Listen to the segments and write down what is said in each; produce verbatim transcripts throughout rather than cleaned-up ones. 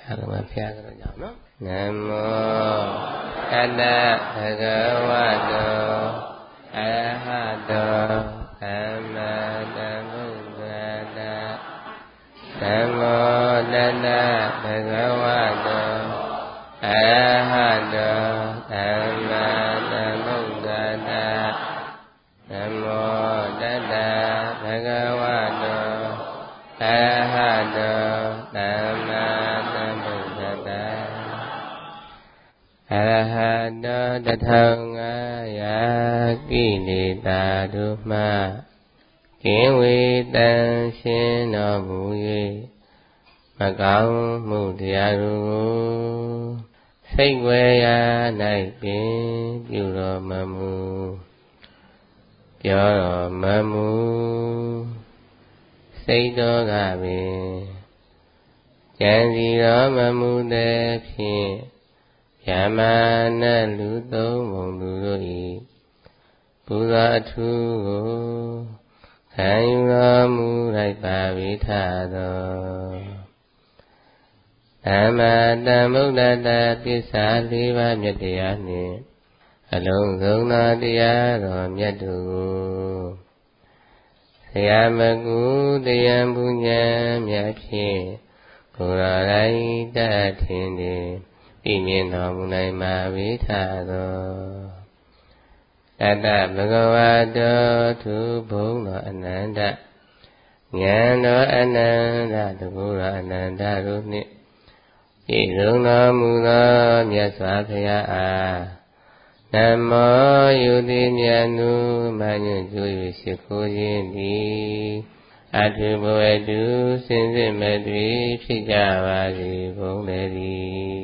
အားလုံးဖျားကြတော့ကြောင်းနော်နမောတတ္တဘဂဝတောအရဟတောသမ္မာသမ္ဗုဒ္ဓတ္တနမောတတ္တဘဂဝတောအရဟတောသမ္မာသမ္ဗုဒ္ဓတ္တနမောတတ္တဘဂဝတောအရဟတောသမ္မာသမ္ဗုဒ္ဓတ္တအရဟတောတထောင်ငါးရာကိလေသာတို့မှကင်းဝေးတန်ရှင်းတော်မူ၍မကောင်းမှုတရားတို့ကိုစိတ်ဝေရာ၌ပင်ပြုတော်မမူပြောတော်မမူစိတ်တော်ကပင်ကြံစီတော်မမူသည်ဖြင့်ယမနာလူသုံးပုံသူတို့၏ပူဇော်အထူးကိုခံယူတော်မူလိုက်ပါဝိထသောသမ္မာသမ္ဗုဒ္ဓတ္တပစ္စာလေးပါးမြတ်တရားနှင့်အလုံးစုံသောတရားတော်မြတ်တို့ကိုဆရာမကုတရားပူဇာမြတ်ဖြင့်ကိုယ်တော်တိုင်းတတ်ထင်သည်ပြည့်မြင်တော်မူနိုင်ပါဝိထသောတတ္တဘဂဝတောသူဘုံတော်အနန္တဉာဏ်တော်အနန္တတကူတော်အနန္တတို့နှင့်ပြည့်စုံတော်မူသောမြတ်စွာဘုရားအားနမောယုတိမြတ်နုမညွတ်ကြွ၍ရှိခိုးခြင်းသည်အထုဘဝတုစင်စစ်မသွေဖြစ်ကြပါစေဘုံလေသည်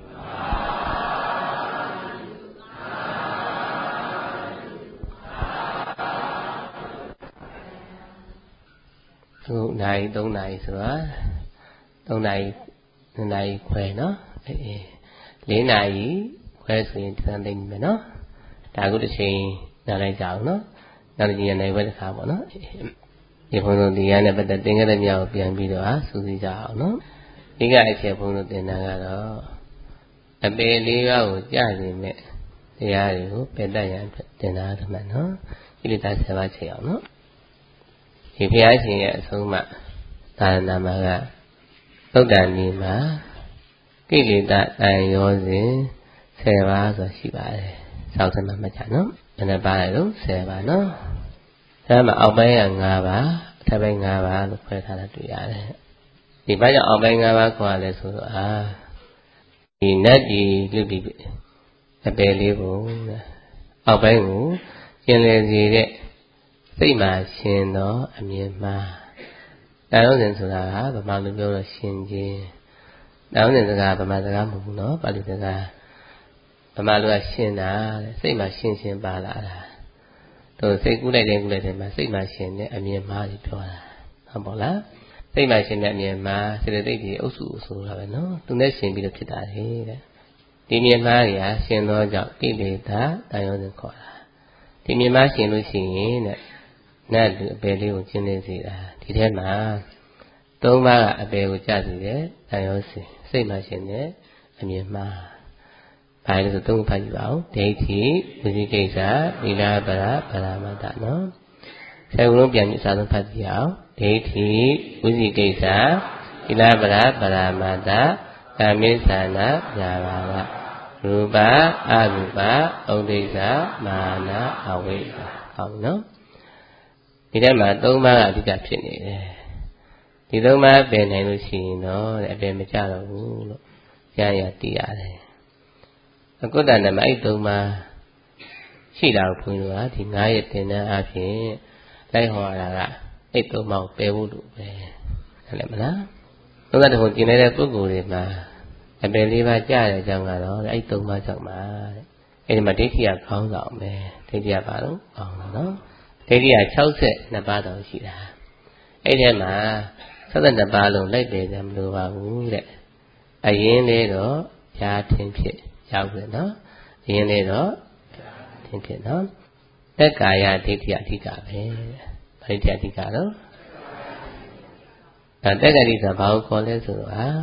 ခုနိုင်သုံးနိုင်ဆိုတာသုံးနိုင်နှစ်နိုင်ခွဲနော်အေးလေးနိုင်ခွဲဆိုရင်တန်းသိမ့်မယ်နော်ဒါကုတစ်ချိန်နားလိုက်ကြအောင်နော်နောက်တစ်ချိန်နိုင်ခွဲတစ်ခါပေါ့နော်ဒီဘုံတို့တရားနဲ့ပတ်သက်သင်္ကေတမြောက်ပြန်ပြီးတော့စူးစီးကြအောင်နော်ဒီကအချက်ဘုံတို့သင်တာကတော့အပေလေးပါးကိုကြားနေမဲ့တရားတွေကိုပယ်တတ်ရန်သင်တာဓမ္မနော်ဒီလိုသားဆယ်ပါးချိန်အောင်နော်ဒီဘုရားရှင်ရဲ့အဆုံးအမသာသနာမှာကသုတ္တန်ဒီမှာကိလေသာအံရောစဉ်ဆယ်ပါးဆိုရှိပါတယ်စောင့်စမ်းမှတ်ကြနော်ဘယ်နှပါးလဲလို့ဆယ်ပါးနော်ဒါမှအောက်ပိုင်းက၅ပါးအထက်ပိုင်း၅ပါးလို့ခွဲထားတာတွေ့ရတယ်ဒီဘက်ကြောင့်အောက်ပိုင်း၅ပါးခေါ်ရလဲဆိုတော့အာဒီနတ်ကြီးလူဒီအပယ်လေးကိုအောက်ပိုင်းကိုကျင်လည်စေတဲ့စိတ်မှာရှင်သောအမြင်မှာတာရုံးစဉ်ဆိုတာကဗမာလူပြောတော့ရှင်ခြင်းတာရုံးစဉ်စကားဗမာစကားမဟုတ်ဘူးနော်ပါဠိစကားဗမာလူကရှင်တာတဲ့စိတ်မှာရှင်ရှင်ပါလာတာတို့စိတ်ကူးလိုက်တဲ့ကူးလိုက်တဲ့မှာစိတ်မှာရှင်တဲ့အမြင်မှာကြီးပြောတာဟုတ်ပါလားစိတ်မှာရှင်တဲ့အမြင်မှာစေတသိက်ကြီးအုပ်စုဆိုတာပဲနော်သူနဲ့ရှင်ပြီးတော့ဖြစ်တာလေတဲ့ဒီမြင်မှားကြီးဟာရှင်သောကြောင့်ကိလေသာတာရုံးစဉ်ခေါ်တာဒီမြင်မှားရှင်လို့ရှိရင်တဲ့နတ်လူအပယ်လေးကိုကျင်းနေစေတာဒီထဲမှာသုံးပါးကအပယ်ကိုကြစေတယ်တန်ရောစဉ်စိတ်မှရှင်တဲ့အမြင်မှားဘာလဲဆိုသုံးဖတ်ကြည့်ပါဦးဒိဋ္ဌိဝိသိကိစ္စသီလပရပရမတ္တနော်ဆယ်ခုလုံးပြန်ပြီးအစားဆုံးဖတ်ကြည့်အောင်ဒိဋ္ဌိဝိသိကိစ္စသီလပရပရမတ္တကာမိသနာညာပါကရူပအရူပဥဒိစ္စမာနအဝိဇ္ဇာဟုတ်နော်ဒီထဲမှာသုံးပါးကအဓိကဖြစ်နေတယ်ဒီသုံးပါးပယ်နိုင်လို့ရှိရင်တော့အပယ်မကြတော့ဘူးလို့ကြားရသိရတယ်အကုတ္တနဲ့မအဲ့သုံးပါးရှိတာကိုဘုန်းကြီးတို့ကဒီငါးရက်သင်တန်းအပြင်လိုက်ဟောရတာကအဲ့သုံးပါးကိုပယ်ဖို့လို့ပဲဟုတ်တယ်မလားသုံးသတ္တဟိုကျင်နေတဲ့ပုဂ္ဂိုလ်တွေမှာအပယ်လေးပါးကြားတဲ့အကြောင်းကတော့အဲ့သုံးပါးကြောင့်ပါတဲ့အဲ့ဒီမှာဒိဋ္ဌိကခေါင်းဆောင်ပဲဒိဋ္ဌိကပါတော့ခေါင်းဆောင်နော်ဒိဋ္ဌိက၆၂ပါးတောင်ရှိတာအဲ့ဒီမှာ၆၂ပါးလုံးလိုက်တယ်ကြမလို့ပါဘူးတဲ့အရင်လေးတော့ဖြာထင်းဖြစ်ရောက်တယ်နော်အရင်လေးတော့ထင်းဖြစ်နော်တက်ကာယဒိဋ္ဌိအဓိကပဲဗိဋ္ဌိအဓိကတော့အဲတက္ကတိဆိုဘာကိုခေါ်လဲဆိုတော့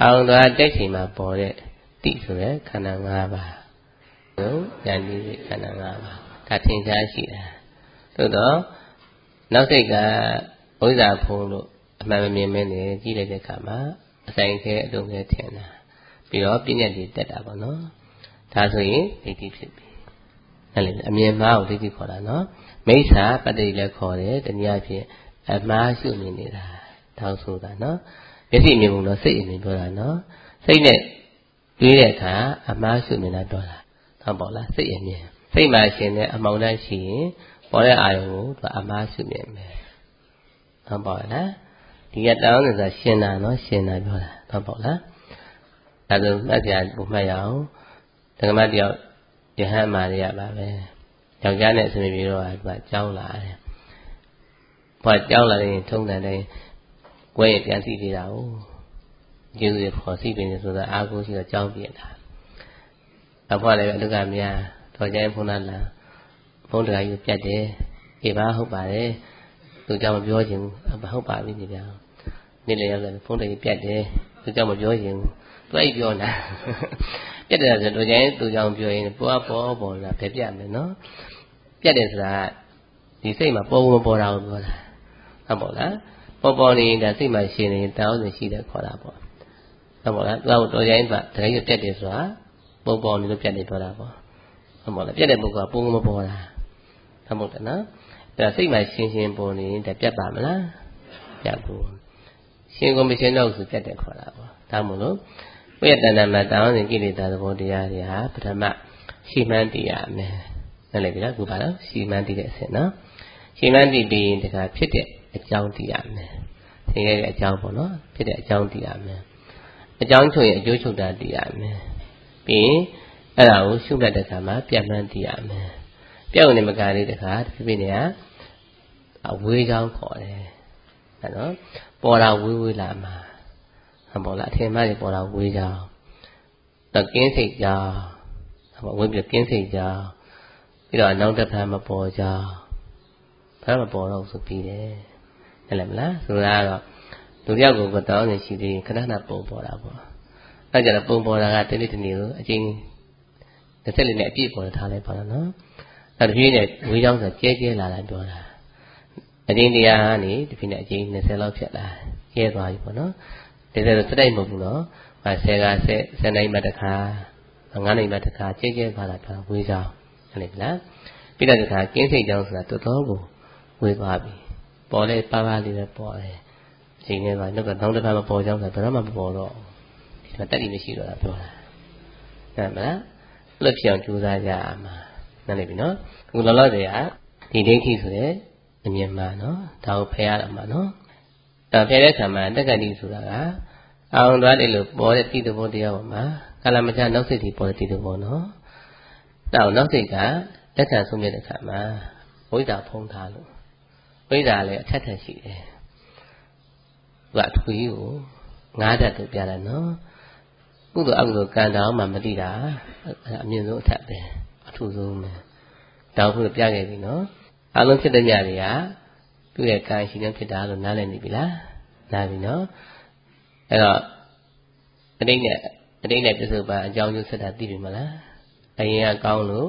အောင်သွားတက်ချိန်မှာပေါ်တဲ့တိဆိုတဲ့ခန္ဓာ၅ပါးတို့ဉာဏ်ဒီခန္ဓာ၅ပါးဒါထင်ရှားရှိတာသို့တော့နောက်စိတ်ကဝိဇ္ဇာဖုံးလို့အမှန်မမြင်မင်းနေကြည့်လိုက်တဲ့အခါမှာအဆိုင်ခဲအလုံးခဲထင်တာပြီးတော့ပြဉ္ညာတွေတက်တာပေါ့နော်ဒါဆိုရင်ဒိဋ္ဌိဖြစ်ပြီအဲ့လေအမြင်မှားကိုဒိဋ္ဌိခေါ်တာနော်မိစ္ဆာပတ္တိလည်းခေါ်တယ်တနည်းအားဖြင့်အမှားရှုမြင်နေတာတောင်းဆိုတာနော်မျက်စိမြင်မှုတော့စိတ်အမြင်ပြောတာနော်စိတ်နဲ့တွေးတဲ့အခါအမှားရှုမြင်တာတော့လားဟုတ်ပါလားစိတ်အမြင်စိတ်မှာရှင်တဲ့အမှောင်တန်းရှိရင်ပေါ်တဲ့အာယုံကိုသူအမှားရှုမြင်မယ်ဟုတ်ပါလားဒီကတောင်းနေတာရှင်တာနော်ရှင်တာပြောတာဟုတ်ပါလားဒါဆိုမှတ်ကြပုံမှတ်ရအောင်ဓမ္မတယောက်ယဟန်မာရရပါပဲယောက်ျားနဲ့အစဉ်ပြေတော့သူကကြောင်းလာတယ်ဘာကြောင်းလာရင်ထုံးတယ်တိုင်းဝဲရပြန်စီသေးတာ哦ကျေးဇူးရခေါ်စီပင်ဆိုတာအာကိုရှိတော့ကြောင်းပြတာအဖွားလည်းအလုကများတော်ကြိုင်းဖုန်းလာဖုန်းတရာကြီးပြတ်တယ်အေးပါဟုတ်ပါတယ်သူကြောင့်မပြောချင်ဘူးဟုတ်ပါပြီဒီပြောင်းနေ့လည်းရောက်တယ်ဖုန်းတရာကြီးပြတ်တယ်သူကြောင့်မပြောချင်ဘူးသူအဲ့ပြောတာပြတ်တယ်ဆိုတော့တော်ကြိုင်းသူကြောင့်ပြောရင်ပေါ်ပေါ်ပေါ်လာပဲပြတ်မယ်နော်ပြတ်တယ်ဆိုတာဒီစိတ်မှာပေါ်ပေါ်ပေါ်တာကိုပြောတာဟုတ်ပါလားပေါ်ပေါ်နေဒါစိတ်မှာရှင်နေတောင်းဆိုရှိတယ်ခေါ်တာပေါ့ဟုတ်ပါလားသူကတော်ကြိုင်းကတကယ်ပြတ်တယ်ဆိုတာပေါ်ပေါ်နေလို့ပြတ်တယ်ပြောတာပေါ့ဟုတ်ပါလားပြတ်တဲ့ပုဂ္ဂိုလ်ကပုံမပေါ်တာဟုတ်ပါလားနော်ဒါစိတ်မှာရှင်ရှင်ပေါ်နေဒါပြတ်ပါမလားပြတ်ဘူးရှင်ကိုမရှင်တော့ဆိုပြတ်တယ်ခေါ်တာပေါ့ဒါမို့လို့ဝိယတဏ္ဍမှာတောင်းစဉ်ကိလေသာသဘောတရားတွေဟာပထမရှိမှန်းသိရမယ်နားလည်ပြီလားခုပါတော့ရှိမှန်းသိတဲ့အဆင့်နော်ရှိမှန်းသိပြီးရင်တခါဖြစ်တဲ့အကြောင်းသိရမယ်သင်ရတဲ့အကြောင်းပေါ့နော်ဖြစ်တဲ့အကြောင်းသိရမယ်အကြောင်းချုပ်ရင်အကျိုးချုပ်တာသိရမယ်ပြီးရင်အဲ့ဒါကိုရှုမှတ်တဲ့အခါမှာပြတ်မှန်းသိရမယ်ပြောက်နေမကလေးတခါဒီပြည့်နေရအဝေးချောင်းခေါ်တယ်အဲ့နော်ပေါ်တာဝေးဝေးလာမှာဟုတ်ပါလားအထင်မှားကြီးပေါ်တာဝေးချောင်းတော့ကင်းစိတ်ချောင်းဟုတ်ပါဝေးပြီးကင်းစိတ်ချောင်းပြီးတော့နောက်တစ်ဖက်မပေါ်ချောင်းဘာမှမပေါ်တော့ဆိုပြီးတယ်ဟုတ်လားမလားဆိုတော့လူတယောက်ကိုတောင်းနေရှိသေးခဏခဏပုံပေါ်တာပေါ့အဲ့ကြတော့ပုံပေါ်တာကတနေ့တနေ့ကိုအချင်းတစ်ဆက်လေးနဲ့အပြည့်ပေါ်ထားလိုက်ပါတော့နော်အဲ့ဒီပြည့်နဲ့ဝေးချောင်းဆိုကျဲကျဲလာတာပြောတာအချင်းတရားကနေဒီပြည့်နဲ့အချင်း၂၀လောက်ဖြစ်လာကျဲသွားပြီပေါ့နော်ဒီစက်တော့စတိုက်မဟုတ်ဘူးနော်ဟာဆယ်ကဆယ်ဆယ်နိုင်မှတစ်ခါငါးနိုင်မှတစ်ခါကျဲကျဲသွားတာပြောဝေးချောင်းဟုတ်ပြီလားပြီးတော့တစ်ခါကင်းစိတ်ချောင်းဆိုတာတော်တော်ကိုဝေးသွားပြီပေါ်လေပါပါလေးပဲပေါ်တယ်အချိန်နဲ့ပါနောက်ကနောက်တစ်ခါမပေါ်ချောင်းဆိုတာဘယ်တော့မှမပေါ်တော့ဒီမှာတက်တိမရှိတော့တာပြောတာဟုတ်မလားလွတ်ပြောင်ကြိုးစားကြရမှာနားလည်ပြီနော်အခုလောလောဆယ်ကဒီဒိဋ္ဌိဆိုတဲ့အမြင်မှနော်ဒါကိုဖယ်ရတာမှာနော်ဒါဖယ်တဲ့အခါမှာတက္ကတိဆိုတာကအောင်သွားတယ်လို့ပေါ်တဲ့တိတဘောတရားပေါ်မှာကာလမချနောက်စိတ်ဒီပေါ်တဲ့တိတဘောနော်နောက်နောက်စိတ်ကလက်ခံဆုံးမြတ်တဲ့အခါမှာဝိဇ္ဇာဖုံးထားလို့ဝိဇ္ဇာလည်းအထက်ထက်ရှိတယ်သူကအထွေးကိုငါးဓာတ်တို့ပြတယ်နော်ကုသိုလ်အကုသိုလ်ကံတောင်မှမသိတာအမြင့်ဆုံးအထက်ပဲအထူးဆုံးပဲတောင်ဖို့ပြခဲ့ပြီနော်အလုံးဖြစ်တဲ့ညတွေကသူ့ရဲ့ကံရှိနေဖြစ်တာလို့နားလည်နေပြီလားနားပြီနော်အဲ့တော့အတိတ်နဲ့အတိတ်နဲ့ပြစ္ဆုတ်ပန်အကြောင်းကျိုးဆက်တာသိပြီမလားအရင်ကကောင်းလို့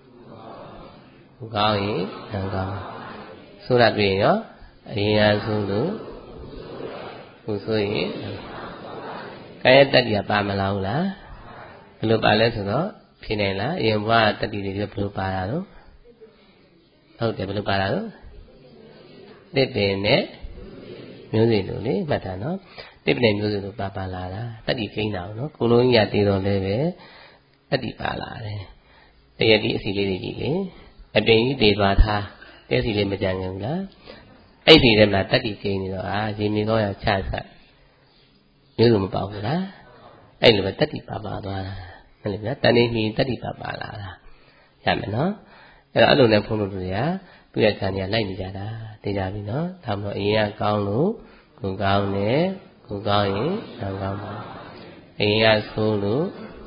ကောင်းရင်ကောင်းကောင်းဆိုရတွေ့ရောအရင်ကဆိုလို့ဟိုဆိုရင်ကာယတ္တတိပါမလားဟုတ်လားဘယ်လိုပါလဲဆိုတော့ဖြေနိုင်လားအရင်ဘဝတတိတွေဘယ်လိုပါတာတော့ဟုတ်တယ်ဘယ်လိုပါတာတော့တစ်ပင်နဲ့မျိုးစေ့လိုလေမှတ်တာနော်တစ်ပင်နဲ့မျိုးစေ့လိုပါပါလာတာတတိကိန်းတာနော်ကိုလုံးကြီးကတည်တော်လဲပဲတတိပါလာတယ်တရတိအစီလေးတွေကြီးလေအပင်ကြီးတည်သွားထားတဲစီလေးမကြံဘူးလားအဲ့ဒီထဲမှာတတိကိန်းနေတော့အာရေမြေတော့ရချဆက်မျိုးစုံမပေါဘူးလားအဲ့လိုပဲတတိပါပါသွားတာဟုတ်လေဗျာတဏှိမီတတိပါပါလာတာရမယ်နော်အဲ့တော့အဲ့လိုနဲ့ဖုန်းလို့တွေကသူ့ရဲ့ခံရလိုက်နေကြတာသိကြပြီနော်ဒါမှမဟုတ်အရင်ကကောင်းလို့ကိုကောင်းတယ်ကိုကောင်းရင်ကောင်းကောင်းပါအရင်ကဆိုးလို့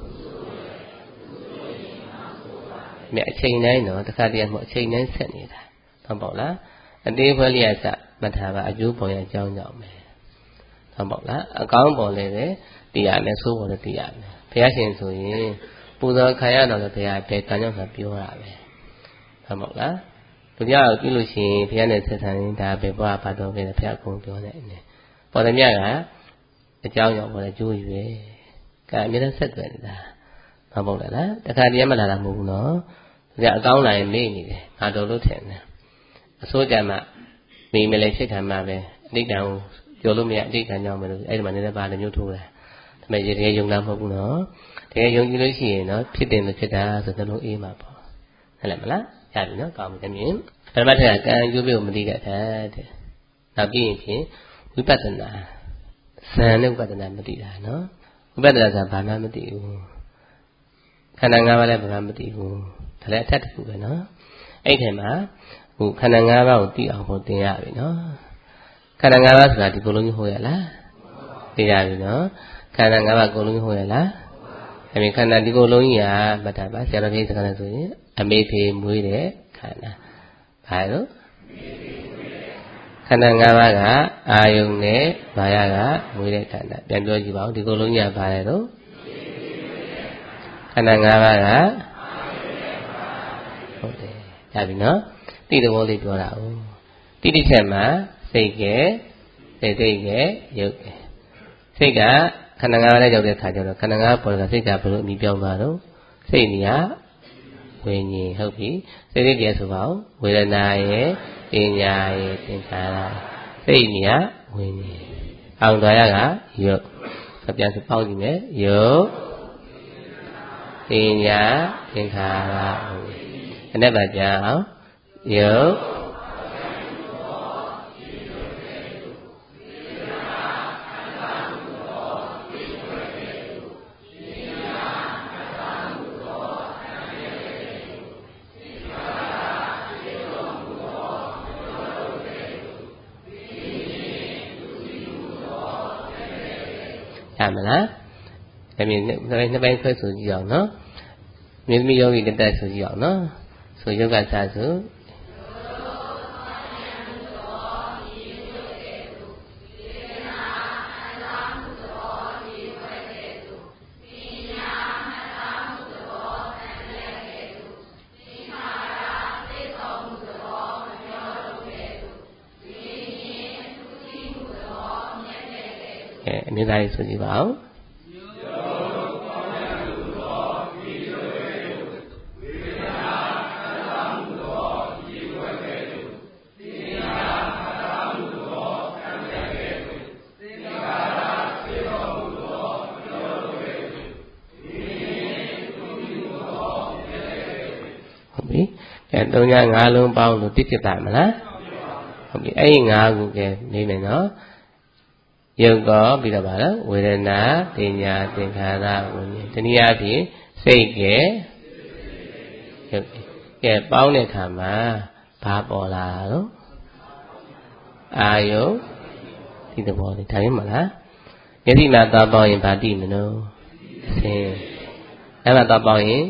မြတ်အချိန်တိုင်းတော့တစ်ခါတည်းမှအချိန်တိုင်းဆက်နေတာဟုတ်ပေါ့လားအသေးဖွဲလျက်စမှတ်ထားပါအကျိုးပေါ်ရအကြောင်းကြောင့်ပဲဟုတ်ပါလားအကောင်းပေါ်လည်းပဲသိရမယ်ဆိုးပေါ်လည်းသိရမယ်ဘုရားရှင်ဆိုရင်ပူဇော်ခံရတော့လည်းဘုရားဘယ်ကံကြောင့်ဆိုပြောတာပဲဟုတ်ပါလားဘုရားကိုပြုလို့ရှိရင်ဘုရားနဲ့ဆက်ဆံရင်ဒါပဲဘွားပါတော်ပဲဘုရားအကုန်ပြောနေတယ်ပေါ်တယ်မြတ်ကအကြောင်းရောက်ပေါ်တယ်ကျိုးရွယ်ကံအမြဲတမ်းဆက်သွယ်နေတာဟုတ်ပါလားတခါတည်းမှလာတာမဟုတ်ဘူးနော်ဘုရားအကောင်းလာရင်မေ့နေတယ်ငါတော်လို့ထင်တယ်အစိုးကြမှာမိမလေးဖြစ်ခံမှာပဲအတိတ်တန်ကိုပြောလို့မရအတိတ်ကံကြောင့်မလို့အဲ့ဒီမှာနည်းနည်းပါလည်းမျိုးထိုးတယ်ဒါပေမဲ့ရေတကယ်ယုံတာမဟုတ်ဘူးနော်တကယ်ယုံကြည်လို့ရှိရင်နော်ဖြစ်တယ်လို့ဖြစ်တာဆိုသလုံးအေးမှာပေါ့ဟုတ်လားမလားရပြီနော်ကောင်းပြီတမင်ပရမတ်ထကကံကျိုးပြုမသိတတ်တဲ့နောက်ပြီးရင်ဖြင့်ဝိပဿနာဇန်နဲ့ဝိပဿနာမသိတာနော်ဝိပဿနာဆိုတာဘာမှမသိဘူးခန္ဓာ၅ပါးလည်းဘာမှမသိဘူးဒါလည်းအထက်တစ်ခုပဲနော်အဲ့ထဲမှာဟိုခန္ဓာ၅ပါးကိုသိအောင်ဟောသင်ရပြီနော်ခန္ဓာ၅ပါးဆိုတာဒီကိုယ်လုံးကြီးဟောရလားသိရပြီနော်ခန္ဓာ၅ပါးကိုယ်လုံးကြီးဟောရလားအဲ့ဒီခန္ဓာဒီကိုယ်လုံးကြီးကမှတ်တာပါဆရာတော်ကြီးစကားနဲ့ဆိုရင်အမေဖေမွေးတဲ့ခန္ဓာဘာလို့ခန္ဓာ၅ပါးကအာယုန်နဲ့ဘာယကမွေးတဲ့ခန္ဓာပြန်ပြောကြည့်ပါဦးဒီကိုယ်လုံးကြီးကဘာလဲတော့ခန္ဓာ၅ပါးကဟုတ်တယ်ရပြီနော်တိတဘောလေးပြောတာဦးတိတိချက်မှာစိတ်ကစိတ်စိတ်ကရုပ်ကစိတ်ကခန္ဓာ၅ပါးနဲ့ရောက်တဲ့ခါကျတော့ခန္ဓာ၅ပါးပေါ်လာစိတ်ကဘယ်လိုအမိပြောင်းသွားတော့စိတ်နေရဝိညာဉ်ဟုတ်ပြီစိတ်စိတ်တည်းဆိုပါဦးဝေဒနာရဲ့ပညာရဲ့သင်္ခါရစိတ်နေရဝိညာဉ်အောင်သွားရကရုပ်ဆိုပြန်စပေါင်းကြည့်မယ်ရုပ်ပညာသင်္ခါရအဲ့ဒါကြောင့်ယုတ်ရမလားဒါမြင်နှစ်ပိုင်းခွဲဆိုကြည့်အောင်နော်မြင်သမီးယောဂီတက်တက်ဆိုကြည့်အောင်နော်ဆိုယောဂစာဆိုအမျိုးသားရေးဆိုကြည့်ပါဦးအဲသုံးညငါးလုံးပေါင်းလို့တိဖြစ်တာမလားဟုတ်ပြီအဲ့ဒီငါးခုကနေမယ်နော်ယုတ်ကောပြီးတော့ဗါလားဝေဒနာပညာသင်္ခါရဝိညာဉ်တနည်းအားဖြင့်စိတ်ကဲယုတ်ကဲပေါင်းတဲ့အခါမှာဘာပေါ်လာတော့အာယုဒီသဘောလေးဒါရင်မလားမျက်စိမှာသွားပေါင်းရင်ဘာတိမလို့ဆင်းအဲ့မှာသွားပေါင်းရင်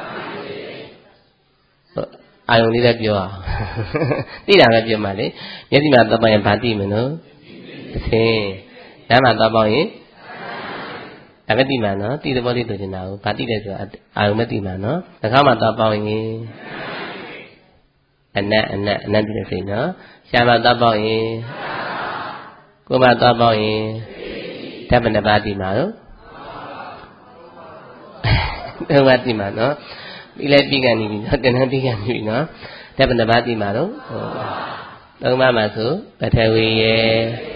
အာယုန်လေးလည်းပြောအောင်သိတာပဲပြောမှလေမျက်စိမှာသွားပေါင်းရင်ဘာတိမလို့ဆင်းနားမှာသွားပေါင်းရင်ဒါပဲတိမှန်နော်တိသဘောလေးတို့ချင်တာကိုဘာတိလဲဆိုတာအာယုန်ပဲတိမှန်နော်နှာခေါင်းမှာသွားပေါင်းရင်အနတ်အနတ်အနတ်တိတဲ့စိတ်နော်ရှားမှာသွားပေါင်းရင်ကိုယ်မှာသွားပေါင်းရင်ဓမ္မနှစ်ပါးတိမှန်တော့ဓမ္မတိမှန်နော်ဒီလည်းပြီးကန်နေပြီနော်တင်နှံပြီးကန်နေပြီနော်ဓမ္မနှစ်ပါးတိမှန်တော့သုံးပါးမှာဆိုပထဝီရဲ့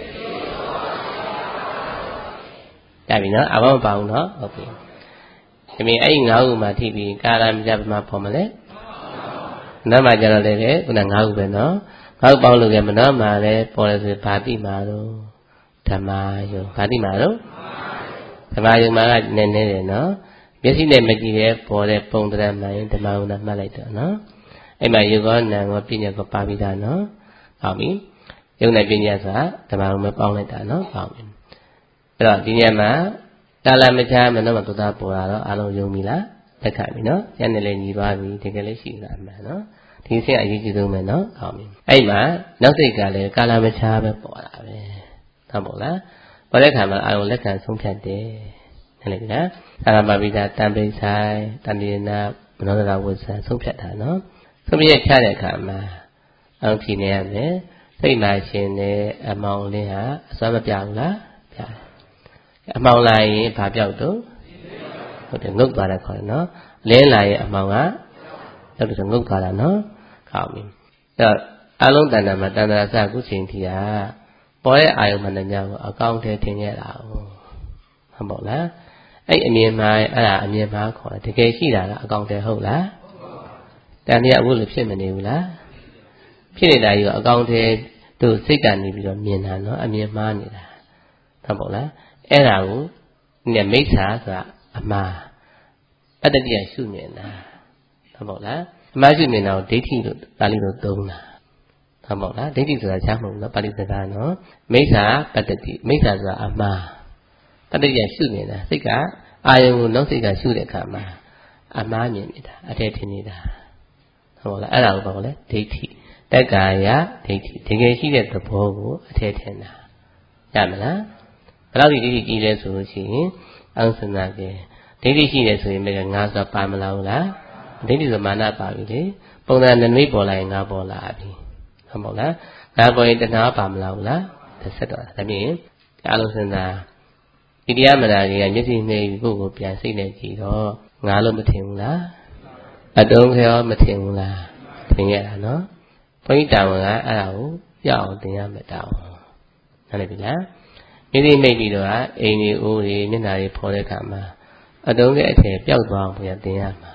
ဒါပြီနော်အဘောမပါဘူးနော်ဟုတ်ပြီဒီမြင်အဲ့ဒီငါးခုမှထိပြီးကာလမကြမှာပေါ်မလဲနောက်မှကျတော့လည်းပဲခုနငါးခုပဲနော်ငါးခုပေါင်းလို့ကမနော်မှလည်းပေါ်တယ်ဆိုဘာတိမှာတော့ဓမ္မယုံဘာတိမှာတော့ဓမ္မယုံမှာကနည်းနည်းတယ်နော်မျက်စိနဲ့မကြည့်တဲ့ပေါ်တဲ့ပုံတရမှန်ရင်ဓမ္မယုံနဲ့မှတ်လိုက်တော့နော်အဲ့မှာယုံကောနာကောပညာကောပါပြီးသားနော်ဟုတ်ပြီယုံနဲ့ပညာဆိုတာဓမ္မယုံပဲပေါင်းလိုက်တာနော်ဟုတ်ပြီအဲ့တော့ဒီညမှာကာလမချာမနောမသုဒ္ဓပေါ်လာတော့အလုံးယုံပြီလားတက်ခါပြီနော်ညနေလည်းညီသွားပြီတကယ်လည်းရှိလာမှာနော်ဒီအဆင့်အရေးကြီးဆုံးပဲနော်ဟုတ်ပြီအဲ့မှာနောက်စိတ်ကလည်းကာလမချာပဲပေါ်လာပဲဟုတ်ပါလားပေါ်တဲ့ခါမှာအာယုံလက်ခံဆုံးဖြတ်တယ်ဟုတ်လေနော်သာရမပိတာတံပိဆိုင်တန်တိနာမနောဒရာဝဇ္ဇံဆုံးဖြတ်တာနော်ဆုံးဖြတ်ချတဲ့အခါမှာအောင်ဖြေနေရမယ်စိတ်မှာရှင်တဲ့အမောင်လေးဟာအစွမ်းမပြောက်ဘူးလားပြတယ်အမောင်လာရင်ဘာပြောက်တော့ဟုတ်တယ်ငုတ်သွားတယ်ခေါ်တယ်နော်လင်းလာရင်အမောင်ကတော့ဆိုငုတ်သွားတာနော်ကောင်းပြီအဲ့တော့အလုံးတဏ္ဍာမှာတဏ္ဍာစကုချိန်ထိကပေါ်တဲ့အာယုံမှန်တယ်များကိုအကောင့်ထဲထင်ခဲ့တာဟုတ်ပေါ့လားအဲ့အမြင်မှာအဲ့ဒါအမြင်မှာခေါ်တယ်တကယ်ရှိတာကအကောင့်ထဲဟုတ်လားတန်တရားအခုလိုဖြစ်မနေဘူးလားဖြစ်နေတာကြီးကအကောင့်ထဲသူစိတ်ကနေပြီးတော့မြင်တာနော်အမြင်မှားနေတာဟုတ်ပေါ့လားအဲ့ဒါကိုဒီမိစ္ဆာဆိုတာအမှားအတ္တတရားရှုမြင်တာဟုတ်ပေါ့လားအမှားရှုမြင်တာကိုဒိဋ္ဌိလို့ပါဠိလိုသုံးတာဟုတ်ပေါ့လားဒိဋ္ဌိဆိုတာချမ်းမဟုတ်ဘူးနော်ပါဠိစကားနော်မိစ္ဆာပတ္တိမိစ္ဆာဆိုတာအမှားတတ္တရားရှုမြင်တာစိတ်ကအာယုံကိုနောက်စိတ်ကရှုတဲ့အခါမှာအမှားမြင်နေတာအထက်ထင်နေတာဟုတ်လားအဲ့ဒါကိုဘာလို့လဲဒိဋ္ဌိတက္ကာယဒိဋ္ဌိတကယ်ရှိတဲ့သဘောကိုအထက်ထင်တာရမလားဘယ်လောက်ဒီဒိဋ္ဌိကြီးလဲဆိုလို့ရှိရင်အောင်စနာကဒိဋ္ဌိရှိတယ်ဆိုရင်လည်းငါဆိုပါမလားဟုတ်လားဒိဋ္ဌိဆိုမာနပါပြီလေပုံစံနမိတ်ပေါ်လာရင်ငါပေါ်လာပြီဟုတ်မို့လားငါပေါ်ရင်တဏှာပါမလားဟုတ်လားဒါဆက်တော့ဒါပြင်အလုံးစနာဣတိယမနာကြီးကမျက်စိနှိပ်ကိုကိုပြန်စိတ်နဲ့ကြည့်တော့ငါလို့မထင်ဘူးလားအတုံးခေရောမထင်ဘူးလားထင်ရတာနော်ဘုန်းကြီးတာဝန်ကအဲ့ဒါကိုပြအောင်သင်ရမယ်တာဝန်ဟုတ်တယ်ပြီလားမျက်စိနှိပ်ပြီးတော့အိမ်ကြီးအိုးကြီးမျက်နှာကြီးဖော်တဲ့အခါမှာအတုံးကအထည်ပျောက်သွားအောင်ဘုရားသင်ရမှာ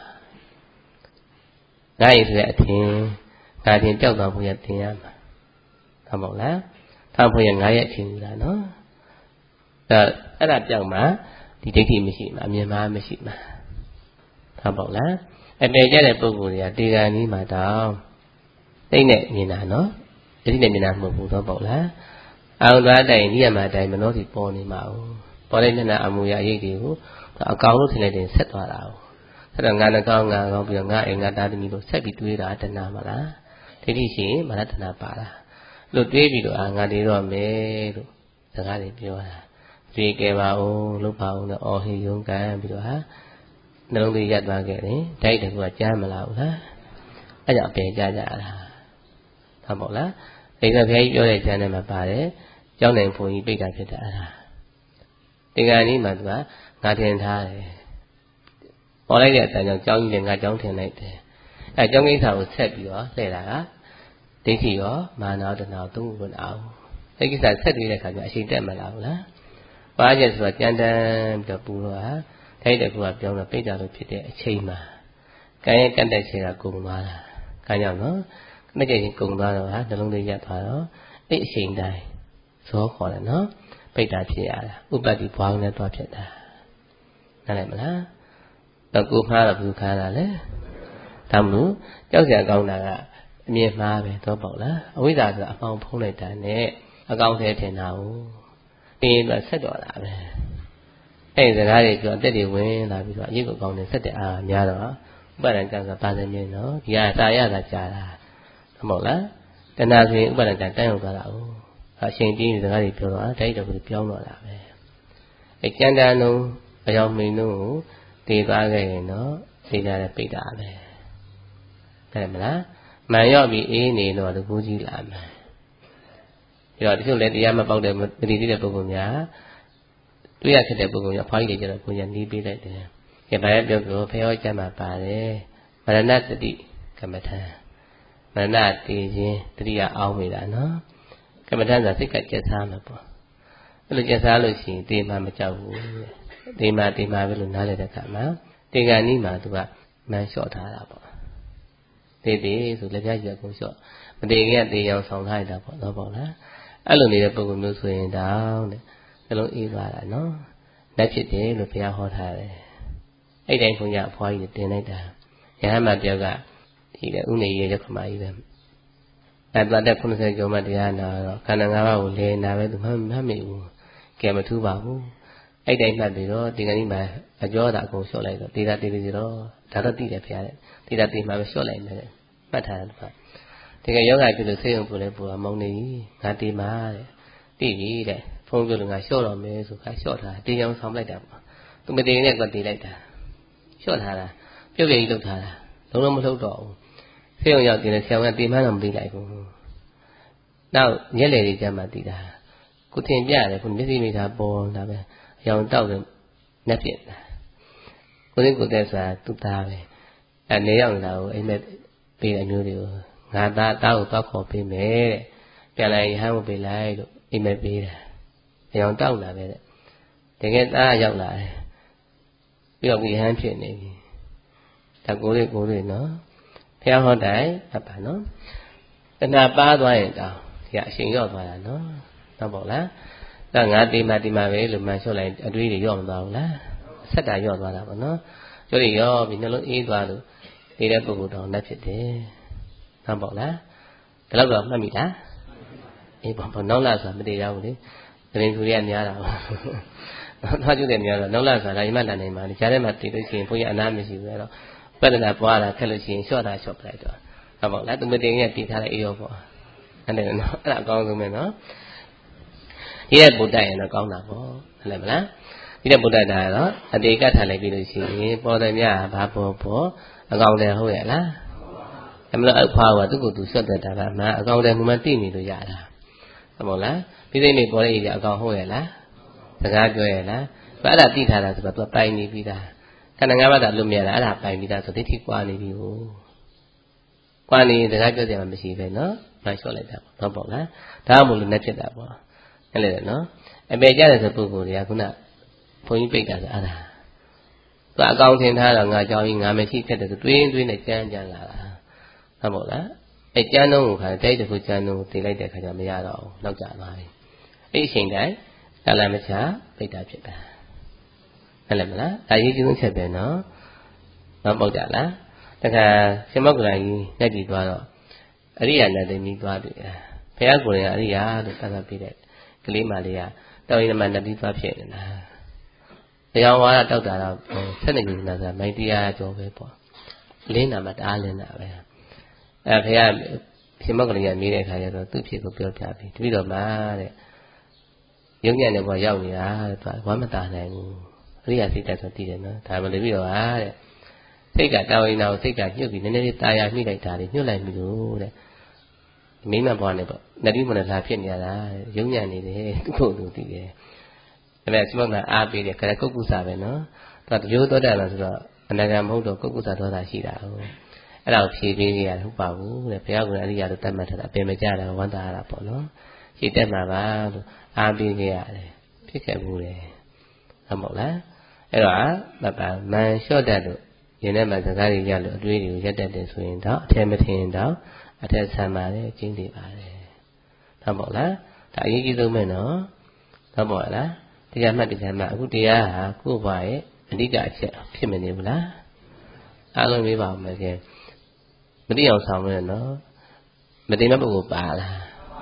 ငါ့ရင်ဆိုတဲ့အထင်ငါတင်ပျောက်သွားဘုရားသင်ရမှာဟုတ်မဟုတ်လားထားဘုရားငါရဲ့အထင်ကြီးလားနော်အဲ့အဲ့ဒါပြောက်မှာဒီဒိဋ္ဌိမရှိမှာအမြင်မှာမရှိမှာဟုတ်ပေါ့လားအပေကျတဲ့ပုဂ္ဂိုလ်တွေကတေဂာနီးမှာတောင်းသိနဲ့မြင်တာနော်ဒိဋ္ဌိနဲ့မြင်တာမဟုတ်ဘူးတော့ပေါ့လားအောင်သွားတိုင်ဒီရမှာတိုင်မနောစီပေါ်နေမှာ哦ပေါ်တဲ့မျက်နှာအမူအရာအရေးတွေကိုအကောင်လို့ထင်လိုက်တယ်ဆက်သွားတာ哦ဆက်တော့ငါနှကောင်းငါကောင်းပြီးတော့ငါအိမ်ငါသားသမီးတို့ဆက်ပြီးတွေးတာတဏှာမလားဒိဋ္ဌိရှိရင်မာနတဏှာပါလားလို့တွေးပြီးတော့အာငါတွေတော့မယ်လို့စကားတွေပြောတာပြေကဲပါဦးလုပ်ပါဦးတော့အော်ဟေယုံကန်ပြီးတော့ဟာနှလုံးသွေးရပ်သွားခဲ့တယ်ဓာတ်တကူကကြားမလားဘူးလားအဲ့ကြောင့်အပယ်ကြကြတာဟုတ်မို့လားအိမ်ကဘုရားကြီးပြောတဲ့ကျမ်းထဲမှာပါတယ်ကျောင်းနိုင်ဘုံကြီးပိတ်တာဖြစ်တာအဲ့ဒါဒီကနေ့မှသူကငါထင်ထားတယ်ပေါ်လိုက်တဲ့အတန်ကြောင့်ကျောင်းကြီးလည်းငါကျောင်းထင်လိုက်တယ်အဲကျောင်းကိစ္စကိုဆက်ပြီးတော့လှည့်လာတာဒိဋ္ဌိရောမာနတဏှာသုံးခုဝင်အောင်အဲ့ကိစ္စဆက်ပြီးတဲ့အခါကျအချိန်တက်မလားဘူးလားပါကျက်ဆိုတာကြမ်းတမ်းပြီးတော့ပူတော့ဟာထိုက်တဲ့ကူကပြောင်းတော့ပိတ်တာလို့ဖြစ်တဲ့အချိန်မှာကံရဲ့ကန့်တက်ခြင်းကကုန်သွားတာကံကြောင့်နော်ကန့်တက်ခြင်းကုန်သွားတော့ဟာနှလုံးသွေးရပ်သွားတော့အဲ့အချိန်တိုင်းဇောခေါ်တယ်နော်ပိတ်တာဖြစ်ရတာဥပတ္တိဘွားနဲ့သွားဖြစ်တာနားလည်မလားတော့ကိုမှားတော့ဘူးခါတာလေဒါမလို့ကြောက်စရာကောင်းတာကအမြင်မှားပဲတော့ပေါ့လားအဝိဇ္ဇာဆိုတာအပေါင်းဖုံးလိုက်တာနဲ့အကောင့်ထဲထင်တာကိုအင်းတော့ဆက်တော်လာပဲအဲ့ဒီစကားတွေပြောအသက်တွေဝင်လာပြီးတော့အရေးကိုကောင်းတယ်ဆက်တဲ့အားများတော့ဥပါဒံကံဆိုတာပါစမြင်နော်ဒီဟာတာရတာကြာတာဟုတ်မဟုတ်လားတဏှာဆိုရင်ဥပါဒံကံတန်းရောက်သွားတာ哦အရှင်ကြီးစကားတွေပြောတော့တိုက်တော့ပြောင်းတော့တာပဲအဲ့ကျန်တန်လုံးအယောင်မိန်လုံးကိုတည်သွားခဲ့ရင်တော့သိကြတဲ့ပိတ်တာပဲတဲ့မလားမှန်ရောက်ပြီးအေးနေတော့တကူကြီးလာမယ်ပြီးတော့တချို့လည်းတရားမပေါက်တဲ့မတိတိတဲ့ပုဂ္ဂိုလ်များတွေ့ရဖြစ်တဲ့ပုဂ္ဂိုလ်များအဖွားကြီးတွေကျတော့ကိုယ်ကနီးပေးလိုက်တယ်။ဒီဘာလဲပြောပြောဖျောကျမ်းမှာပါတယ်။မရဏတတိကမ္မထံမရဏတည်ခြင်းတတိယအောင်းမိတာနော်။ကမ္မထံဆိုတာစိတ်ကကျက်စားမှာပေါ့။အဲ့လိုကျက်စားလို့ရှိရင်တေမှမကြောက်ဘူး။တေမှတေမှပဲလို့နားလည်တဲ့အခါမှာတေကနီးမှာသူကမန်းလျှော့ထားတာပေါ့။တေတေဆိုလက်ပြရွက်ကိုလျှော့မတေခင်ကတေရောင်ဆောင်ထားရတာပေါ့တော့ပေါ့လား။အဲ့လိုနေတဲ့ပုဂ္ဂိုလ်မျိုးဆိုရင်တောင်းတဲ့နှလုံးအေးသွားတာနော်လက်ဖြစ်တယ်လို့ဘုရားဟောထားတယ်အဲ့တိုင်းဘုရားအဖွားကြီးတင်လိုက်တာယဟန်မပြောကဒီလေဥနေရရောက်ခမကြီးပဲအဲ့တော့တဲ့ခုနှစ်ဆယ်ကျော်မှတရားနာတော့ခန္ဓာ၅ပါးကိုလဲနာပဲသူမှမမိဘူးကဲမထူးပါဘူးအဲ့တိုင်းမှတ်ပြီးတော့ဒီကနေ့မှအကျော်တာအကုန်လျှော့လိုက်တော့တေတာတေစီတော့ဒါတော့သိတယ်ဘုရားတဲ့တေတာတေမှပဲလျှော့လိုက်မယ်တဲ့မှတ်ထားတယ်ဗျဒီကယောဂဖြစ်လို့ဆေးရုံပူလဲပူတာမောင်းနေငါတေမှတဲ့သိပြီတဲ့ဘုန်းပြောလို့ငါလျှော့တော့မယ်ဆိုခါလျှော့ထားတေးချောင်းဆောင်လိုက်တာပေါ့သူမတေးနဲ့ကတေးလိုက်တာလျှော့ထားတာပြုတ်ပြင်းကြီးလှုပ်ထားတာလုံးလုံးမလှုပ်တော့ဘူးဆေးရုံရောက်တင်တဲ့ဆရာကတေးမှန်းတော့မသိလိုက်ဘူးနောက်ရက်လေတွေကျမှသိတာကိုထင်ပြရတယ်ကိုမျက်စိမိသားပေါ်လာပဲအယောင်တောက်တယ်နှက်ပြစ်တာကိုသိကိုတဲ့ဆိုတာသူ့သားပဲအနေရောက်လာကိုအိမ်မက်ပေးတဲ့မျိုးတွေကိုငါသားသားကိုတောက်ခေါ်ပေးမယ်တဲ့ပြန်လာရင်ဟမ်းမပေးလိုက်လို့အိမ်မက်ပေးတာအယောင်တောက်လာပဲတဲ့တကယ်သားရောက်လာတယ်ပြီးတော့ဒီဟမ်းဖြစ်နေပြီဒါကိုလေးကိုလေးနော်ဘုရားဟောတိုင်အပ်ပါနော်တဏှာပါသွားရင်တောင်းဒီကအရှင်ရောက်သွားတာနော်ဟုတ်ပေါ့လားဒါငါတိမတိမပဲလို့မှန်လျှော့လိုက်အတွေးတွေရော့မသွားဘူးလားဆက်တာရော့သွားတာပေါ့နော်ကျိုးတွေရောပြီးနှလုံးအေးသွားလို့နေတဲ့ပုဂ္ဂိုလ်တော်လက်ဖြစ်တယ်ဟုတ်ပေါ့လားဒါတော့မှတ်မိလားအေးပေါ့ပေါ့နောက်လာဆိုတာမတည်ရဘူးလေတရင်သူတွေကများတာပါနောက်ကျတဲ့များတော့နောက်လာဆိုတာဒီမှတန်နိုင်ပါလေကြားထဲမှာတည်လို့ရှိရင်ဘုန်းကြီးအနာမရှိဘူးအဲ့တော့ပဒနာပွားတာခက်လို့ရှိရင်လျှော့တာလျှော့ပလိုက်တော့ဟုတ်ပေါ့လားသူမတင်ရဲ့တည်ထားတဲ့အေးရောပေါ့အဲ့ဒါနော်အဲ့ဒါအကောင်းဆုံးပဲနော်ဒီတဲ့ပုဒ်တိုက်ရင်တော့ကောင်းတာပေါ့ဟုတ်တယ်မလားဒီတဲ့ပုဒ်တိုက်တာကတော့အတေကထားလိုက်ပြီးလို့ရှိရင်ပေါ်တယ်များဘာပေါ်ပေါ်အကောင်တယ်ဟုတ်ရဲ့လားအမလို့အဖွားကသူ့ကိုယ်သူဆွတ်တဲ့တာကမှအကောင်တယ်မှမသိနေလို့ရတာဟုတ်မို့လားပြီးသိနေပေါ်တဲ့ကြီးအကောင်ဟုတ်ရဲ့လားစကားပြောရဲ့လားအဲ့ဒါသိထားတာဆိုတော့သူပိုင်နေပြီးသားခန္ဓာငါးပါးသာလွတ်မြဲတာအဲ့ဒါပိုင်ပြီးသားဆိုဒိဋ္ဌိကွာနေပြီဟိုကွာနေစကားပြောကြမှာမရှိပဲနော်မလျှော့လိုက်တာပေါ့ဟုတ်ပေါ့လားဒါမှမဟုတ်လည်းနဲ့ဖြစ်တာပေါ့အဲ့လေနော်အပေကြတဲ့ဆိုပုဂ္ဂိုလ်တွေကခုနဘုန်းကြီးပိတ်တာဆိုအဲ့ဒါသူအကောင်ထင်ထားတော့ငါကြောင်းကြီးငါမရှိဖြစ်တယ်ဆိုတွေးတွေးနဲ့ကြမ်းကြမ်းလာတာဟုတ်ပေါ့လားအဲ့ကြမ်းတော့ကိုခါတိုက်တခုကြမ်းတော့ကိုတည်လိုက်တဲ့ခါကျမရတော့ဘူးနောက်ကျသွားပြီအဲ့အချိန်တိုင်းကာလမချပိတ်တာဖြစ်တာဟုတ်တယ်မလားဒါရေးကျုံးချက်ပဲနော်မဟုတ်ကြလားတခါရှင်မောက္ကလန်ကြီးညက်ကြည့်သွားတော့အရိယာနတ်သိမီးသွားပြီဘုရားကိုယ်ကအရိယာလို့သတ်သတ်ပြတဲ့ကလေးမလေးကတောင်းရင်မှနတ်ပြီးသွားဖြစ်နေတာတရားဝါဒတောက်တာတော့ဆက်နေပြီလားဆိုတာမိုင်းတရားကြောပဲပေါ့လင်းတာမှတအားလင်းတာပဲအဲဘုရားရှင်မောက္ကလန်ကမေးတဲ့အခါကျတော့သူ့ဖြစ်ကိုပြောပြပြီတပည့်တော်မှာတဲ့ရုံညံ့တဲ့ဘောရောက်နေတာတဲ့သူကဝမ်းမတာနိုင်ဘူးအရိယာစိတ်တက်ဆိုတည်တယ်နော်ဒါမှလည်းပြီးတော့ဟာတဲ့စိတ်ကတောင်းရင်တော့စိတ်ကညှို့ပြီးနည်းနည်းလေးตายရမိလိုက်တာလေညှို့လိုက်ပြီလို့တဲ့မိမဘွားနဲ့ပေါ့နတိမနလာဖြစ်နေရတာရုံညံ့နေတယ်သူ့ကိုယ်သူတည်တယ်ဒါပေမဲ့စမောကအားပေးတယ်ခရကုတ်ကုစာပဲနော်သူကရိုးတော့တယ်လို့ဆိုတော့အနာဂတ်မဟုတ်တော့ကုတ်ကုစာတော့တာရှိတာဟုတ်အဲ့ဒါကိုဖြေပေးရတာဟုတ်ပါဘူးတဲ့ဘုရားကအရိယာတို့တတ်မှတ်ထားတာအပင်မကြတာဝမ်းသာရတာပေါ့နော်ရှိတတ်မှာပါလို့အားပေးခဲ့ရတယ်ဖြစ်ခဲ့ဘူးလေဟုတ်မဟုတ်လားအဲ့တော့မပန်မန်လျှော့တတ်လို့ရင်းထဲမှာစကားတွေရလို့အတွေးတွေကိုရက်တတ်တယ်ဆိုရင်တော့အထက်မထင်တော့အထက်ဆံပါတယ်ကျင်းနေပါတယ်ဟုတ်မဟုတ်လားဒါအရေးကြီးဆုံးပဲနော်ဟုတ်မဟုတ်လားတရားမှတ်တရားမှတ်အခုတရားဟာကိုယ့်ဘာရဲ့အဓိကအချက်ဖြစ်မနေဘူးလားအားလုံးမေးပါဦးမယ်ကဲမတိအောင်ဆောင်လို့နော်မတင်တဲ့ပုဂ္ဂိုလ်ပါလား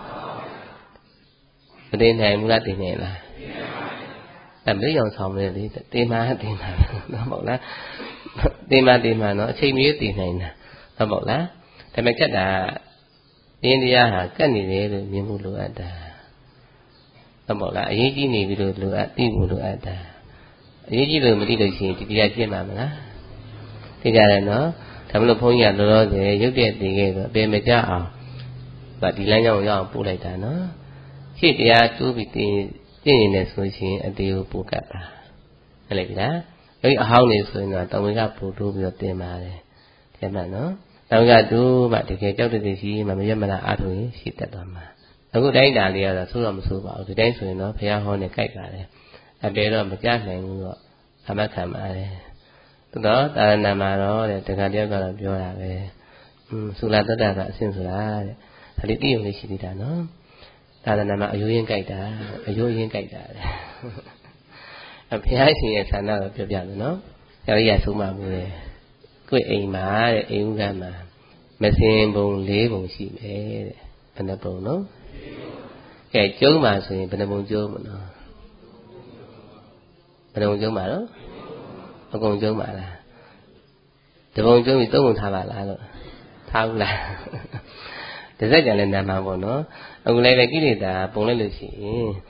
မတင်နိုင်ဘူးလားတင်နိုင်လားအဲမတိအောင်ဆောင်လို့လေတင်မှာတင်မှာနော်မဟုတ်လားတင်မှာတင်မှာနော်အချိန်မီတင်နိုင်တာဟုတ်မဟုတ်လားဒါပေမဲ့ကတ်တာတင်းတရားဟာကတ်နေတယ်လို့မြင်မှုလိုအပ်တာဟုတ်မဟုတ်လားအရေးကြီးနေပြီလို့လိုအပ်သိဖို့လိုအပ်တာအရေးကြီးလို့မသိလို့ရှိရင်ဒီတရားကျင့်မှာမလားသိကြတယ်နော်ဒါမလို့ဘုန်းကြီးကလောလောဆယ်ရုပ်တရက်တည်ခဲ့ဆိုအပင်မကြအောင်ဒါဒီလမ်းကြောင်းရောက်အောင်ပို့လိုက်တာနော်ရှေ့တရားတူးပြီးတင်ကျင့်နေတယ်ဆိုရှင်အတေကိုပို့ကပ်တာဟုတ်လေပြီလားအဲ့ဒီအဟောင်းနေဆိုရင်တော့တောင်ဝေကပို့တိုးပြီးတော့တင်ပါတယ်ဒီမှာနော်တောင်ဝေကတူးမှတကယ်ကြောက်တဲ့ရှိမှမရမလားအားထုတ်ရင်ရှိတတ်သွားမှာအခုတိုင်းတာလေးကတော့ဆိုးတော့မဆိုးပါဘူးဒီတိုင်းဆိုရင်တော့ဘုရားဟောနေကြိုက်ပါတယ်အပေတော့မကြနိုင်ဘူးတော့အမခံပါတယ်သို့တော့တာရဏမှာတော့တဲ့တခါတယောက်ကတော့ပြောတာပဲอืมသုလာတတ္တကအဆင့်ဆိုတာတဲ့ဒါလေးသိုံလေးရှိသေးတာနော်တာရဏမှာအယိုးရင်းကြိုက်တာအယိုးရင်းကြိုက်တာတဲ့ဘုရားရှင်ရဲ့ဌာနကိုပြောပြမယ်နော်ယောဂီရဆုံးမမှုလေကိုယ်အိမ်မှာတဲ့အိမ်ဥက္ကမှာမစင်ပုံ၄ပုံရှိမယ်တဲ့ဘယ်နှပုံနော်ကဲကျုံးပါဆိုရင်ဘယ်နှပုံကျုံးမနော်ဘယ်နှပုံကျုံးပါတော့အကုန်ကျုံးပါလားတပုံကျုံးပြီးသုံးပုံထားပါလားလို့ထားဘူးလားတစ်စက်ကြလည်းနာမှာပေါ့နော်အခုလည်းပဲကိလေသာပုံလိုက်လို့ရှိရင်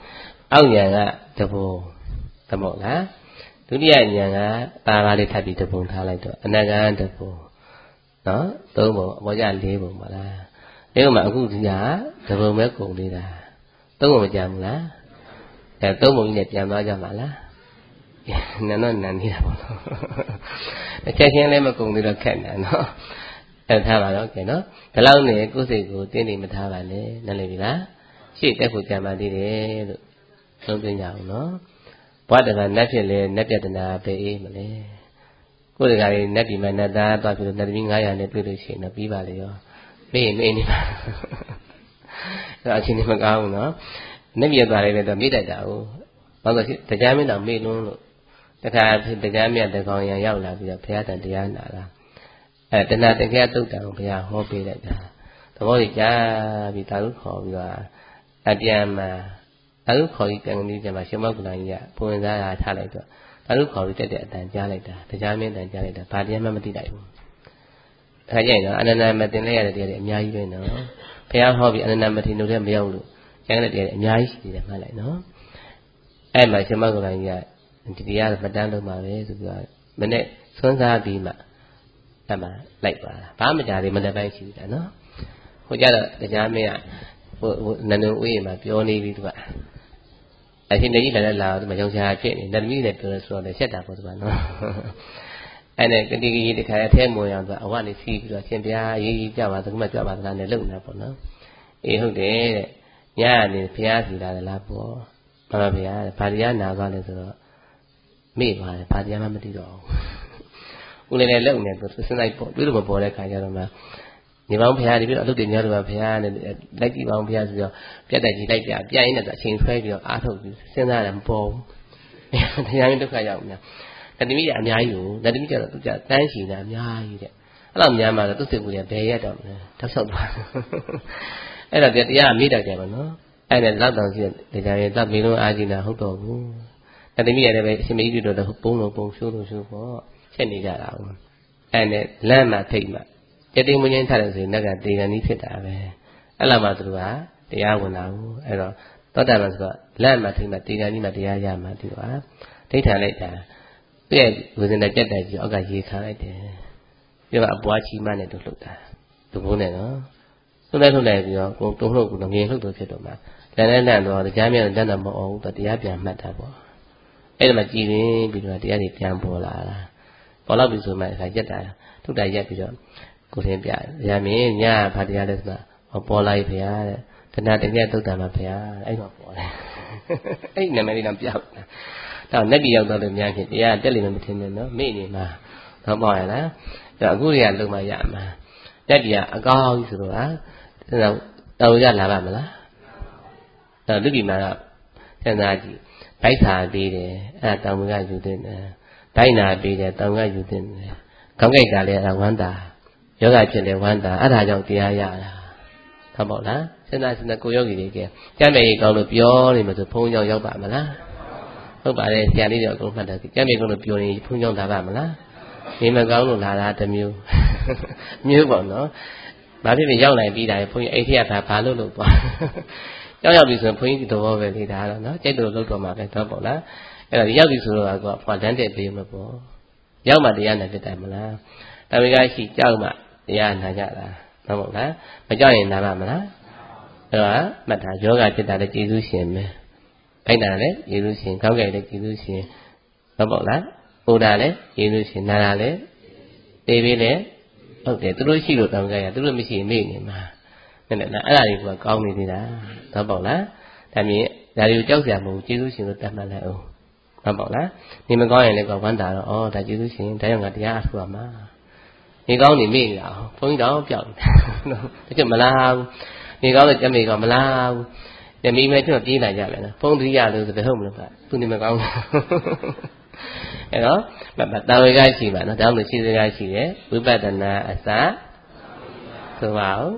အောက်ဉာဏ်ကတပုံသမဟုတ်လားဒုတိယဉာဏ်ကပါပါလေးထပ်ပြီးတပုံထားလိုက်တော့အနဂံတပုံနော်သုံးပုံအပေါ်ကျလေးပုံပါလားဒီမှာအခုဒီကတပုံပဲကုန်သေးတာသုံးပုံမကြဘူးလားအဲသုံးပုံကြီးနဲ့ပြန်သွားကြမှာလားနန်းတော့နန်းနေတာပေါ့နော်အချက်ချင်းလည်းမကုန်သေးတော့ခက်နေနော်အဲထားပါတော့ကဲနော်ဒီလောက်နဲ့ကိုယ်စိတ်ကိုတင်းနေမထားပါနဲ့နားလည်ပြီလားရှေ့တက်ဖို့ကြံပါသေးတယ်လို့သုံးသိကြအောင်နော်ဘဝတကနတ်ဖြစ်လဲနတ်ပြတနာပဲအေးမလဲကိုယ်တကယ်နတ်ဒီမှာနတ်သားသွားပြီးတော့နတ်သမီးငါးရာနဲ့တွေ့လို့ရှိရင်တော့ပြီးပါလေရောမေ့နေနေပါအဲ့အချင်းနေမကောင်းဘူးနော်နတ်ပြသွားလိုက်တော့မေ့တတ်တာဟုတ်ဘာလို့လဲတရားမင်းတော်မေ့လုံးလို့တခါတရားမြတ်တကောင်ရံရောက်လာပြီးတော့ဘုရားတန်တရားနာတာအဲတဏှာတကယ်တုတ်တယ်ဘုရားဟောပေးလိုက်တာသဘောကြီးကြားပြီးတာလို့ခေါ်ပြီးတော့အပြန်မှာတာလို့ခေါ်ပြီးကံကလေးကျမှရှင်မောက္ကလကြီးကပုံစံအားထားလိုက်တော့တာလို့ခေါ်ပြီးတက်တဲ့အတန်ကြားလိုက်တာတရားမင်းတန်ကြားလိုက်တာဘာတရားမှမသိလိုက်ဘူးအဲကြရင်တော့အနန္တမတင်လိုက်ရတဲ့တရားတွေအများကြီးပဲနော်ဘုရားဟောပြီးအနန္တမတင်လို့လည်းမရောက်လို့ကျန်တဲ့တရားတွေအများကြီးရှိတယ်မှတ်လိုက်နော်အဲ့မှာရှင်မောက္ကလကြီးကဒီတရားမတန်းလို့ပါပဲဆိုပြီးတော့မနေ့ဆွမ်းစားပြီးမှအဲ့မှာလိုက်သွားတာဘာမှမကြသေးမနေ့ပိုင်းရှိတာနော်ဟိုကြတော့တရားမင်းကဟိုနန္ဒဥယျာဉ်မှာပြောနေပြီသူကအရှင်ကြီးလည်းလာတော့မကြောင်ချာဖြစ်နေနတ်သမီးလည်းပြောလို့ဆိုတော့လည်းဆက်တာပေါ့သူကနော်အဲ့နဲ့ကတိကြီးတခါအထဲမွန်အောင်သူအဝနေစီးပြီးတော့ရှင်ဘုရားရေးကြီးကြပါသကုမကြပါသလားနဲ့လုံနေတာပေါ့နော်အေးဟုတ်တယ်တဲ့ညကနေဘုရားစီလာတယ်လားပေါ့မှန်ပါဗျာဗာတရားနာသွားလဲဆိုတော့မေ့ပါတယ်ဗာတရားမှမသိတော့ဘူးဦးလည်းလည်းလုံနေသူစဉ်းစားပေါ့တွေးလို့မပေါ်တဲ့ခါကျတော့မှညီမောင်ဘုရားဒီပြီးတော့အလုပ်တွေများတော့ဘုရားနဲ့လိုက်ကြည့်ပါအောင်ဘုရားဆိုတော့ပြတ်တက်ကြီးလိုက်ပြပြရင်လည်းအချိန်ဆွဲပြီးတော့အားထုတ်ပြီးစဉ်းစားတယ်မပေါ်ဘူးတရားရင်းဒုက္ခရောက်များတတိမိကအများကြီးကိုတတိမိကျတော့သူကတန်းရှိတာအများကြီးတဲ့အဲ့လိုများမှတော့သူ့စိတ်ကူတွေကဘယ်ရက်တော့မလဲတောက်ဆောက်သွားအဲ့တော့တရားမိတတ်တယ်ပေါ့နော်အဲ့နဲ့လောက်တောင်ရှိတဲ့တရားရင်းသတ်မီလုံးအားကြီးတာဟုတ်တော့ဘူးတတိမိရတယ်ပဲအရှင်မကြီးတို့တော့ပုံလုံးပုံရှိုးလို့ရှိုးပေါ့ချက်နေကြတာဘူးအဲ့နဲ့လမ်းမှာထိတ်မှာတတိမငင်းထားတယ်ဆိုရင်ငါကတေဂန်ကြီးဖြစ်တာပဲအဲ့လိုမှသူကတရားဝင်တာဘူးအဲ့တော့သောတာပန်ဆိုတော့လက်မှာထိမှတေဂန်ကြီးမှာတရားရမှာသူကဒိဋ္ဌာလိုက်တာပြည့်ဝိဇ္ဇနာကြက်တိုက်ကြီးအောက်ကရေခါလိုက်တယ်ပြီးတော့အပွားချီမနဲ့တို့လှုပ်တာသူဘုန်းနဲ့နော်လှုပ်လိုက်လှုပ်လိုက်ပြီးတော့ကိုတုံးလှုပ်ကတော့ငင်လှုပ်တော့ဖြစ်တော့မှလန်နဲ့လန့်တော့တရားမြတ်တတ်တာမဟုတ်ဘူးတရားပြန်မှတ်တာပေါ့အဲ့ဒီမှာကြည်ရင်းပြီးတော့တရားတွေပြန်ပေါ်လာတာပေါ်လာပြီဆိုမှအခါရက်တာထုတ်တာရက်ပြီးတော့ကိုရင်းပြရမင်းညဘာတရားလဲဆိုတာဟောပေါ်လိုက်ဗျာတဲ့တဏှာတကယ်သုတ်တံမှာဗျာအဲ့တော့ပေါ်တယ်အဲ့နာမည်လေးတော့ပြောက်တာတော့လက်ပြီးရောက်တော့လို့များဖြစ်တရားတက်လိမ့်မယ်မထင်နဲ့နော်မိနေမှာတော့ပေါ့ရလားအဲ့အခုတွေကလုံမရမှာတက်တရားအကောင်းကြီးဆိုတော့ဟာတော့တော်ရလာပါမလားအဲ့လူပြည်မှာတော့စဉ်းစားကြည့်ဗိုက်စာပေးတယ်အဲ့ဒါတောင်မကယူတဲ့တယ်ဒိုင်းနာပေးတယ်တောင်ကယူတဲ့တယ်ခေါင်းကြိုက်တာလည်းအဲ့ဒါဝမ်းတာယောဂဖြစ်တယ်ဝမ်းတာအဲ့ဒါကြောင့်တရားရတာဟုတ်ပေါ့လားစဉ်းစားစဉ်းစားကိုယောဂီတွေကကြမ်းမြေကောင်းလို့ပြောနေမှဆိုဘုန်းကြောင့်ရောက်ပါမလားဟုတ်ပါတယ်ဆရာလေးတော့အကုန်မှတ်တယ်ကြမ်းမြေကောင်းလို့ပြောရင်ဘုန်းကြောင့်လာပါမလားနေမကောင်းလို့လာတာတစ်မျိုးမျိုးပေါ့နော်ဘာဖြစ်ဖြစ်ရောက်နိုင်ပြီးတာဘုန်းကြီးအိတ်ထရဘာဘာလို့လို့ပေါ့ရောက်ရောက်ပြီဆိုရင်ဘုန်းကြီးဒီတော်ပဲလေဒါတော့နော်ကြိုက်လို့လုပ်တော့မှာပဲတော့ပေါ့လားအဲ့တော့ရောက်ပြီဆိုတော့ကွာဖွာတန်းတဲ့ပေးမှာပေါ့ရောက်မှတရားနဲ့ဖြစ်တယ်မလားတမင်ကရှိကြောက်မှတရားနာကြတာဟုတ်မဟုတ်လားမကြောက်ရင်နာပါမလားအဲ့တော့မှတ်တာယောဂဖြစ်တာလည်းကျေးဇူးရှင်ပဲအဲ့ဒါလည်းကျေးဇူးရှင်ခေါင်းကြိုက်လည်းကျေးဇူးရှင်ဟုတ်မဟုတ်လားဟိုတာလည်းကျေးဇူးရှင်နာတာလည်းသိပြီလေဟုတ်တယ်သူတို့ရှိလို့တောင်းကြရသူတို့မရှိရင်မေ့နေမှာနဲ့နဲ့အဲ့ဒါတွေကကောင်းနေသေးတာဟုတ်ပေါ့လားဒါမြင်ဒါတွေကိုကြောက်စရာမဟုတ်ကျေးဇူးရှင်လို့တတ်မှတ်လိုက်အောင်ဟုတ်ပေါ့လားနေမကောင်းရင်လည်းကောဝမ်းတာတော့ဩဒါကျေးဇူးရှင်ဒါကြောင့်ငါတရားအထူရမှာနေကောင်းနေမေ့နေတာဘုန်းကြီးတော့ပြောက်တယ်တကယ်မလားဘူးနေကောင်းလို့ကြက်မေကောမလားဘူးညမိမဲကျွတ်ပြေးလာကြမယ်နော်ဘုန်းကြီးရလို့ဆိုဘယ်ဟုတ်မလို့ကသူနေမကောင်းဘူးအဲ့တော့တာဝေကရှိပါနော်ဒါမှမဟုတ်ရှိစကားရှိတယ်ဝိပဿနာအစဆိုပါဦး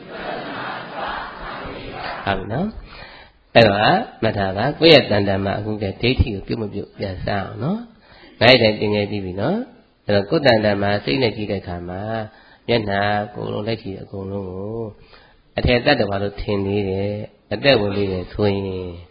ဟုတ်နော်အဲ့တော့မှတ်ထားပါကိုယ့်ရဲ့တန်တန်မှာအခုကဒိဋ္ဌိကိုပြုတ်မပြုတ်ပြန်စအောင်နော်နိုင်တယ်တင်ငယ်ပြီးပြီနော်အဲ့တော့ကိုယ်တန်တန်မှာစိတ်နဲ့ကြည့်တဲ့အခါမှာမျက်နှာကိုယ်လုံးလက်ချီအကုန်လုံးကိုအထက်တတ်တယ်ဘာလို့ထင်နေတယ်အသက်ဝင်နေတယ်ဆိုရင်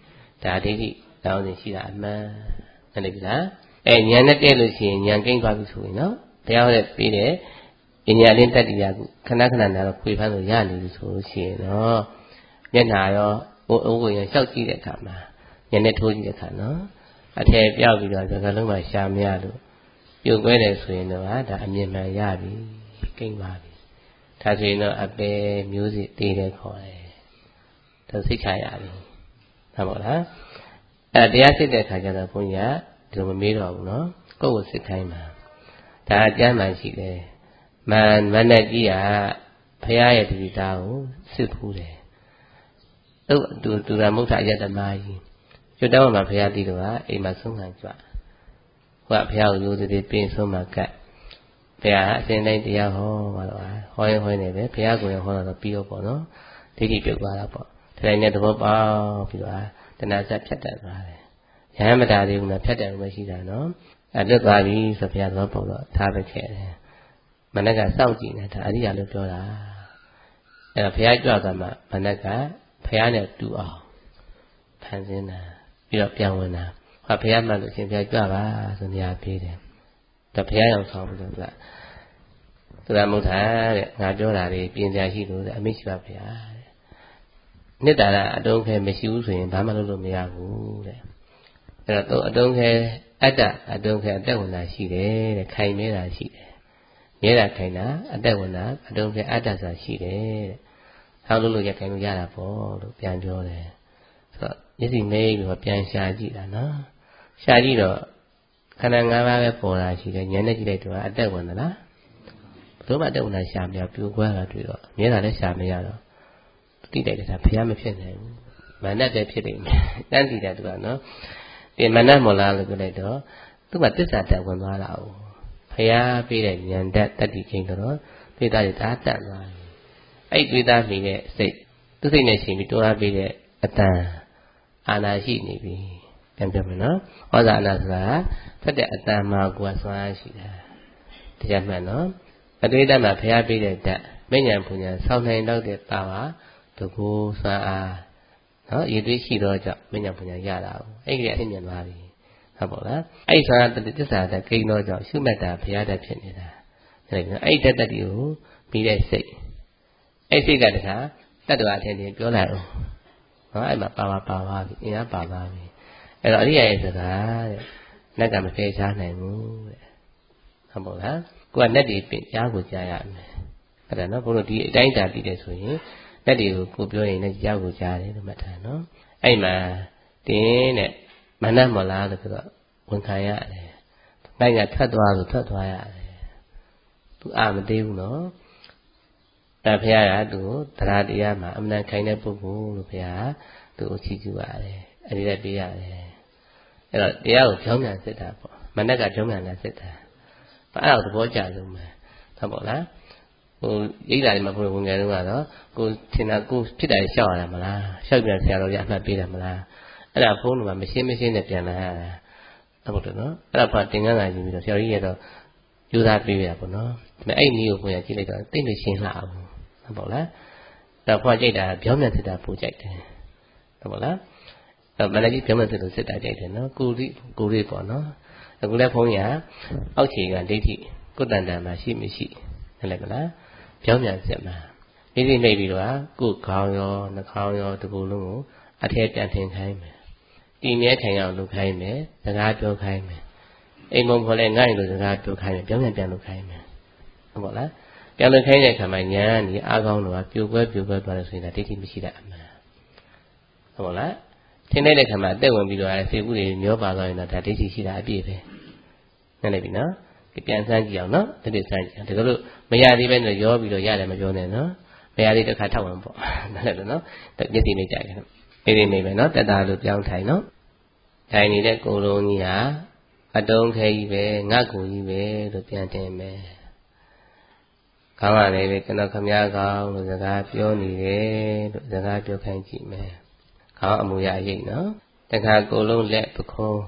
ဒါဒိဋ္ဌိတောင်းနေရှိတာအမှန်ဟုတ်တယ်ဗျာအဲဉာဏ်နဲ့တည့်လို့ရှိရင်ဉာဏ်ကိန်းသွားပြီဆိုရင်နော်တရားဟောတဲ့ပြီးတဲ့ပညာရင်းတတ္တိယကုခဏခဏနာတော့ခွေဖမ်းလို့ရနေပြီဆိုလို့ရှိရင်တော့မျက်နှာရောအိုးအိုးကိုရင်လျှောက်ကြည့်တဲ့အခါမှာဉာဏ်နဲ့ထိုးကြည့်တဲ့အခါနော်အထည်ပြောက်ပြီးတော့စကားလုံးမှရှာမရလို့ပြုတ်ခွဲတယ်ဆိုရင်တော့ဒါအမြင်မှန်ရပြီကိန်းပါပြီဒါဆိုရင်တော့အပေမျိုးစီတည်တယ်ခေါ်တယ်ဒါစိတ်ချရပြီဟုတ်ပါလားအဲတရားစစ်တဲ့အခါကျတော့ဘုန်းကြီးကဒီလိုမမေးတော့ဘူးနော်ကိုယ့်ကိုစစ်ခိုင်းမှာဒါအကျမ်းမှန်ရှိတယ်မန်မနဲ့ကြီးကဘုရားရဲ့ဒီသားကိုစစ်ဖူးတယ်သူသူသူရမုဋ္ဌအယတမကြီးကျွတ်တောင်းမှာဘုရားတည်တော့အိမ်မှာဆုံးခံကြွဟိုကဘုရားကိုရိုးသေးသေးပြင်ဆုံးမှာကတ်ဘုရားအစဉ်တိုင်းတရားဟောပါတော့ဟောရင်ဟောနေပဲဘုရားကိုရင်ဟောတော့ပြီးတော့ပေါ့နော်ဒိဋ္ဌိပြုတ်သွားတာပေါ့ဒီတိုင်းနဲ့သဘောပေါက်ပြီးတော့တဏှာစက်ဖြတ်တတ်သွားတယ်ရဟန်းမတားသေးဘူးနော်ဖြတ်တယ်လို့ရှိတာနော်အဲ့လွတ်သွားပြီဆိုဘုရားသဘောပေါက်တော့ထားပဲခဲ့တယ်မနက်ကစောင့်ကြည့်နေတာအရိယာလို့ပြောတာအဲ့တော့ဘုရားကြွသွားမှမနက်ကဘုရားနဲ့တူအောင်ဖန်ဆင်းတာပြီးတော့ပြန်ဝင်တာဟောဘုရားမှလို့ရှင်ဘုရားကြွပါဆိုနေရာပြေးတယ်ဒါဘုရားရောက်ဆောင်လို့ကသူရမုဋ္ဌာတဲ့ငါပြောတာတွေပြင်ပြရှိလို့တဲ့အမိရှိပါဘုရားတဲ့နှစ်တာကအတုံးခဲမရှိဘူးဆိုရင်ဘာမှလုပ်လို့မရဘူးတဲ့အဲ့တော့အတုံးခဲအတ္တအတုံးခဲအတက်ဝင်တာရှိတယ်တဲ့ခိုင်နေတာရှိတယ်မြဲတာခိုင်တာအတက်ဝင်တာအတုံးခဲအတ္တဆိုတာရှိတယ်တဲ့ဟောလို့လို့ရခိုင်လို့ရတာပေါ့လို့ပြန်ပြောတယ်ဆိုတော့မျက်စိမိတ်ပြီးပြန်ရှာကြည့်တာနော်ရှာကြည့်တော့ခန္ဓာ၅ပါးပဲပေါ်လာရှိတယ်ဉာဏ်နဲ့ကြည့်လိုက်တော့အတက်ဝင်သလားဘယ်လိုမှအတက်ဝင်တာရှာမရပြိုကွဲတာတွေ့တော့မြဲတာလည်းရှာမရတော့တိတိုက်တယ်ဒါဘုရားမဖြစ်နိုင်ဘူးမာနပဲဖြစ်နေမယ်တန်းတည်တယ်သူကနော်ဒီမာနမော်လာလို့ပြောလိုက်တော့သူကသစ္စာတက်ဝင်သွားတာ哦ဘုရားပေးတဲ့ဉာဏ်တက်တတ္တိချင်းတော့သိတာရတာတက်သွားတယ်အဲ့တွေးသားနေတဲ့စိတ်သူစိတ်နဲ့ရှင်ပြီးတွန်းအားပေးတဲ့အတန်အာနာရှိနေပြီပြန်ပြောမယ်နော်ဩဇာအာနာဆိုတာဖတ်တဲ့အတန်မှာကိုယ်ဆွမ်းအားရှိတာတရားမှန်နော်အတွေ့အကြုံမှာဘုရားပေးတဲ့ဓာတ်မဉ္ဇဉ်ပူညာဆောင်းနိုင်တော့တဲ့ပါပါတကူဆွမ်းအားနော်ရည်သွေးရှိတော့ကြောင့်မဉ္ဇဉ်ပူညာရတာ哦အဲ့ဒီအသိဉာဏ်သွားပြီဟုတ်ပါလားအဲ့ဆွမ်းအားတစ္ဆာတဲ့ကိန်းတော့ကြောင့်ရှုမှတ်တာဘုရားတတ်ဖြစ်နေတာအဲ့ဒီအဲ့ဓာတ်တတိကိုပြီးတဲ့စိတ်အဲ့စိတ်ကတခါတတ္တဝါထင်ထင်ပြောလိုက်အောင်နော်အဲ့မှာပါပါပါပါပြီအင်အားပါပါပြီအဲ့တော့အရိယာရဲ့စကားတဲ့နတ်ကမဖယ်ရှားနိုင်ဘူးတဲ့ဟုတ်ပါလားကိုကနတ်တွေပြင်ကြားကိုကြားရမယ်အဲ့ဒါနော်ဘုလို့ဒီအတိုင်းတာပြီးတယ်ဆိုရင်နတ်တွေကိုကိုပြောရင်လည်းကြားကိုကြားတယ်လို့မှတ်ထားနော်အဲ့မှာတင်းတဲ့မနတ်မလားလို့ဆိုတော့ဝန်ခံရတယ်နိုင်ကထွက်သွားလို့ထွက်သွားရတယ်သူအာမသေးဘူးနော်ဒါဘုရားကသူ့တရားတရားမှာအမှန်ခိုင်တဲ့ပုဂ္ဂိုလ်လို့ဘုရားသူ့ကိုချီးကျူးရတယ်အဲ့ဒီလည်းပြရတယ်အဲ့တော့တရားကိုကြောင်းပြန်စစ်တာပေါ့မနက်ကကြောင်းပြန်လာစစ်တာအဲ့ဒါသဘောကျဆုံးပဲဟုတ်ပါလားဟိုရိတ်တာတွေမှာဘုရားဝင်ငယ်တုန်းကတော့ကိုထင်တာကိုဖြစ်တာရှောက်ရတာမလားရှောက်ပြန်ဆရာတော်ကြီးအမှတ်ပေးတယ်မလားအဲ့ဒါဖုန်းကမရှင်းမရှင်းနဲ့ပြန်လာရတာဟုတ်တယ်နော်အဲ့ဒါဘာတင်ကန်းလာယူပြီးတော့ဆရာကြီးရတော့ယူသားပေးရပါတော့ဒါပေမဲ့အဲ့ဒီကိုဘုရားကြည့်လိုက်တော့တိတ်နေရှင်းလှအောင်ဟုတ်ပါလားဒါဖွာကြိုက်တာပြောင်းပြန်စစ်တာပူကြိုက်တယ်ဟုတ်ပါလားအဲ့မနကြီးပြောင်းပြန်စစ်လို့စစ်တာကြိုက်တယ်နော်ကိုရီကိုရီပေါ့နော်အခုလည်းဘုန်းကြီးကအောက်ခြေကဒိဋ္ဌိကုတ္တန်တန်မှာရှိမရှိဟုတ်လဲမလားပြောင်းပြန်စစ်မှာဒီဒီနှိပ်ပြီးတော့ကိုယ်ခေါင်းရောနှာခေါင်းရောဒီလိုလုံးကိုအထက်ပြန်ထင်ခိုင်းမယ်တည်မြဲခံရအောင်လုပ်ခိုင်းမယ်စကားပြောခိုင်းမယ်အိမ်မုံခေါ်လဲငိုင်းလို့စကားပြောခိုင်းမယ်ပြောင်းပြန်ပြန်လုပ်ခိုင်းမယ်ဟုတ်ပါလားပြန်လုပ်ခိုင်းတဲ့အခါမှာညာနေအားကောင်းတော့ပြိုကွဲပြိုကွဲသွားတယ်ဆိုရင်ဒါဒိဋ္ဌိမရှိတာအမှန်ဟုတ်ပါလားထင်တဲ့ခါမှာအသက်ဝင်ပြီးတော့ဆေးဥတွေမျောပါသွားရင်တော့ဒါဒိဋ္ဌိရှိတာအပြည့်ပဲနားလည်ပြီနော်ပြန်စမ်းကြည့်အောင်နော်ဒီလိုစမ်းကြည့်ဒါကြလို့မရသေးပဲနဲ့ရောပြီးတော့ရတယ်မပြောနဲ့နော်မရသေးတစ်ခါထောက်ဝင်ပေါ့နားလည်လို့နော်မျက်စိမိတ်ကြိုက်တယ်နေနေမိတ်ပဲနော်တက်တာလို့ပြောင်းထိုင်နော်ထိုင်နေတဲ့ကိုယ်လုံးကြီးဟာအတုံးခဲကြီးပဲငါ့ကိုကြီးပဲလို့ပြန်တင်မယ်ခေါင်းကလည်းပဲကျွန်တော်ခမည်းကောင်းလို့စကားပြောနေတယ်လို့စကားပြောခိုင်းကြည့်မယ်ခေါင်းအမူအရာရိပ်နော်တခါကိုယ်လုံးလက်ပခုံး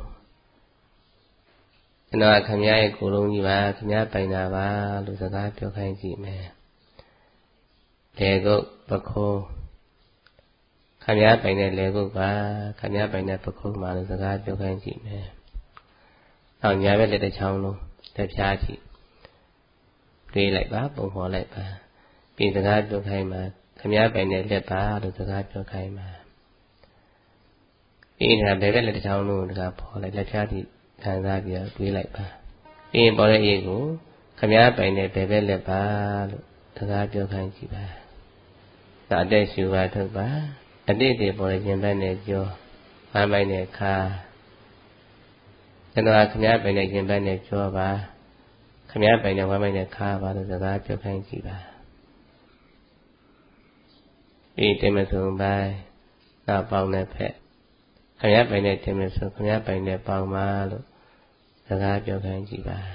ကျွန်တော်ခမည်းရဲ့ကိုယ်လုံးကြီးပါခမည်းပိုင်တာပါလို့စကားပြောခိုင်းကြည့်မယ်လေကုတ်ပခုံးခခမည်းပိုင်တဲ့လေကုတ်ပါခမည်းပိုင်တဲ့ပခုံးမှာလို့စကားပြောခိုင်းကြည့်မယ်။နောက်ညာဘက်လက်တစ်ချောင်းလုံးလက်ဖြားကြည့်တွေးလိုက်ပါပုံဖော်လိုက်ပါပြီးစကားပြောခိုင်းမှာခမည်းပိုင်တဲ့လက်ပါလို့စကားပြောခိုင်းမှာပြီးရင်ဘယ်ဘက်လက်တစ်ချောင်းလုံးကိုတကားဖော်လိုက်လက်ဖြားကြည့်ခံစားပြီးတော့တွေးလိုက်ပါပြီးရင်ပေါ်တဲ့အရေးကိုခမည်းပိုင်တဲ့ဘယ်ဘက်လက်ပါလို့စကားပြောခိုင်းကြည့်ပါဒါအတက်ရှူပါထုတ်ပါအတိတ်တွေပေါ်တဲ့ရင်ဘက်နဲ့ကြောဝမ်းပိုင်းနဲ့ခါကျွန်တော်ခမည်းပိုင်တဲ့ရင်ဘက်နဲ့ကြောပါခမည်းပိုင်တဲ့ဝမ်းပိုင်းနဲ့ခါပါလို့စကားပြောခိုင်းကြည့်ပါပြီးတင်မဆုံးပိုင်းနောက်ပေါင်းတဲ့ဖက်ခမည်းပိုင်တဲ့တင်မဆုံးခမည်းပိုင်တဲ့ပေါင်းပါလို့စကားပြောခိုင်းကြည့်ပါ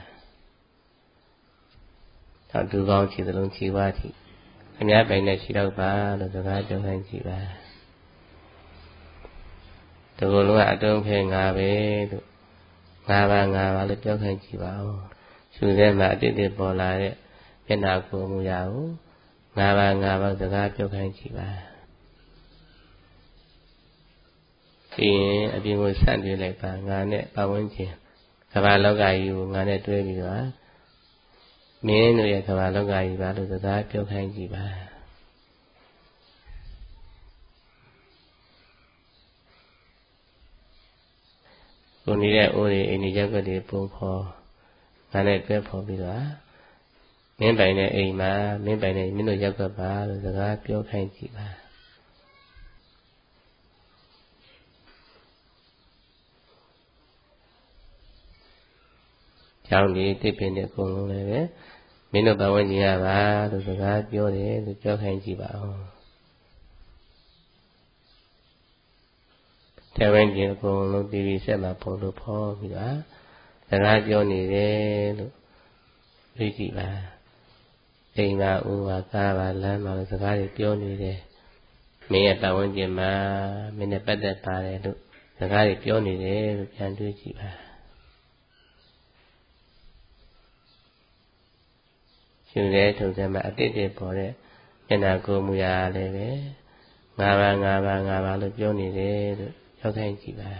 နောက်ဒူကောင်းခြေစလုံးခြေဝါးကြည့်ခမည်းပိုင်တဲ့ခြေတော့ပါလို့စကားပြောခိုင်းကြည့်ပါဒီလိုလုံးကအတုံးခဲငါပဲလို့ငါပါငါပါလို့ပြောခိုင်းကြည့်ပါဦးရှုထဲမှာအတိတ်တွေပေါ်လာတဲ့မျက်နာကိုမူရဘူးငါပါငါပါစကားပြောခိုင်းကြည့်ပါပြီးရင်အပြင်ကိုဆန့်ပြေးလိုက်ပါငါနဲ့ပတ်ဝန်းကျင်ကမ္ဘာလောကကြီးကိုငါနဲ့တွဲပြီးတော့မင်းတို့ရဲ့ကမ္ဘာလောကကြီးပါလို့စကားပြောခိုင်းကြည့်ပါကိုနေတဲ့အိုးတွေအိမ်ကြီးရပ်ကွက်တွေပုံဖော်ငါနဲ့တွဲဖော်ပြီးတော့မင်းပိုင်တဲ့အိမ်မှာမင်းပိုင်တဲ့မင်းတို့ရပ်ကွက်ပါလို့စကားပြောခိုင်းကြည့်ပါကျောင်းကြီးတစ်ပင်တဲ့အကုန်လုံးလည်းပဲမင်းတို့ပတ်ဝန်းကျင်ရပါလို့စကားပြောတယ်လို့ပြောခိုင်းကြည့်ပါဦးတဝင်းကျင်အကုန်လုံးတီဗီဆက်မှာပုံလို့ဖော်ပြီးတော့စကားပြောနေတယ်လို့သိကြည့်ပါအိမ်မှာဦးပါကားပါလမ်းမှာစကားတွေပြောနေတယ်မင်းရဲ့ပတ်ဝန်းကျင်မှာမင်းနဲ့ပတ်သက်ပါတယ်လို့စကားတွေပြောနေတယ်လို့ပြန်တွေးကြည့်ပါရှင်တဲ့ထုံတဲ့မှာအတိတ်တွေပေါ်တဲ့မျက်နာကိုမူရလည်းပဲငါပါငါပါငါပါလို့ပြောနေတယ်လို့ပြောခိုင်းကြည့်ပါ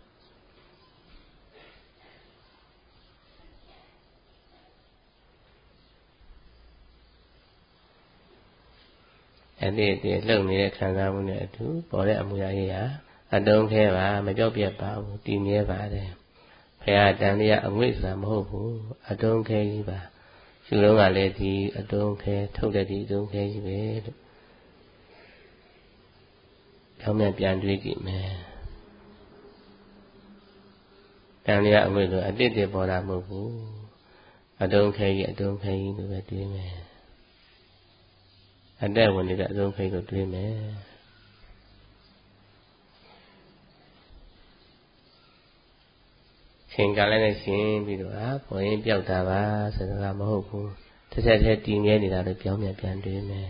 အဲ့ဒီတည်းလှုပ်နေတဲ့ခံစားမှုနဲ့အတူပေါ်တဲ့အမူအရာကြီးဟာအတုံးခဲပါမပြောက်ပြတ်ပါဘူးတည်မြဲပါတယ်ဖရာတန်လေးကအငွေ့စာမဟုတ်ဘူးအတုံးခဲကြီးပါရှုတော့ကလည်းဒီအတုံးခဲထုတ်တဲ့ဒီအတုံးခဲကြီးပဲလို့ကြောင်းမြန်ပြန်တွေးကြည့်မယ်တန်လေးကအငွေ့ဆိုအတိတ်တွေပေါ်တာမဟုတ်ဘူးအတုံးခဲကြီးအတုံးခဲကြီးလို့ပဲတွေးမယ်အတက်ဝင်နေတဲ့အတုံးခဲကိုတွေးမယ်ရှင်ကလည်းနဲ့ရှင်ပြီးတော့ဟာပေါ်ရင်ပြောက်တာပါဆိုတာမဟုတ်ဘူးတစ်ချက်တည်းတည်မြဲနေတာလို့ပြောင်းပြန်ပြန်တွေးမယ်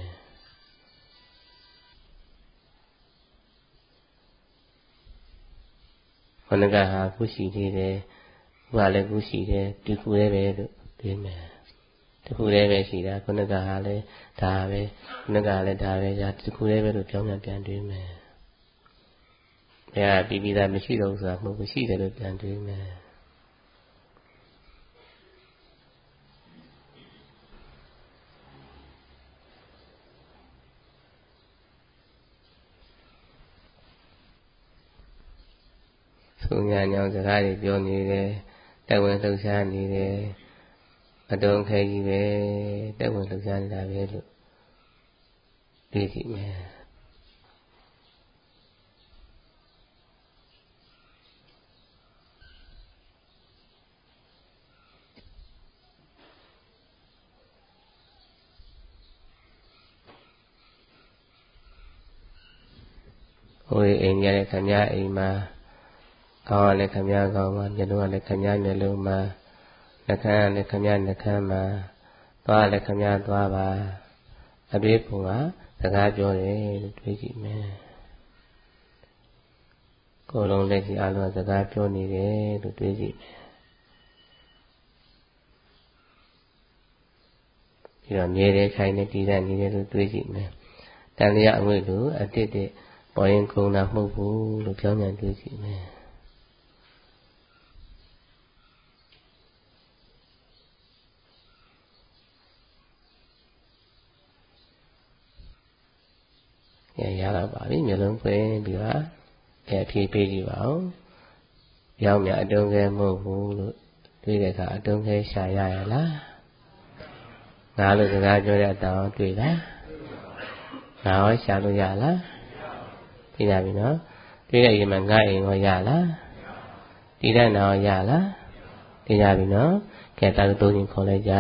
ခဏကဟာခုရှိသေးတယ်ခုကလည်းခုရှိတယ်ဒီခုလေးပဲလို့တွေးမယ်ဒီခုလေးပဲရှိတာခဏကဟာလည်းဒါပဲခဏကလည်းဒါပဲဒါဒီခုလေးပဲလို့ပြောင်းပြန်ပြန်တွေးမယ်ဘယ်ဟာပြီးပြီးသားမရှိတော့ဘူးဆိုတာမဟုတ်ဘူးရှိတယ်လို့ပြန်တွေးမယ်သူညာညောင်းစကားတွေပြောနေတယ်တက်ဝင်လှုပ်ရှားနေတယ်အတုံးခဲကြီးပဲတက်ဝင်လှုပ်ရှားနေတာပဲလို့သိကြည့်မယ်ဟိုအိမ်ရတဲ့ခင်ဗျားအိမ်မှာကောင်းရတဲ့ခမည်းကောင်းမှာမျက်လုံးကလည်းခမည်းမျက်လုံးမှာနှာခမ်းကလည်းခမည်းနှာခမ်းမှာသွားလည်းခမည်းသွားပါအပြေးပုံကစကားပြောတယ်လို့တွေးကြည့်မယ်ကိုယ်လုံးလက်ကြီးအလုံးစကားပြောနေတယ်လို့တွေးကြည့်မယ်ပြီးတော့မြဲတယ်ခိုင်နေတည်တဲ့နေတယ်လို့တွေးကြည့်မယ်တန်လျာအငွေ့လိုအတိတ်တဲ့ပေါ်ရင်ကုန်တာမဟုတ်ဘူးလို့ပြောင်းပြန်တွေ့ကြည့်မယ်ရရလာပါပြီမျိုးလုံးဖွင့်ပြီးပါအဲဖြည်းဖြည်းကြည့်ပါဦးရောက်မြအတုံးခဲမဟုတ်ဘူးလို့တွေ့တဲ့အခါအတုံးခဲရှာရရလားငါလို့စကားပြောတဲ့အတောင်တွေ့လားငါရောရှာလို့ရလားသိကြပြီနော်တွေ့တဲ့ရင်မှာငါအိမ်ရောရလားဒီတဲ့နာရောရလားသိကြပြီနော်ကဲတာလို့သုံးရင်ခေါ်လိုက်ကြ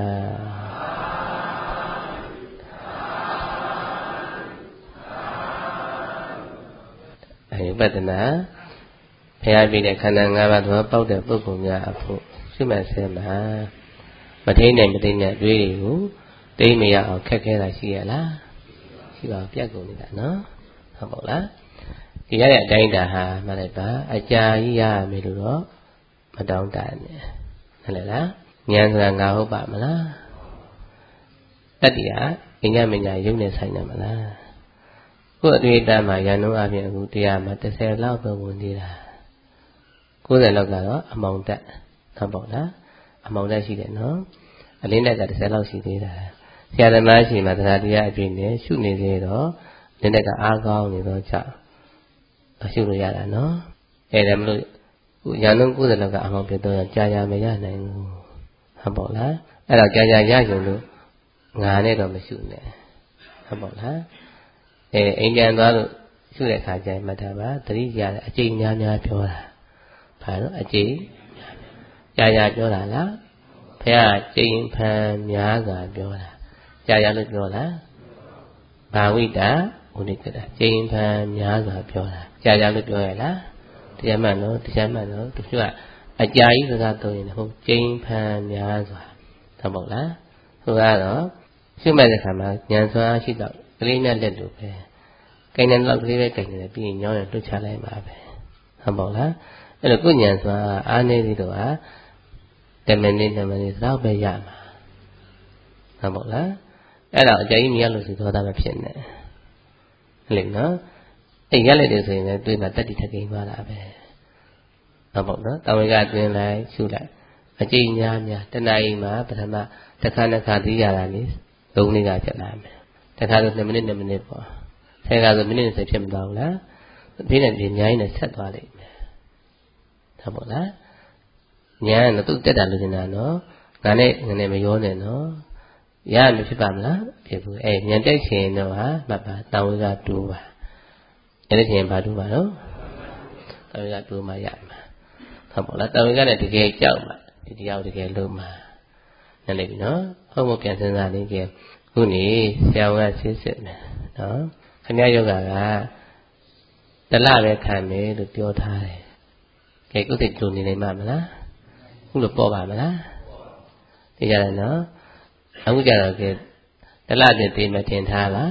အဲဝိပဿနာဘုရားပြတဲ့ခန္ဓာ၅ပါးသဘောပေါက်တဲ့ပုဂ္ဂိုလ်များအဖို့ရှုမှတ်ဆဲမှာမထိန်နိုင်မသိတဲ့အတွေးတွေကိုသိမရအောင်ခက်ခဲတာရှိရလားရှိပါပြတ်ကုန်နေတာနော်ဟုတ်ပါလားဒီရတဲ့အတိုင်းတာဟာမှတ်လိုက်ပါအကြာကြီးရမယ်လို့တော့မတောင်းတနဲ့ဟုတ်လားဉာဏ်ဆိုတာငါဟုတ်ပါမလားတတ္တိဟာအညာမညာယုံနဲ့ဆိုင်တယ်မလားကိုယ်အတွေ့အကြုံမှာရန်လုံးအပြင်အခုတရားမှာတစ်ဆယ်လောက်ပဲဝင်နေတာကိုယ်ဆယ်လောက်ကတော့အမောင်တက်ဟုတ်ပါလားအမောင်တက်ရှိတယ်နော်အလင်းတက်ကတစ်ဆယ်လောက်ရှိသေးတာဆရာသမားရှိမှတရားတရားအတွေ့နဲ့ရှုနေသေးတော့လင်းတက်ကအားကောင်းနေတော့ကြောက်ရှုလို့ရတာနော်အဲဒါမလို့ရန်လုံးကိုယ်ဆယ်လောက်ကအမောင်ပြတော့ကြာကြာမရနိုင်ဘူးဟုတ်ပါလားအဲ့တော့ကြာကြာရရုံလို့ငါနဲ့တော့မရှုနဲ့ဟုတ်ပါလားအဲအိမ်ပြန်သွားလို့ရှုတဲ့ခါကျရင်မှတ်ထားပါသတိရတဲ့အကျိန်များများပြောတာဘာလို့အကျိန်ကြာကြာပြောတာလားဘုရားကျိန်ဖန်များစွာပြောတာကြာကြာလို့ပြောလားဘာဝိတာဥဒိကတာကျိန်ဖန်များစွာပြောတာကြာကြာလို့ပြောရလားတရားမှန်တော့တရားမှန်တော့သူကအကြာကြီးစကားသုံးရင်ဟုတ်ကျိန်ဖန်များစွာဟုတ်ပါလားဟိုကတော့ရှုမှတ်တဲ့ခါမှာဉာဏ်စွာရှိတော့ကလေးနဲ့လက်လို့ပဲကိန်းနဲ့လောက်ကလေးပဲကိန်းနေပြီးရင်ညောင်းရလွတ်ချလိုက်ပါပဲဟုတ်ပါလားအဲ့တော့ကိုဉာဏ်စွာအားနေပြီးတော့ဟာတမနစ်တမနစ်တော့ပဲရမှာဟုတ်ပါလားအဲ့တော့အကြိမ်မရလို့ဆိုတော့ဒါပဲဖြစ်နေဟုတ်လေနော်အဲ့ရလိုက်တယ်ဆိုရင်လည်းတွေးမှတက်တိထက်ကိန်းသွားတာပဲဟုတ်ပါနော်တာဝေကတွင်လိုက်ရှုလိုက်အကြိမ်များများတဏှာကြီးမှာပထမတစ်ခါတစ်ခါသိရတာလေသုံးလေးကဖြစ်လာမယ်တခါဆိုနှစ်မိနစ်နှစ်မိနစ်ပေါ့ဆယ်ခါဆိုမိနစ်နှစ်ဆယ်ဖြစ်မသွားဘူးလားဒီနဲ့ဒီအများကြီးနဲ့ဆက်သွားလိမ့်မယ်ဟုတ်ပါလားညာတော့သူတက်တာလို့နေတာနော်ငါနဲ့ငါနဲ့မရောနဲ့နော်ရမဖြစ်ပါမလားဖြစ်ဘူးအဲညာတက်ချင်တော့ဟာမှတ်ပါတောင်းဝကတူပါအဲ့ဒီချင်းဘာတူပါတော့တောင်းဝကတူမှရမှာဟုတ်ပါလားတောင်းဝကနဲ့တကယ်ကြောက်မှာဒီတရားတကယ်လုံးမှာနားလည်ပြီနော်ဟုတ်မို့ပြန်စဉ်းစားနေကြခုနေဆရာဝန်ကစစ်စစ်မယ်နော်ခင်ဗျားယောဂကတလပဲခံမယ်လို့ပြောထားတယ်ကဲကုသိကျုံနေနိုင်မှာမလားခုလိုပေါ်ပါမလားသိကြတယ်နော်အခုကြတော့ကဲတလတည်းသိမတင်ထားလား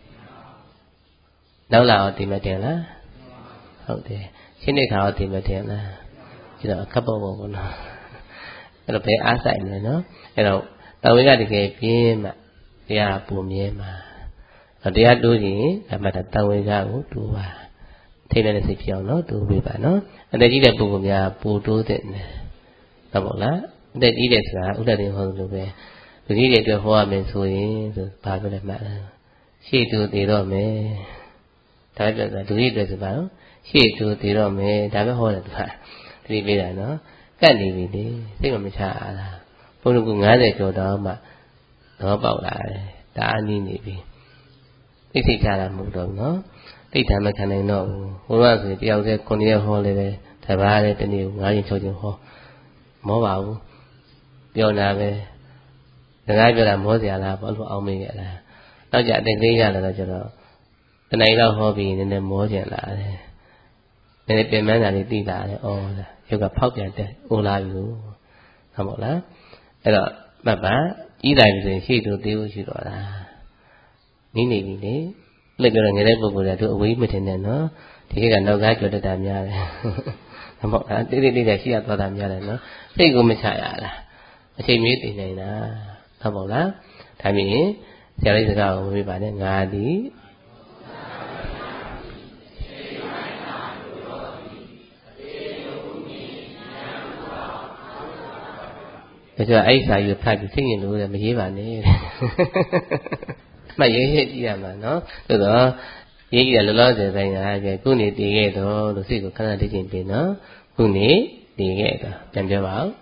နောက်လာအောင်သိမတင်လားဟုတ်တယ်ရှင်းနေခါအောင်သိမတင်လားဒီတော့အခက်ပေါ်ပေါ်ပေါ့နော်အဲ့တော့ဘယ်အားဆိုင်မလဲနော်အဲ့တော့တာဝေကတကယ်ပြင်းမှတရားပူမြဲမှာတရားတိုးရင်အမှတ်တဝေကကိုတိုးပါထိတဲ့စိတ်ပြောင်းနော်တိုးပေးပါနော်အသက်ကြီးတဲ့ပုဂ္ဂိုလ်များပူတိုးတဲ့နဲ့ဟုတ်ပါလားအသက်ကြီးတဲ့ဆိုတာဥဒ္ဒတိဟောလို့ပဲလူကြီးတွေအတွက်ဟောရမယ်ဆိုရင်ဆိုဘာပြောလဲမှတ်လားရှေ့တိုးသေးတော့မယ်ဒါပြတ်တာလူကြီးတွေဆိုပါတော့ရှေ့တိုးသေးတော့မယ်ဒါပဲဟောတယ်သူကသတိပေးတာနော်ကတ်နေပြီလေစိတ်မမချအားလားဘုန်းကြီးက၅၀ကျော်တော့မှတော့ပေါက်လာတယ်ဒါအနည်းနေပြီသိသိချတာမဟုတ်တော့နော်သိတာမခံနိုင်တော့ဘူးဟိုကဆိုတယောက်တည်းခုနှစ်ရက်ဟောလေတယ်တပါးလည်းတနေ့၅ရင်၆ရင်ဟောမောပါဘူးပြောနာပဲစကားပြောတာမောစရာလားဘာလို့အောင်မေးရလားနောက်ကြအတိတ်လေးရလာတော့ကျတော့တနေ့တော့ဟောပြီးနည်းနည်းမောကျင်လာတယ်နည်းနည်းပြင်ပန်းတာလေးသိလာတယ်ဩလားရုပ်ကဖောက်ပြန်တယ်အိုလာပြီလို့ဟုတ်မို့လားအဲ့တော့မှတ်ပါကြီးတိုင်းဆိုရင်ရှေ့တို့သေးဖို့ရှိတော့တာနီးနေပြီလေလက်ပြောတော့ငယ်တဲ့ပုဂ္ဂိုလ်ကသူအဝေးမထင်နဲ့နော်ဒီကိကနောက်ကားကြော်တတ်တာများတယ်ဟုတ်ပါလားတိတိတိကျရှိရသွားတာများတယ်နော်စိတ်ကိုမချရလားအချိန်မြေးသိနေတာဟုတ်ပါလားဒါမြင်ဆရာလေးစကားကိုမမေ့ပါနဲ့ငါသည်ဒါဆိုအဲ့စာယူဖတ်ပြီးသိရင်လို့လည်းမရေးပါနဲ့မှတ်ရေးရေးကြည့်ရမှာနော်သို့တော့ရေးကြည့်ရလောလောဆယ်ပိုင်းကခုနေတည်ခဲ့တော့လို့စိတ်ကိုခဏသိချင်းပြင်နော်ခုနေတည်ခဲ့တော့ပြန်ပြောပါဦး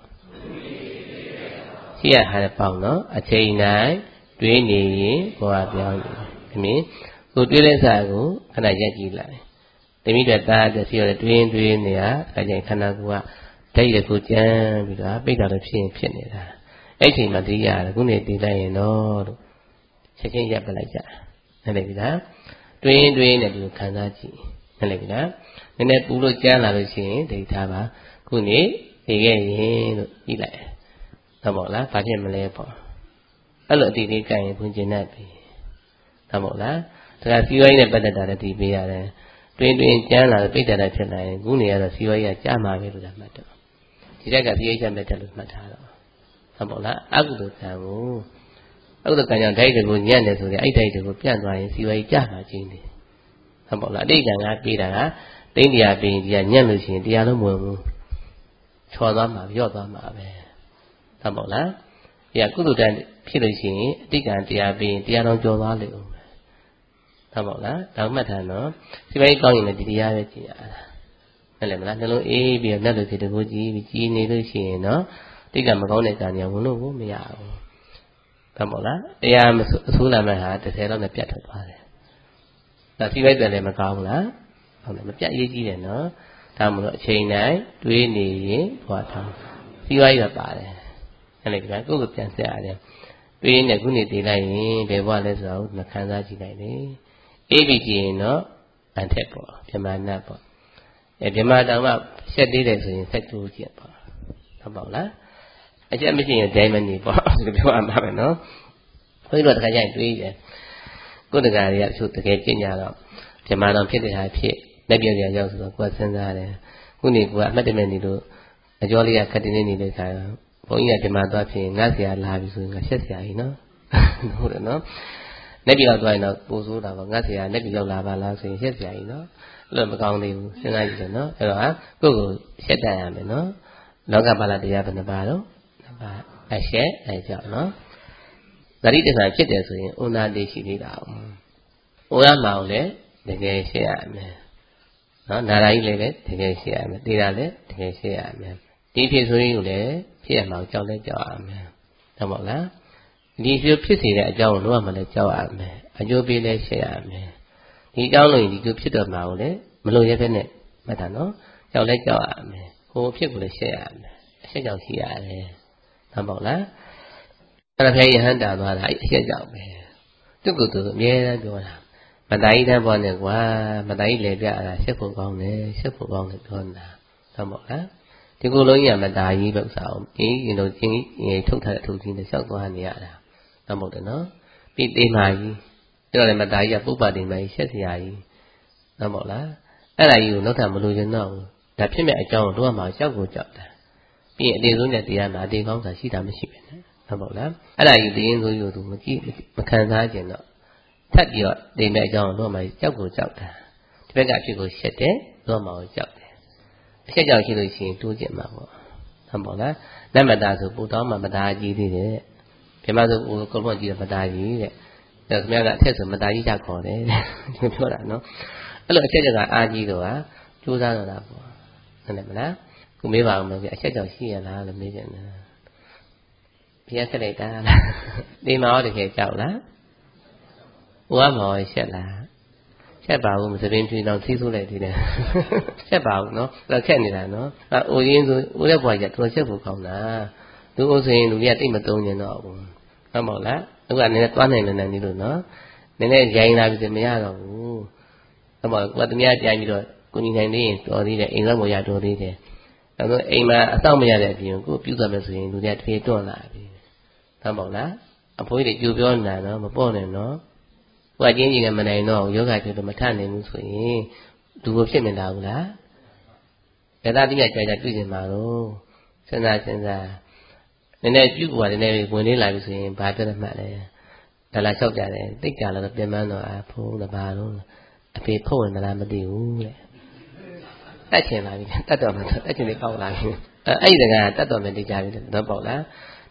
ရှိရဟာတဲ့ပေါင်းနော်အချိန်တိုင်းတွေးနေရင်ဘဝပြောင်းနေအမင်းကိုတွေးတဲ့စာကိုခဏရက်ကြည့်လိုက်တမိတဲ့သားတဲ့စီရတွေးတွေးနေတာအဲကျရင်ခန္ဓာကိုယ်ကဓာတ်ရည်ကိုကြမ်းပြီးတော့ပိတ်တာလည်းဖြစ်ရင်ဖြစ်နေတာအဲ့ချိန်မှာဒီရတယ်ခုနေတည်လိုက်ရင်တော့လို့ချက်ချင်းရပ်ပလိုက်ကြနားလည်ပြီလားတွင်းတွင်းနဲ့ဒီလိုခံစားကြည့်နားလည်ပြီလားနည်းနည်းပူလို့ကြမ်းလာလို့ရှိရင်ဒိဋ္ဌာပါခုနေတည်ခဲ့ရင်လို့ပြီးလိုက်ဟုတ်မို့လားဘာဖြစ်မလဲပေါ့အဲ့လိုအတိအကျရင်ဘုံကျင်တတ်ပြီဟုတ်မို့လားဒါကစီဝိုင်းနဲ့ပတ်သက်တာလည်းဒီပေးရတယ်တွင်းတွင်းကြမ်းလာပိတ်တာဖြစ်လာရင်ခုနေရတော့စီဝိုင်းကကြားမှာပဲလို့သာမှတ်တော့ဒီတက်ကစီဝိုင်းချက်မဲ့တယ်လို့မှတ်ထားတော့ဟုတ်မို့လားအကုသိုလ်ကံကိုအကုသိုလ်ကံကြောင့်ဓာတ်တွေကိုညံ့တယ်ဆိုရင်အဲ့ဓာတ်တွေကိုပြန့်သွားရင်စီဝိုင်းကြားမှာချင်းတယ်ဟုတ်မို့လားအတိတ်ကံကပေးတာကတိမ့်တရားပေးရင်ဒီကညံ့လို့ရှိရင်တရားလုံးမဝင်ဘူးချော်သွားမှာရော့သွားမှာပဲဟုတ်မို့လားဒီကကုသိုလ်တန်ဖြစ်လို့ရှိရင်အတိတ်ကံတရားပေးရင်တရားတော်ကျော်သွားလိမ့်ဦးမယ်ဟုတ်မို့လားဒါမှတ်ထားနော်စီပိုင်းကောင်းရင်လည်းဒီတရားပဲကြည့်ရတာဟုတ်တယ်မလားနှလုံးအေးပြီးတော့လက်လိုဖြစ်တကူကြည့်ပြီးကြည်နေလို့ရှိရင်နော်တိတ်ကမကောင်းတဲ့ကံညာဝင်လို့ကိုမရဘူးဟုတ်မို့လားတရားမဆိုးအဆိုးလာမဲ့ဟာတစ်ဆယ်လောက်နဲ့ပြတ်ထွက်သွားတယ်ဒါစီပိုင်းတယ်လည်းမကောင်းဘူးလားဟုတ်တယ်မပြတ်ရေးကြည့်တယ်နော်ဒါမှမဟုတ်အချိန်တိုင်းတွေးနေရင်ဘွားထောင်းစီပိုင်းရပါတယ်အဲ့လေဒီကကိုယ့်ကိုပြန်ဆက်ရတယ်တွေးနေခုနေတည်လိုက်ရင်ဘယ်ဘွားလဲဆိုတော့မခံစားကြည့်လိုက်လေအေးပြီးကြည့်ရင်တော့အန်ထက်ပေါ့ဗြဟ္မာနတ်ပေါ့အဲဗြဟ္မာတောင်မှရှက်သေးတယ်ဆိုရင်ဆက်ကျိုးကြည့်ပေါ့ဟုတ်ပါ့လားအချက်မရှိရင်ဒိုင်းမနေပေါ့ဒီပြောရမှာပဲနော်ခွေးတော့တခါကျရင်တွေးတယ်ကိုယ်တကာတွေကသူတကယ်ကြင်ညာတော့ဗြဟ္မာတောင်ဖြစ်တဲ့ဟာဖြစ်လက်ပြပြရောက်ဆိုတော့ကိုယ်စဉ်းစားတယ်ခုနေကိုကအမှတ်တမဲ့နေလို့အကျော်လေးကခက်တင်းနေနေတဲ့ခါဘုန်းကြီးကဗြဟ္မာသွားဖြစ်ငတ်ဆရာလာပြီဆိုရင်ငါရှက်ဆရာကြီးနော်ဟုတ်တယ်နော်လက်ပြရောက်သွားရင်တော့ပိုဆိုးတာပေါ့ငတ်ဆရာလက်ပြရောက်လာပါလားဆိုရင်ရှက်ဆရာကြီးနော်အဲ့လိုမကောင်းသေးဘူးစဉ်းစားကြည့်တယ်နော်အဲ့တော့ဟာကိုယ့်ကိုရှက်တတ်ရမယ်နော်လောကပါဠတရားဘယ်နှပါတော့နှစ်ပါးအရှက်အဲကြောင့်နော်သတိတ္တဖြစ်တယ်ဆိုရင်ဥနာတိရှိသေးတာ။ဥရမောင်လည်းတကယ်ရှိရမယ်။နော်နာရာကြီးလည်းတကယ်ရှိရမယ်။တေတာလည်းတကယ်ရှိရမယ်။ဒီဖြစ်ဆိုရင်လည်းဖြစ်ရမှာကြောက်လဲကြောက်ရမယ်။ဟုတ်မလား။ဒီဖြစ်ဖြစ်စေတဲ့အကြောင်းကိုလုံးဝမလဲကြောက်ရမယ်။အကျိုးပေးလည်းရှိရမယ်။ဒီအကြောင်းလို့ဒီလိုဖြစ်တော့မှာကိုလည်းမလို့ရဖက်နဲ့မှတ်တာနော်။ကြောက်လဲကြောက်ရမယ်။ဟိုဖြစ်ကိုလည်းရှိရမယ်။အရှက်ကြောင့်ရှိရတယ်။ဟုတ်ပါ့လား။အဲ့ဒါဖဲယဟန်တာသွားတာအဲ့အရှက်ကြောင့်ပဲသူ့ကိုယ်သူအမြဲတမ်းပြောတာမတန်ကြီးတန်းပေါ်နေကွာမတန်ကြီးလေပြအဲ့ဒါရှက်ဖို့ကောင်းတယ်ရှက်ဖို့ကောင်းတယ်ပြောနေတာဟုတ်ပါ့လားဒီကိုယ်လုံးကြီးကမတန်ကြီးလို့ဆိုအောင်ဒီရင်တို့ချင်းကြီးထုတ်ထားတဲ့အထုပ်ကြီးနဲ့ရှောက်သွားနေရတာဟုတ်ပါ့တယ်နော်ပြီးသေးမာကြီးအဲ့တော့လည်းမတန်ကြီးကပုပ္ပတိမကြီးရှက်စရာကြီးဟုတ်ပါ့လားအဲ့ဒါကြီးကိုနောက်ထပ်မလို့ရင်တော့ဒါဖြစ်မဲ့အကြောင်းတို့ကမှရှောက်ကိုကြောက်တာပြီးရင်အတေဆုံးတဲ့တရားမှာအတေကောင်းတာရှိတာမရှိပဲနဲ့ဟုတ်ပါ့လားအဲ့ဒါကြီးတင်းဆိုယူသူမကြည့်မခံစားခြင်းတော့ထပ်ပြီးတော့နေမဲ့အကြောင်းတော့မှကြောက်ကိုကြောက်တာဒီဘက်ကအဖြစ်ကိုရှက်တယ်တော့မှကိုကြောက်တယ်အရှက်ကြောက်ရှိလို့ရှိရင်တိုးကျင်မှာပေါ့ဟုတ်ပါ့လားနတ်မတာဆိုပူတောင်းမှမတာကြီးသေးတယ်ပြမဆိုကုန်းလုံးကြီးမတာကြီးတဲ့ဒါခင်ဗျားကအထက်ဆိုမတာကြီးကြခေါ်တယ်တဲ့ပြောတာနော်အဲ့လိုအရှက်ကြောက်ကအာကြီးတော့ဟာကြိုးစားတော့တာပေါ့ဟုတ်တယ်မလားခုမေးပါအောင်မယ်အရှက်ကြောက်ရှိရလားလို့မေးကြတယ်ဘုရားဆက်လိုက်တာလားဒီမှာဟောတကယ်ကြောက်လားဘုရားမောရှက်လားရှက်ပါဘူးမစပင်းဖြူတော့သီးဆိုးလိုက်သေးတယ်ရှက်ပါဘူးနော်တော့ခက်နေတာနော်အဲအိုရင်းဆိုဦးတဲ့ဘွားကြီးကတော်ရှက်ဖို့ကောင်းတာသူအိုဆိုရင်လူကြီးကတိတ်မတုံးကျင်တော့ဘူးဟုတ်မို့လားသူကနည်းနည်းသွားနိုင်လည်းနိုင်နေလို့နော်နည်းနည်းရိုင်းလာပြီမရတော့ဘူးဟုတ်မို့ကိုကတမရကြိုင်ပြီးတော့ကိုညီနိုင်လေးရင်တော်သေးတယ်အိမ်ကမောရတော်သေးတယ်အဲတော့အိမ်မှာအဆောက်မရတဲ့အပြင်ကိုပြုသွားမယ်ဆိုရင်လူတွေကတဖြည်းတွန့်လာပြီဟုတ်မို့လားအဖိုးကြီးကြိုပြောနေတာနော်မပေါ့နဲ့နော်ဟိုအချင်းကြီးလည်းမနိုင်တော့ယောဂဖြစ်လို့မထနိုင်ဘူးဆိုရင်ဒူဘဖြစ်မလာဘူးလားယသာတိမြကြာကြာပြုကျင်ပါတော့စဉ်းစားစဉ်းစားနည်းနည်းပြုတ်သွားတယ်နည်းနည်းဝင်လေးလာပြီဆိုရင်ဘာပြောရမှလဲဒါလာလျှောက်ကြတယ်တိတ်ကြလာတော့ပြန်မန်းတော့အဖိုးလည်းဘာလို့အဖေဖုတ်ဝင်လာမသိဘူးတဲ့တက်ချင်လာပြီတက်တော်မှတက်ချင်လေးပေါက်လာပြီအဲ့ဒီတကတတ်တော်မယ်တိတ်ကြပြီတော့ပေါ့လား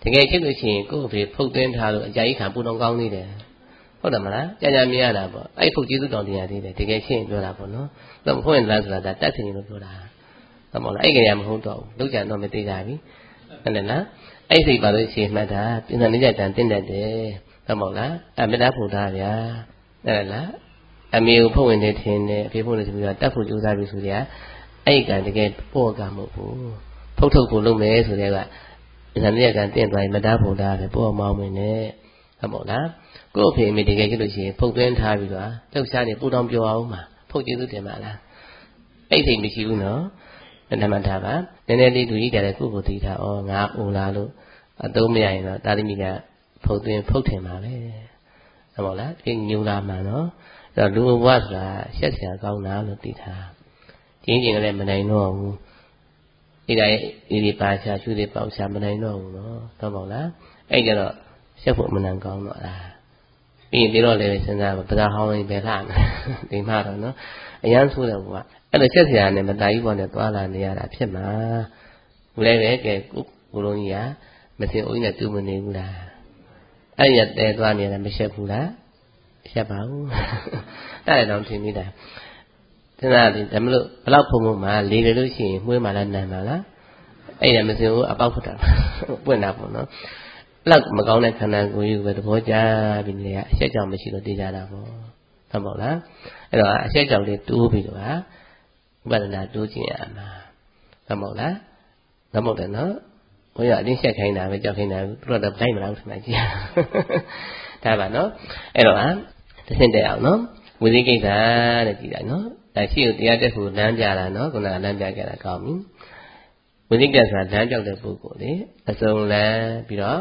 တကယ်ဖြစ်လို့ရှိရင်ကိုယ့်အဖေဖုတ်သွင်းထားလို့အကြာကြီးခံပူတော်ကောင်းသေးတယ်ဟုတ်တယ်မလားကြာကြာမြင်ရတာပေါ့အဲ့ဖုတ်ကျေးဇူးတော်တရားသေးတယ်တကယ်ရှင်းပြောတာပေါ့နော်တော့ဖွင့်လားဆိုတာဒါတတ်တယ်လို့ပြောတာဟုတ်မလားအဲ့ကြရမဟုတ်တော့ဘူးလောက်ကြတော့မသေးကြပြီဟုတ်တယ်လားအဲ့စိတ်ပါလို့ရှိရင်မှတ်တာပြင်စံနေကြတန်တင်းတတ်တယ်ဟုတ်မလားအမေတ္တာဖုတ်တာဗျာဟုတ်လားအမေကိုဖုတ်ဝင်နေထင်တယ်အဖေဖုတ်နေဆိုပြီးတော့တတ်ဖို့ကြိုးစားပြီဆိုကြအဲ့ကတကယ်ပေါ့ကမဟုတ်ဘူးဖုတ်ထုတ်ဖို့လုပ်မယ်ဆိုတဲ့ကပြင်စံနေကြတန်တင်းသွားရင်မတ္တာဖုတ်တာပဲပေါ့မောင်းမင်းနဲ့ဟုတ်မလားကို့အဖေအမေတကယ်ကြည့်လို့ရှိရင်ဖုတ်သွင်းထားပြီးတော့လှုပ်ရှားနေပူတောင်ပြောအောင်မှာဖုတ်ကျေးဇူးတင်ပါလားအဲ့စိတ်မရှိဘူးနော်ဓမ္မထားပါနည်းနည်းလေးသူကြီးကြတယ်ကိုယ့်ကိုသိတာဩငါအိုလာလို့အသုံးမရရင်တော့တာသမီကဖုတ်သွင်းဖုတ်ထင်ပါပဲဟုတ်မလားဒီညူလာမှနော်အဲ့တော့လူဘဝဆိုတာရှက်စရာကောင်းတာလို့သိထားကျင်းကျင်ကလည်းမနိုင်တော့ဘူးဒီတိုင်းဒီဒီပါချာချူတွေပေါက်ချာမနိုင်တော့ဘူးနော်ဟုတ်မလားအဲ့ကြတော့ရှက်ဖို့မနန်ကောင်းတော့လားပြီးပြီးတော့လည်းစဉ်းစားပါတရားဟောင်းရင်ပဲလှမယ်ဒီမှတော့နော်အရန်ဆိုးတယ်ဘုရားအဲ့လိုချက်စရာနဲ့မတားကြီးဘောနဲ့သွားလာနေရတာဖြစ်မှာဘူးလည်းပဲကဲကိုကိုလုံးကြီးကမစင်အိုးကြီးနဲ့တူမနေဘူးလားအဲ့ရတဲသွားနေတယ်မရှက်ဘူးလားရှက်ပါဘူးအဲ့ဒါတော့ထင်မိတာစဉ်းစားတယ်ဒါမလို့ဘလောက်ဖုံဖုံမှာလေတယ်လို့ရှိရင်မှုေးမှလားနန်ပါလားအဲ့ရမစင်အိုးအပေါက်ဖွတ်တာပွင့်တာပေါ့နော်လောက်မကောင်းတဲ့ခန္ဓာကိုယ်ကြီးပဲသဘောကျပြီးနေရအဆက်ကြောင့်မရှိလို့သိကြတာပေါ့ဟုတ်ပါလားအဲ့တော့အဆက်ကြောင့်လေးတိုးပြီးတော့ဥပဒနာတိုးခြင်းရမှာဟုတ်မဟုတ်လားမဟုတ်တယ်နော်ဘုရားအတင်းဆက်ခိုင်းတာပဲကြောက်ခိုင်းတာသူတို့တော့လိုက်မလားဆိုမှကြည့်ဒါပါနော်အဲ့တော့ဟာတစ်ဆင့်တက်အောင်နော်ဝိသိကိစ္စတဲ့ကြည့်လိုက်နော်ဒါရှိကိုတရားတက်ဖို့လမ်းကြတာနော်ခုနကလမ်းပြကြတာကောင်းပြီဝိသိကိစ္စဆိုတာလမ်းကြောက်တဲ့ပုဂ္ဂိုလ်လေအစုံလမ်းပြီးတော့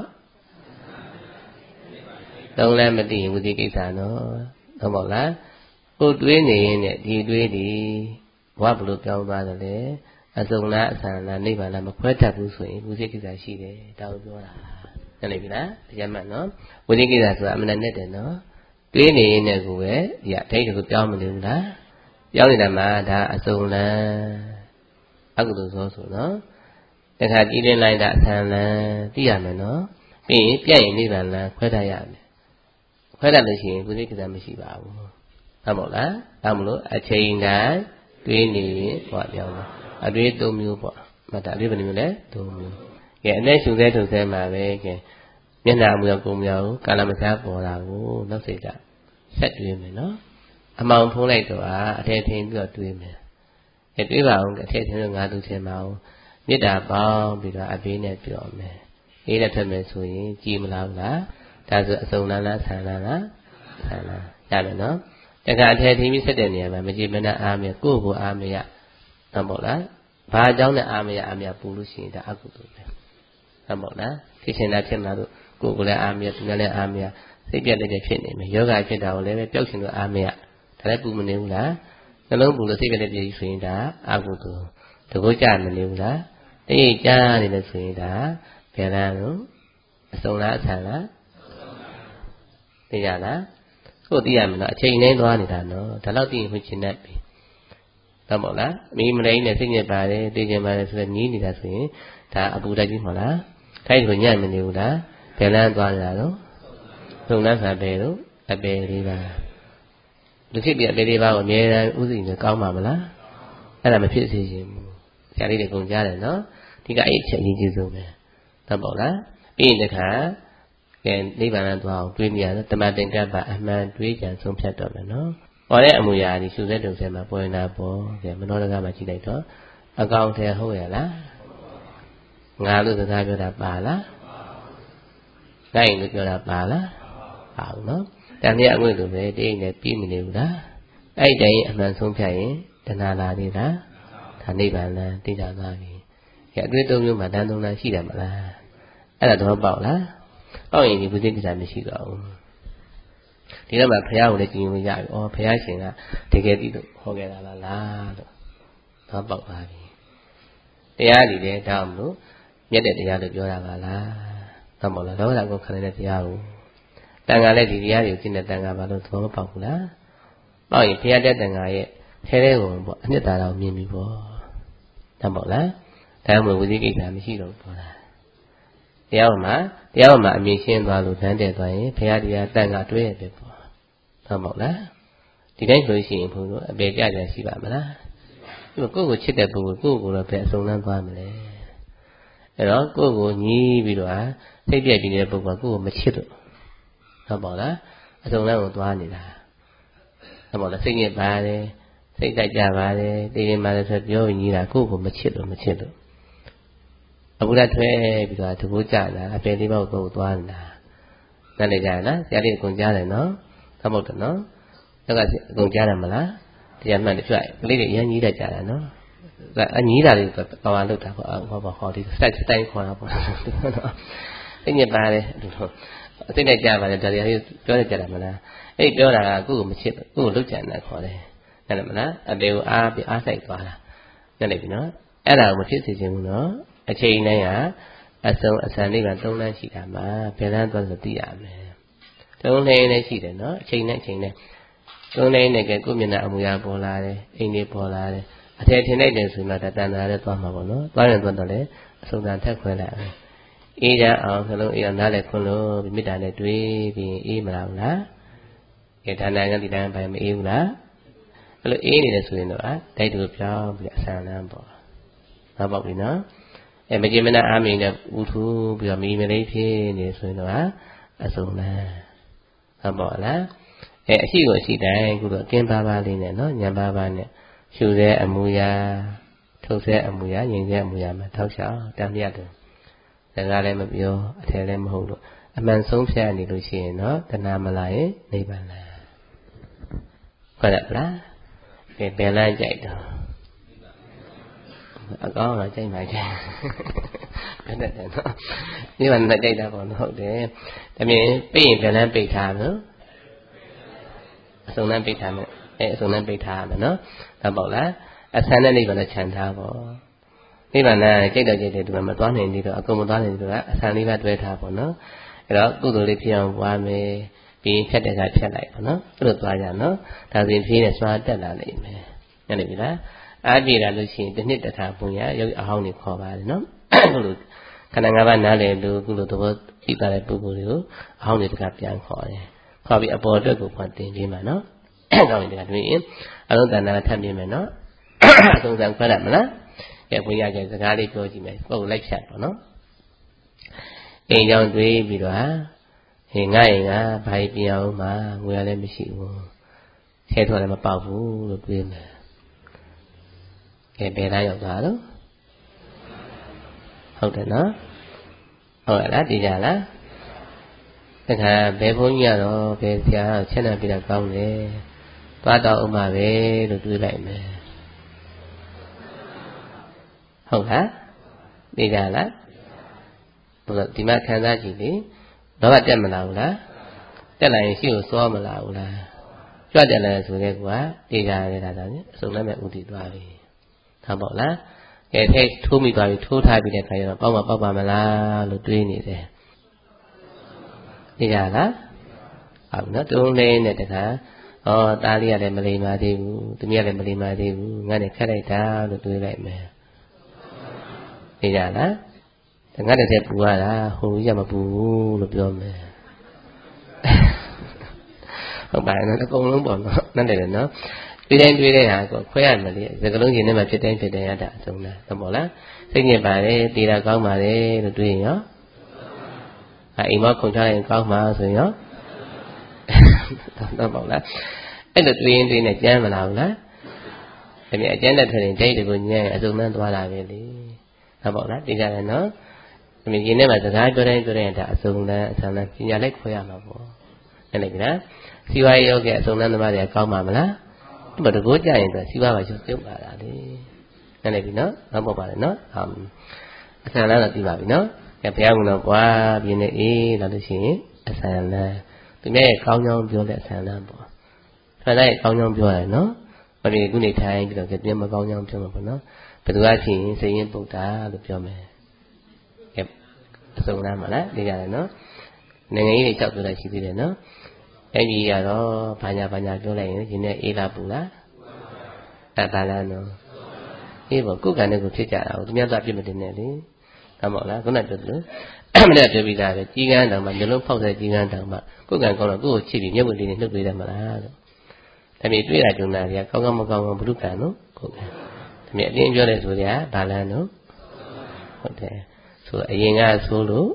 သုံးလည်းမသိရင်ဝိသိကိစ္စနော်ဟုတ်ပါလားကိုတွေးနေရင်နဲ့ဒီတွေးဒီဘဝဘလို့ပြောင်းသွားတယ်လေအစုံလားအဆန်လားနိဗ္ဗာန်လားမခွဲတတ်ဘူးဆိုရင်ဝိသိကိစ္စရှိတယ်တောင်းပြောတာနားလည်ပြီလားတရားမှန်နော်ဝိသိကိစ္စဆိုတာအမှန်နဲ့တယ်နော်တွေးနေရင်နဲ့ကိုပဲဒီအတိတ်ကိုပြောင်းမနေဘူးလားပြောင်းနေတာမှဒါအစုံလားအကုသိုလ်သောဆိုနော်တခါကြည်လင်းလိုက်တာအဆန်လားသိရမယ်နော်ပြီးရင်ပြည့်ရင်နိဗ္ဗာန်လားခွဲတတ်ရမယ်ခွဲတတ်လို့ရှိရင်ဝိသိကိစ္စမရှိပါဘူးဟုတ်မို့လားဒါမလို့အချိန်တိုင်းတွေးနေရင်ဟောပြောင်းတယ်အတွေးသုံးမျိုးပေါ့မှတ်တာအတွေးဘယ်နှမျိုးလဲသုံးမျိုးကဲအနဲ့ရှုသေးထုတ်သေးမှာပဲကဲမျက်နှာအမူအရာကိုမရဘူးကာလမစားပေါ်တာကိုနောက်စိတ်ကဆက်တွေးမယ်နော်အမောင်ဖုံးလိုက်တော့အထက်ထင်းပြီးတော့တွေးမယ်အဲတွေးပါအောင်အထက်ထင်းတော့ငါသူထင်ပါအောင်မေတ္တာပေါင်းပြီးတော့အပေးနဲ့ပြောမယ်အေးနဲ့ထွက်မယ်ဆိုရင်ကြည်မလားဘူးလားဒါဆိုအစုံလားလားဆန်လားလားဆန်လားရမယ်နော်တခါအထက်ထင်းပြီးဆက်တဲ့နေရာမှာမကြည်မနဲ့အားမရကိုယ့်ကိုအားမရဟုတ်ပေါ့လားဘာအကြောင်းနဲ့အားမရအားမရပူလို့ရှိရင်ဒါအကုသိုလ်ပဲဟုတ်ပေါ့လားဖြစ်ရှင်တာဖြစ်မှာလို့ကိုယ်ကိုလည်းအားမရသူလည်းအားမရစိတ်ပြတ်တဲ့ဖြစ်နေမယ်ယောဂဖြစ်တာကိုလည်းပဲပျောက်ရှင်လို့အားမရဒါလည်းပူမနေဘူးလားနှလုံးပူလို့စိတ်ပြတ်တဲ့ပြည်ဆိုရင်ဒါအကုသိုလ်တကုတ်ကြမနေဘူးလားတိတ်ကြားနေလို့ဆိုရင်ဒါဘယ်လားလို့အစုံလားအဆန်လားသိကြလားကိုသိရမယ်နော်အချိန်တိုင်းသွားနေတာနော်ဒါတော့သိရင်မှချင်တတ်ပြီဟုတ်မို့လားမိမလိမ့်နဲ့စိတ်ညစ်ပါတယ်သိကျင်ပါတယ်ဆိုတော့ညီးနေတာဆိုရင်ဒါအပူတက်ကြီးမဟုတ်လားခိုင်းကိုညံ့မနေဘူးလားဘယ်လန်းသွားနေတာတော့သုံးလန်းဆာပဲလို့အပေလေးပါလူဖြစ်ပြအပေလေးပါကိုအများအားဥသိနေကောင်းပါမလားအဲ့ဒါမဖြစ်စေချင်ဘူးဆရာလေးတွေကုန်ကြတယ်နော်ဒီကအဲ့အချက်ကြီးကြီးဆုံးပဲဟုတ်ပေါ့လားပြီးရင်တခါကဲနိဗ္ဗာန်သွားအောင်တွေးနေရတယ်တမတင်ကပ္ပအမှန်တွေးကြံဆုံးဖြတ်တော့မယ်နော်ဟောတဲ့အမူအရာဒီရှုသက်တုံဆဲမှာပေါ်နေတာပေါ်ကဲမနောတကမှာကြည့်လိုက်တော့အကောင်ထဲဟုတ်ရလားငါလို့စကားပြောတာပါလားနိုင်လို့ပြောတာပါလားပါဘူးနော်တန်မြတ်အငွေ့လိုပဲတိတ်နဲ့ပြီးမနေဘူးလားအဲ့တိုင်းအမှန်ဆုံးဖြတ်ရင်တဏှာလာသေးလားဒါနိဗ္ဗာန်လားသိတာသွားပြီကဲအတွေ့အကြုံမျိုးမှာတန်တုံလားရှိတယ်မလားအဲ့ဒါတော့ပေါက်လားပေါက်ရင်ဒီဝိသေကိစ္စမရှိတော့ဘူးဒီတော့မှဘုရားကိုလည်းကြည်ဝင်ရပြီ။အော်ဘုရားရှင်ကတကယ်တည်းလို့ဟောခဲ့တာလားလားလို့တော့ပေါက်ပါပြီ။တရားဒီလေတောင်းမလို့မြတ်တဲ့တရားလို့ပြောတာပါလား။တော့မဟုတ်လား။လောကကိုခံတဲ့တရားကိုတန်ခါလည်းဒီတရားတွေကိုကျင့်တဲ့တန်ခါဘာလို့သဘောမပေါက်ဘူးလား။ပေါက်ရင်ဘုရားတဲ့တန်ခါရဲ့ထဲထဲကိုပေါ့အနှစ်သာရကိုမြင်ပြီပေါ့။တော့မဟုတ်လား။ဒါမှမဟုတ်ဝိသေကိစ္စမရှိတော့ဘူးပေါ့လား။တရားပေါ်မှာတရားပေါ်မှာအမြင်ရှင်းသွားလို့တန်းတဲ့သွားရင်ဘုရားတရားတန်ခါတွဲရပဲပေါ့ဟုတ်မဟုတ်လားဒီတိုင်းဆိုရှင်ဘုရားအပေကြကြရှိပါမလားဒီကိုယ့်ကိုချစ်တဲ့ပုဂ္ဂိုလ်ကိုယ့်ကိုယ်တော့ပဲအစုံလန်းသွားမလဲအဲ့တော့ကိုယ့်ကိုညီးပြီးတော့စိတ်ပြည့်ပြီးနေတဲ့ပုဂ္ဂိုလ်ကကိုယ့်ကိုမချစ်လို့ဟုတ်ပါလားအစုံလန်းကိုသွားနေတာဟုတ်ပါလားစိတ်ညစ်ပါတယ်စိတ်တိုက်ကြပါတယ်တည်ရင်ပါတယ်ဆိုပြောညီးတာကိုယ့်ကိုမချစ်လို့မချစ်လို့အဘုရားထွဲပြီးတော့တကူကြတာအပေလေးပေါက်ကိုသွားနေတာနားလည်ကြလားဆရာလေးအကုန်ကြားတယ်နော်ဟုတ်မဟုတ်တယ်နော်တော့ကအကုန်ကြားတယ်မလားတရားမှန်တယ်ကြွကလေးတွေအရင်ညီးတတ်ကြတာနော်အညီးတာလေးကပါဝါလောက်တာပေါ့ဟောပါဟောဒီစတိုက်စတိုက်ခေါ်တာပေါ့နော်သိညစ်ပါတယ်အသိနဲ့ကြားပါတယ်ဒါတွေပြောနေကြတာမလားအဲ့ပြောတာကကိုယ့်ကိုမချစ်ကိုယ့်ကိုလုတ်ကြံတာခေါ်တယ်နားလည်မလားအပေကိုအားပြီးအားဆိုင်သွားတာနားလည်ပြီနော်အဲ့ဒါကိုမဖြစ်စေချင်ဘူးနော်အချိန်တိုင်းကအစုံအစံလေးကသုံးလမ်းရှိတာမှာဘယ်လမ်းသွားဆိုသိရမယ်သုံးလမ်းလည်းရှိတယ်နော်အချိန်နဲ့အချိန်နဲ့သုံးလမ်းနဲ့ကကိုမျက်နှာအမူအရာပေါ်လာတယ်အိမ်လေးပေါ်လာတယ်အထည်ထင်လိုက်တယ်ဆိုတော့ဒါတန်တာလည်းသွားမှာပေါ့နော်သွားရင်သွားတော့လေအစုံတန်ထက်ခွဲလိုက်အောင်အေးကြအောင်နှလုံးအေးအောင်နားလည်းခွန်းလို့မေတ္တာနဲ့တွေးပြီးအေးမလားဘူးလားကဲဒါနကဒီတိုင်းပိုင်းမအေးဘူးလားအဲ့လိုအေးနေတယ်ဆိုရင်တော့တိုက်တူပြောင်းပြီးအဆန်လန်းပေါ့နောက်ပေါက်ပြီနော်အဲမကြင်မနာအားမင်းနဲ့ဥထူးပြီးတော့မိမလေးဖြစ်နေဆိုရင်တော့အစုံလန်းဟုတ်ပါလားအဲအရှိကိုအရှိတိုင်းခုတော့အကင်းပါးပါးလေးနဲ့နော်ညံပါးပါးနဲ့ရှူတဲ့အမူအရာထုတ်တဲ့အမူအရာငြိမ်တဲ့အမူအရာမှာထောက်ချောက်တမ်းမြတ်တယ်စကားလည်းမပြောအထယ်လည်းမဟုတ်လို့အမှန်ဆုံးဖြတ်နေလို့ရှိရင်တော့တဏှာမလာရင်နိဗ္ဗာန်လားဟုတ်တယ်လားဘယ်ဘယ်လမ်းကြိုက်တော့အကောင်းတော့ကြိုက်မှကြိုက်ဘယ်နဲ့လဲနော်နိဗ္ဗာန်နဲ့ကြိုက်တာပေါ့နော်ဟုတ်တယ်ဒါမြင်ပြရင်ဘယ်လမ်းပိတ်ထားမလို့အစုံလမ်းပိတ်ထားမယ်အဲအစုံလမ်းပိတ်ထားရမယ်နော်ဒါပေါ့လားအဆန်းတဲ့နိဗ္ဗာန်နဲ့ခြံထားပေါ့နိဗ္ဗာန်နဲ့ကြိတ်တော့ကြိတ်တယ်ဒီမှာမသွားနိုင်သေးတော့အကုန်မသွားနိုင်သေးတော့အဆန်းလေးပဲတွဲထားပေါ့နော်အဲ့တော့ကုသိုလ်လေးဖြစ်အောင်ပွားမယ်ပြီးဖြတ်တဲ့ကဖြတ်လိုက်ပေါ့နော်အဲ့လိုသွားကြနော်ဒါဆိုရင်ဖြည်းနဲ့စွာတက်လာနိုင်မယ်ညနေပြီလားအားပြေလာလို့ရှိရင်တစ်နှစ်တစ်ခါပုံရရုပ်အဟောင်းတွေခေါ်ပါတယ်နော်ခုလိုခန္ဓာငါးပါးနားလည်လို့ခုလိုသဘောသိတာတဲ့ပုဂ္ဂိုလ်တွေကိုအဟောင်းတွေတစ်ခါပြန်ခေါ်တယ်ခေါ်ပြီးအပေါ်အတွက်ကိုဖွင့်တင်ပေးမှာနော်ကောင်းပြီဒါတွေ့ရင်အလုံးတဏ္ဍာထပ်မြင်မယ်နော်အဆုံးစံခွဲရမလားကဲဘုရားကျစကားလေးပြောကြည့်မယ်ပုတ်လိုက်ဖြတ်ပေါ့နော်အိမ်ကြောင့်တွေးပြီးတော့ဟင်ငါ့အိမ်ကဘာပြအောင်မှငွေလည်းမရှိဘူးဆဲထွက်လည်းမပေါက်ဘူးလို့တွေးမယ်ကဲဘယ်သားရောက်သွားတော့ဟုတ်တယ်နော်ဟုတ်လားဒီကြလားတခါဘယ်ဘုန်းကြီးကတော့ဘယ်ဆရာချက်နေပြတာကောင်းတယ်သွားတော့ဥမာပဲလို့တွေးလိုက်မယ်ဟုတ်လားသိကြလားဘုရားဒီမှာခံစားကြည့်လေတော့တက်မလာဘူးလားတက်လာရင်ရှိကိုစောမလာဘူးလားကြွတယ်လဲဆိုတဲ့ကွာသိကြရတာတော့အစုံလည်းမဲ့ဥတည်သွားပြီဟုတ်ပေါ့လားကဲထဲထိုးမိသွားပြီထိုးထားပြီးတဲ့ခါကျတော့ပေါက်မပေါက်ပါမလားလို့တွေးနေတယ်သိကြလားဟုတ်နော်တုံးလေးနဲ့တခါဩသားလေးကလည်းမလိမ္မာသေးဘူးသမီးကလည်းမလိမ္မာသေးဘူးငါနဲ့ခက်လိုက်တာလို့တွေးလိုက်မယ်သိကြလားငါတဲ့ပူရတာဟိုကြီးကမပူဘူးလို့ပြောမယ်ဟုတ်ပါရဲ့အကုန်လုံးပေါ့နော်นั่นတယ်နော်ဒီတိုင်းတွေးတဲ့ဟာကိုခွဲရမယ်လေစကလုံးကြီးနဲ့မှဖြစ်တိုင်းဖြစ်တိုင်းရတာအဆုံးလားဟုတ်ပါလားစိတ်ညစ်ပါတယ်တည်တာကောင်းပါတယ်လို့တွေးရင်ရောအဲအိမ်မခုန်ချလိုက်ရင်ကောင်းမှာဆိုရင်ရောတော့ပေါ့လားအဲ့လိုတွေးရင်တွေးနေကြမ်းမလားဘူးလားဒါပြန်အကျဉ်းတဲ့ထရင်ဒိတ်တွေကိုညံ့အစုံနှမ်းသွားတာပဲလေဟုတ်ပါလားသိကြတယ်နော်ဒီမြင်ထဲမှာစကားပြောတိုင်းပြောတိုင်းဒါအစုံလန်းအဆန်းလန်းပညာလိုက်ခွဲရမှာပေါ့ဟုတ်တယ်ကွာစီဝါရေးယောဂအစုံလန်းသမားတွေကကောင်းပါမလားဒီမှာတကောကြရင်တော့စီဝါပါရုပ်ပြုတ်လာတာလေဟုတ်တယ်ပြီနော်နောက်ပေါ့ပါလေနော်ဟုတ်အဆန်းလန်းတော့ပြီးပါပြီနော်ကဲဘုရားကတော့ကွာပြင်းနေအေးလာလို့ရှိရင်အဆန်းလန်းသူနဲ့ကောင်းကောင်းပြောတဲ့အဆန်းလန်းပေါ့ဆန်းလိုက်ကောင်းကောင်းပြောရတယ်နော်ဘာလို့ခုနေထိုင်ပြီးတော့ပြင်းမကောင်းကောင်းပြောမှာပေါ့နော်ဘယ်သူကရှိရင်စိတ်ရင်ပုတ်တာလို့ပြောမယ်ကဲအစုံလန်းပါလားသိကြတယ်နော်နိုင်ငံကြီးတွေကြောက်ပြောလိုက်ရှိသေးတယ်နော်အဲ့ဒီကတော့ဘာညာဘာညာပြောလိုက်ရင်ဒီနေ့အေးလာပူလားအဲ့ဒါလားနော်အေးပေါ့ကိုယ်ကံနဲ့ကိုဖြစ်ကြတာကိုသူများတော့ပြစ်မတင်နဲ့လေသဟုတ်ပါလားခုနပြောသလိုမနေ့ပြောပြီးသားပဲကြီးကန်းတောင်မှမျိုးလုံးဖောက်တဲ့ကြီးကန်းတောင်မှကိုယ်ကံကောင်းတော့ကိုယ်ကိုချစ်ပြီးမျက်ဝေလေးနဲ့နှုတ်ပေးတယ်မလားလို့ဒါပေမဲ့တွေ့တာကြုံတာတွေကကောင်းကောင်းမကောင်းဘူးဘုရုကံနော်ကိုယ်ကံဒါပေမဲ့အတင်းပြောတယ်ဆိုကြဘာလန်းနော်ဟုတ်တယ်ဆိုအရင်ကဆိုလို့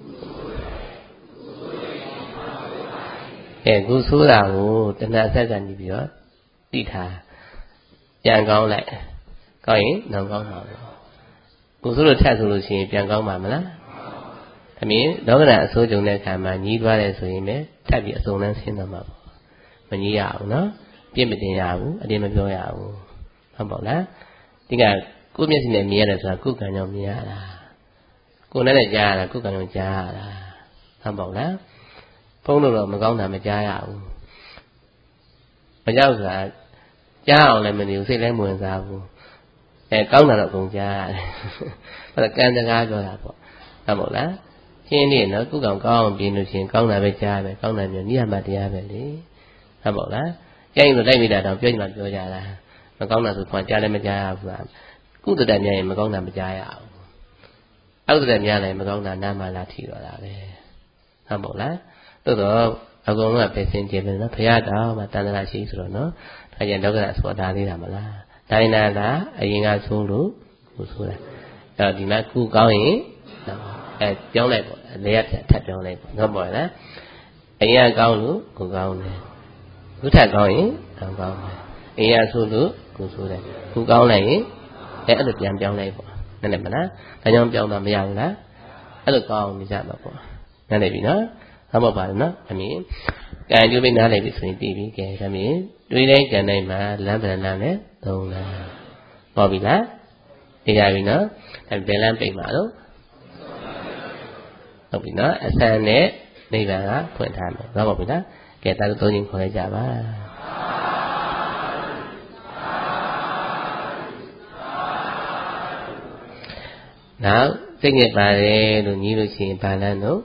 အဲကိုဆိုးတာကိုတဏှာဆက်ကနေပြီးတော့သိထားပြန်ကောင်းလိုက်ကောင်းရင်နောက်ကောင်းမှာပဲကိုဆိုးလို့ထပ်ဆိုလို့ရှိရင်ပြန်ကောင်းမှာမလားအမြင်ဒေါကရအစိုးကြုံတဲ့အခါမှာညီးသွားတယ်ဆိုရင်လည်းထပ်ပြီးအစုံလန်းဆင်းသွားမှာပေါ့မညီးရအောင်နော်ပြစ်မတင်ရဘူးအတင်းမပြောရဘူးဟုတ်ပါလားဒီကကိုမျက်စိနဲ့မြင်ရတယ်ဆိုတာကိုယ်ကံကြောင့်မြင်ရတာကိုယ်နဲ့လည်းကြားရတာကိုယ်ကံကြောင့်ကြားရတာဟုတ်ပါလားဖုန်းလို့တော့မကောင်းတာမကြားရဘူးမကြောက်ဆိုတာကြားအောင်လည်းမနေဘူးစိတ်လည်းမဝင်စားဘူးအဲကောင်းတာတော့အကုန်ကြားရတယ်ဟုတ်ကဲ့ကံတကားပြောတာပေါ့ဟုတ်ပါလားရှင်းနေနော်ကုကောင်ကောင်းအောင်ပြင်လို့ရှိရင်ကောင်းတာပဲကြားပဲကောင်းတယ်မျိုးနိယမတရားပဲလေဟုတ်ပါလားကြိုက်လို့လိုက်မိတာတော့ပြောရင်မှပြောကြတာမကောင်းတာဆိုခွာကြားလည်းမကြားရဘူးလားကုသတတ်များရင်မကောင်းတာမကြားရဘူးအောက်တတ်များလည်းမကောင်းတာနားမှလာထီတော့တာပဲဟုတ်ပါလားသို့တော့အကုန်လုံးကပဲစင်ကြယ်ပဲနော်ဘုရားတော်မှာတန်ត្រာရှိဆိုတော့နော်ဒါကြံတော့ကဆိုတာလေးတာမလားတိုင်းနာလားအရင်ကဆိုးလို့ကိုဆိုးတာအဲ့တော့ဒီမှာကုကောင်းရင်အဲပြောင်းလိုက်ပေါ့လေရထပ်ပြောင်းလိုက်ပေါ့နော်ပေါ့လားအရင်ကကောင်းလို့ကိုကောင်းတယ်ခုထပ်ကောင်းရင်ကောင်းကောင်းတယ်အရင်ကဆိုးလို့ကိုဆိုးတယ်ခုကောင်းလိုက်ရင်အဲအဲ့လိုပြန်ပြောင်းလိုက်ပေါ့နည်းနည်းမလားဒါကြောင့်ပြောင်းတာမရဘူးလားအဲ့လိုကောင်းနေကြမှာပေါ့နည်းနည်းပြီနော်ဟုတ်ပါပါနော်အမြင်ကံကျိုးပိနားလိုက်ပြီဆိုရင်တည်ပြီကဲဒါမြင်တွေးတိုင်းကြံတိုင်းမှာလမ်းပြန်လမ်းနဲ့သုံးလမ်းပေါ်ပြီလားသိကြပြီနော်ဒါပြန်လမ်းပိတ်မှာတော့ဟုတ်ပြီနော်အဆန်နဲ့နိဗ္ဗာန်ကဖွင့်ထားမယ်ဟုတ်ပါပြီလားကဲဒါတို့သုံးခြင်းခေါ်လိုက်ကြပါနောက်စိတ်ညစ်ပါတယ်လို့ညီးလို့ရှိရင်ဘာလမ်းတော့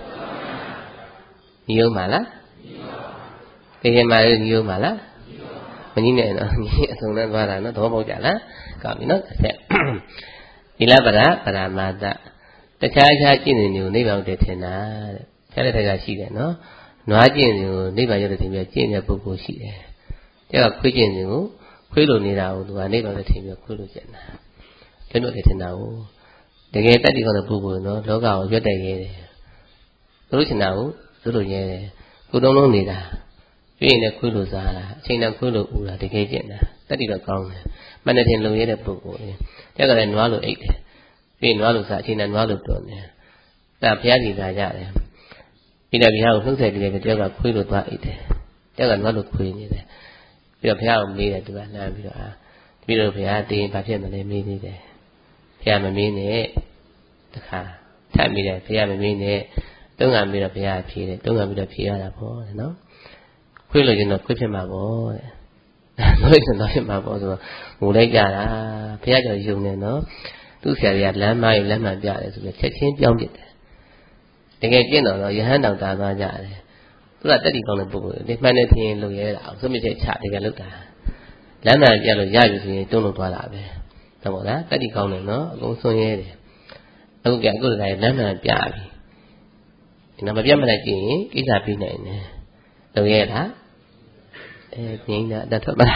ညီအောင်ပါလားညီအောင်ပါညီအောင်ပါလားမညီနဲ့နော်ညီအဆုံးနဲ့သွားတာနော်သဘောပေါက်ကြလားကောင်းပြီနော်တစ်ချက်ဒီလပရပရမတ္တတခြားခြားကျင့်နေမျိုးနိဗ္ဗာန်တည်ထင်တာတဲ့ခြားတဲ့ထက်ကရှိတယ်နော်နွားကျင့်နေကိုနိဗ္ဗာန်ရောက်တဲ့ထင်ပြီးကျင့်တဲ့ပုဂ္ဂိုလ်ရှိတယ်ကျတော့ခွေးကျင့်နေကိုခွေးလိုနေတာကိုသူကနိဗ္ဗာန်တည်ထင်ပြီးခွေးလိုကျင့်တာကျင့်လို့တည်ထင်တာကိုတကယ်တတ်တည်ခေါ်တဲ့ပုဂ္ဂိုလ်နော်လောကကိုရွတ်တက်ရဲတယ်သူတို့ချင်တာကိုသူတို့ရဲတယ်ကိုယ်လုံးလုံးနေတာပြည့်နေတဲ့ခွေးလိုစားတာအချိန်တန်ခွေးလိုဦးတာတကယ်ကျင့်တာတတ်တည်တော့ကောင်းတယ်မနဲ့တင်လုံရဲတဲ့ပုဂ္ဂိုလ်ကျက်ကလည်းနွားလိုအိတ်တယ်ပြည့်နွားလိုစားအချိန်တန်နွားလိုတော်တယ်ဒါဘုရားကြီးသာရတယ်ပြီးတော့ဘုရားကိုနှုတ်ဆက်ပြီးတဲ့တယောက်ကခွေးလိုသွားအိတ်တယ်တယောက်ကနွားလိုခွေးနေတယ်ပြီးတော့ဘုရားကိုမေးတယ်သူကလှမ်းပြီးတော့အာပြီးတော့ဘုရားတင်းဘာဖြစ်မလဲမေးနေတယ်ဘုရားမမေးနဲ့တခါထပ်မိတယ်ဘုရားမမေးနဲ့တုံးကပြီးတော့ဘုရားဖြေတယ်တုံးကပြီးတော့ဖြေရတာပေါ့တဲ့နော်ခွေးလို့ရင်တော့ခွေးဖြစ်မှာပေါ့တဲ့ခွေးဆိုတော့ဖြစ်မှာပေါ့ဆိုတော့ငိုလိုက်ကြတာဘုရားကြောင့်ယုံနေနော်သူ့ဆရာကြီးကလမ်းမကြီးလက်မှန်ပြတယ်ဆိုပြီးချက်ချင်းပြောင်းပြတယ်တကယ်ကျင့်တော့ရဟန်းတော်တာသွားကြတယ်သူကတက်တီကောင်းတဲ့ပုဂ္ဂိုလ်ဒီမှန်တဲ့ထင်လို့ရဲတာအောင်စွန့်မြစ်ချက်ချတကယ်လုပ်တာလမ်းမှန်ပြလို့ရပြီဆိုရင်တုံးလို့သွားတာပဲဟုတ်ပါလားတက်တီကောင်းတယ်နော်အကုန်စွန့်ရဲတယ်အခုကအခုတည်းကလမ်းမှန်ပြပြီဒီတော့မပြတ်မလိုက်ကြည့်ရင်ကိစ္စပြီးနိုင်တယ်လုပ်ရဲတာအဲငိမ့်တာအတတ်ထွက်ပါ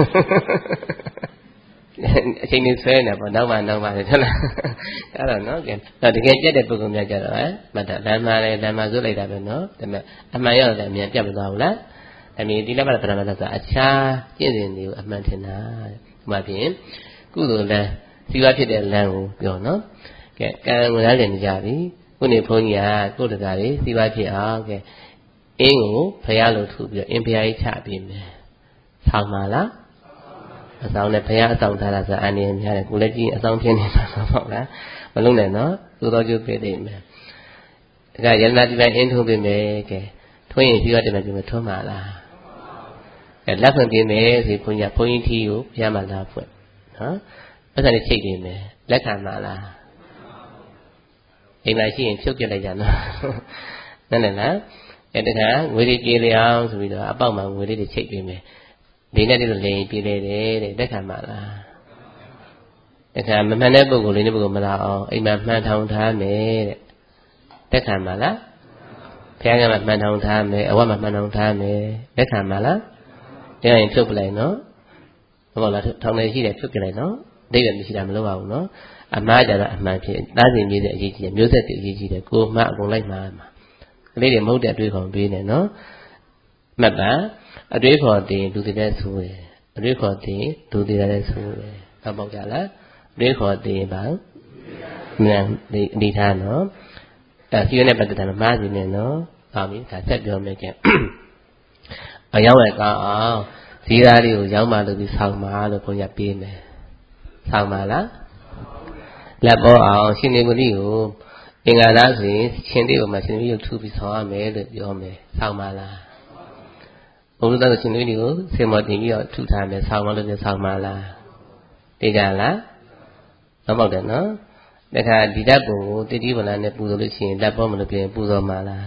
အချိန်ကြီးဆွဲနေပေါ့နောက်မှနောက်မှလည်းဟုတ်လားအဲ့တော့နော်ကဲတကယ်ကြက်တဲ့ပုဂ္ဂိုလ်များကြတော့ဟဲ့မှတ်တာလမ်းမလည်းလမ်းမဆွလိုက်တာပဲနော်ဒါပေမဲ့အမှန်ရောက်တယ်အမြန်ပြတ်မသွားဘူးလားအမြင်ဒီလက်မပရမတ္တဆိုအခြားကျင့်စဉ်တွေကိုအမှန်ထင်တာဒီမှာဖြင့်ကုသိုလ်လမ်းစီဝါဖြစ်တဲ့လမ်းကိုပြောနော်ကဲကံဝင်လာတယ်ကြပြီခုနေဘုန်းကြီးကကိုယ်တကာတွေစီဝါဖြစ်အောင်ကဲအင်းကိုဖရာလို့ထူပြီးတော့အင်းဖရာကြီးချပြီးမယ်ဆောင်းပါလားအဆောင်နဲ့ဘုရားအဆောင်ထားတာဆိုအန်ရင်းများတယ်ကိုလည်းကြည့်အဆောင်ဖြစ်နေတာဆိုပေါ့လားမလုံးနဲ့နော်သို့တော်ကျုပ်ပြည့်မယ်ဒါကယန္နာတိပိုင်းအင်းထုံးပေးမယ်ကဲထွင်းရင်ပြီးတော့တမယ်ပြီးမယ်ထွန်းပါလားအဲလက်ဖွင့်ပေးမယ်ဆိုဘုန်းကြီးဘုန်းကြီးထီးကိုဘုရားမှာလာဖွင့်နော်ပတ်စံနဲ့ချိတ်ပေးမယ်လက်ခံပါလားအိမ်မှာရှိရင်ဖြုတ်ပြလိုက်ကြနော်นั่นแหละလားအဲတခါငွေတွေပြေးလေအောင်ဆိုပြီးတော့အပေါက်မှာငွေလေးတွေချိတ်ပေးမယ်ဒီနဲ့တည်းလို့လိန်ပြေးလေတယ်တဲ့လက်ခံပါလားအခါမမှန်တဲ့ပုဂ္ဂိုလ်လေးနဲ့ပုဂ္ဂိုလ်မလာအောင်အိမ်မှာမှန်ထောင်ထားမယ်တဲ့တက်ခံပါလားဘုရားကမှမှန်ထောင်ထားမယ်အဝတ်မှမှန်ထောင်ထားမယ်လက်ခံပါလားဒါရင်ဖြုတ်ပလိုက်နော်ဟုတ်လားထောင်နေရှိတယ်ဖြုတ်ပြလိုက်နော်ဒိဋ္ဌိမရှိတာမလုပ်ပါဘူးနော်အမှားကြတော့အမှန်ဖြစ်သားစဉ်မျိုးတဲ့အရေးကြီးတယ်မျိုးဆက်တွေအရေးကြီးတယ်ကိုမှအကုန်လိုက်မှာမှာကလေးတွေမဟုတ်တဲ့အတွေ့အခေါ်ပေးနေနော်မှတ်ပါအတွေ့အခေါ်တင်လူတွေလည်းဆိုးတယ်အတွေ့အခေါ်တင်လူတွေလည်းဆိုးတယ်ဟောပေါ့ကြလားအတွေ့အခေါ်တင်ပါမြန်ဒီဒီထားနော်အဲစီရနဲ့ပတ်သက်တာမှားစီနေနော်ဟောပြီဒါဆက်ပြောမယ်ကြအရောက်ရကောင်းအောင်ဇီးသားလေးကိုရောက်မှလို့ပြီးဆောင်းပါလို့ဘုန်းကြီးပေးမယ်ဆောင်းပါလားလက်ပေါ်အောင်ရှင်နေမတိကိုအင်္ဂါသားဆိုရင်ရှင်လေးကိုမှရှင်လေးကိုထူပြီးဆောင်းရမယ်လို့ပြောမယ်ဆောင်းပါလားဘုရားတော်ရှင်လေးကိုစင်မောတင်ပြီးတော့ထူထားမယ်ဆောင်းပါလို့ပြောဆောင်းပါလားသိကြလားတော့ပေါ့တယ်နော်ဒါခါဒီဓာတ်ပုံကိုတိတိပလာနဲ့ပူဇော်လို့ရှိရင်လက်ပေါ်မလို့ပြင်ပူဇော်မှာလား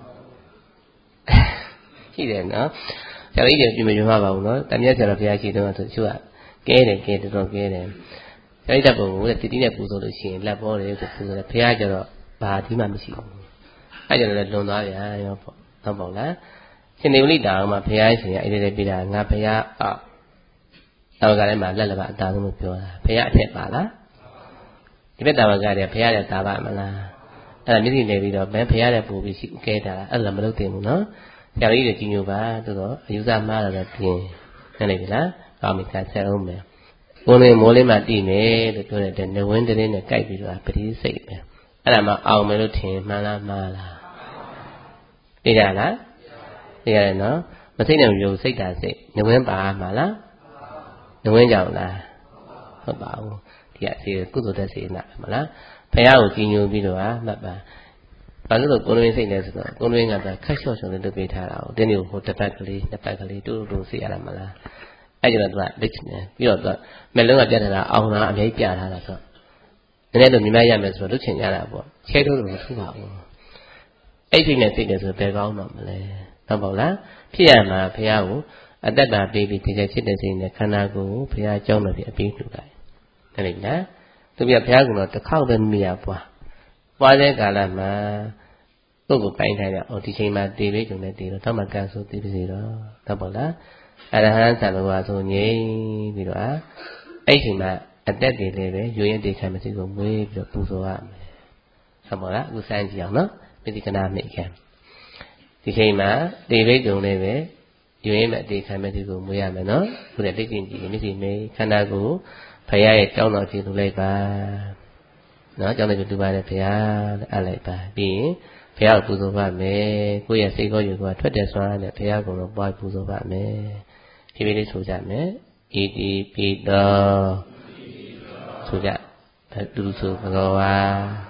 ရှိတယ်နော်ဆရာကြီးတွေပြင်မပြမပါဘူးနော်တမက်ဆရာတော်ဘုရားရှိတော့သူချို့ကကဲတယ်ကဲတော်တော်ကဲတယ်ဆရာကြီးဓာတ်ပုံကိုတိတိနဲ့ပူဇော်လို့ရှိရင်လက်ပေါ်တယ်ဆိုပူဇော်တယ်ဘုရားကျတော့ဘာဒီမှမရှိဘူးအဲ့ကျတော့လည်းလွန်သွားပြန်ရောပေါ့တော့ပေါ့လားရှင်နေဝလိတာအောင်မှာဘုရားရှင်အဲ့ဒီလေးပြတာငါဘုရားအောက်တော့ကလည်းမှလက်လက်ပါအတားဆုံးလို့ပြောတာဘုရားအထက်ပါလားဒီဘက်တာဝကတည်းကဘုရားတဲ့တာပါမလားအဲ့ဒါမျက်စိနေပြီးတော့ဘယ်ဘုရားတဲ့ပူပြီးရှိကဲတာအဲ့ဒါမလုပ်သင့်ဘူးနော်ဆရာကြီးတွေကြီးညိုပါသို့တော့အယူဆမှားတာတော့ပြင်နေလိုက်ပြီလားကောင်းပြီကဆက်အောင်မယ်ကိုယ်နဲ့မိုးလေးမှတည်မယ်လို့ပြောတဲ့နေဝင်းတည်းနဲ့ကြိုက်ပြီးတော့ပတိစိတ်ပဲအဲ့ဒါမှအောင်မယ်လို့ထင်မှန်လားမှားလားသိကြလားသိရတယ်နော်မစိတ်နဲ့မပြောစိတ်တာစိတ်နေဝင်းပါမှာလားနေဝင်းကြောင်လားဟုတ်ပါဘူးဒီကစေကုသိုလ်တဲ့စေနာမလားဘုရားကိုကြည်ညိုပြီးတော့ဟာမှတ်ပါဘာလို့လဲကိုယ်တွင်းစိတ်လဲဆိုတော့ကိုယ်တွင်းကခက်လျှော့လျှော့လေးလုပ်ပေးထားတာကိုတင်းတွေကိုဟိုတစ်ပတ်ကလေးနှစ်ပတ်ကလေးတူတူတူစေရတာမလားအဲ့ကျတော့သူကလက်ချင်တယ်ပြီးတော့သူကမျက်လုံးကပြတ်ထားတာအောင်တာအများကြီးပြထားတာဆိုတော့နည်းနည်းတော့မြင်ရမယ်ဆိုတော့လုပ်ချင်ကြတာပေါ့ချဲထိုးလို့မထူပါဘူးအဲ့ဒီနဲ့စိတ်တယ်ဆိုဘယ်ကောင်းတော့မလဲဟုတ်ပါလားဖြစ်ရမှာဘုရားကိုအတ္တတာပေးပြီးဒီကျဖြစ်တဲ့စိတ်နဲ့ခန္ဓာကိုယ်ကိုဘုရားအကြောင်းတော်ပြီးအပြီးလှူလိုက်ဟုတ်ပြီလားသူပြဘုရားကတော့တစ်ခေါက်ပဲမိရပွားပွားတဲ့ကာလမှာပုဂ္ဂိုလ်ပိုင်းတိုင်းကအော်ဒီချိန်မှာတည်ပြီးကြုံနေတည်တော့တော့မှကန်ဆိုတည်ပြီစီတော့ဟုတ်ပါလားအရဟံသံဃာဆိုငြိမ်ပြီးတော့အဲ့ချိန်မှာအတက်တည်လေးပဲရွရင်တည်ခံမရှိကိုမွေးပြီးတော့ပူဇော်ရမယ်ဟုတ်ပါလားအခုစမ်းကြည့်အောင်နော်ပိဋကနာမိတ်ခံဒီချိန်မှာတည်ပြီးကြုံလေးပဲရွရင်မတည်ခံမရှိကိုမွေးရမယ်နော်ခုလည်းတိတ်ကျင်ကြည့်မျက်စိမေးခန္ဓာကိုယ်ဘုရားရဲ့ကြောင်းတော်ကြီးလူလိုက်ပါနော်ကြောင်းတော်ကြီးလူပါတယ်ဘုရားတဲ့အလိုက်ပါပြီးရင်ဘုရားကိုပူဇော်ပါမယ်ကိုယ့်ရဲ့စိတ်ကိုယ်ယူကိုထွက်တယ်ဆိုရတဲ့ဘုရားကိုယ်တော့ပွားပူဇော်ပါမယ်ဒီလိုလေးဆိုကြမယ်ဣတိပိတောဆိုကြတူတူဆိုဘဂဝါ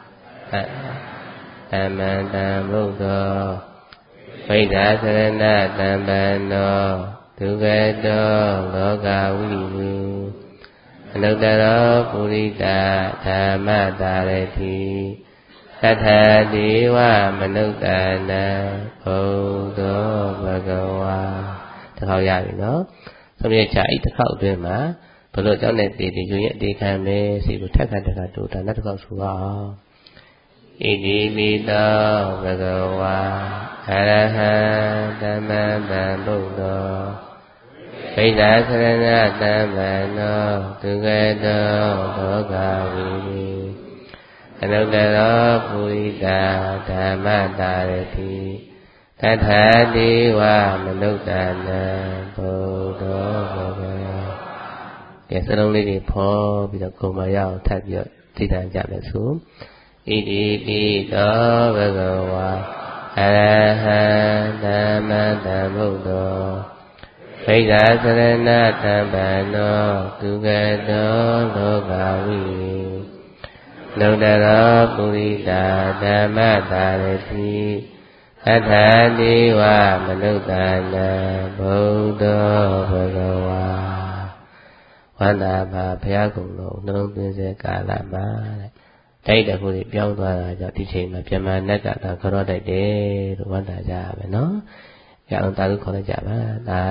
သမ္မံတံဗုဒ္ဓောဝိဒ္ဓသရဏတံပန္နောဒုက္ခတောလောကဝိဝုအနုတ္တရောပုရိသဓမ္မတာရတိသတ္ထဒေဝမနုဿာနံဘုဒ္ဓောဘဂဝါတစ်ခေါက်ရပြီနော်ဆုံးဖြတ်ချအဲ့တစ်ခေါက်အတွင်းမှာဘလို့အကြောင်းနဲ့တည်တည်ယူရင်အတေခံမယ်စီကိုထက်ခါတက်ကတူတာနောက်တစ်ခေါက်ဆိုအောင်ဣတိပိတောဘဂဝါအရဟံသမ္မာသမ္ဗုဒ္ဓောဝိဒ္ဓသရဏတံပန္နောဒုက္ခတောလောကဝိဝိအနုတ္တရောပုရိသဓမ္မတာရတိသတ္ထဒေဝမနုဿာနံဘုဒ္ဓောဘဂဝါကဲစလုံးလေးတွေဖော်ပြီးတော့ကိုယ်မရအောင်ထပ်ပြီးတော့သိတန်ကြမယ်ဆိုဣတိပိတောဘဂဝါအရဟံသမ္မာသမ္ဗုဒ္ဓောဝိဒ္ဓသရဏတံပန္နောဒုက္ခတောလောကဝိဝိနုတ္တရောပုရိသဓမ္မတာရတိသတ္ထဒေဝမနုဿာနံဘုဒ္ဓောဘဂဝါဝန္တာပါဘုရားကုံတော်နှလုံးသွင်းစေကာလမှာတဲ့တိုက်တခုတွေပြောင်းသွားတာကြောင့်ဒီချိန်မှာပြမနတ်ကတော့ခေါ်တိုက်တယ်လို့ဝန္တာကြရမယ်နော်ရအောင်တာလို့ခေါ်လိုက်ကြပါသာ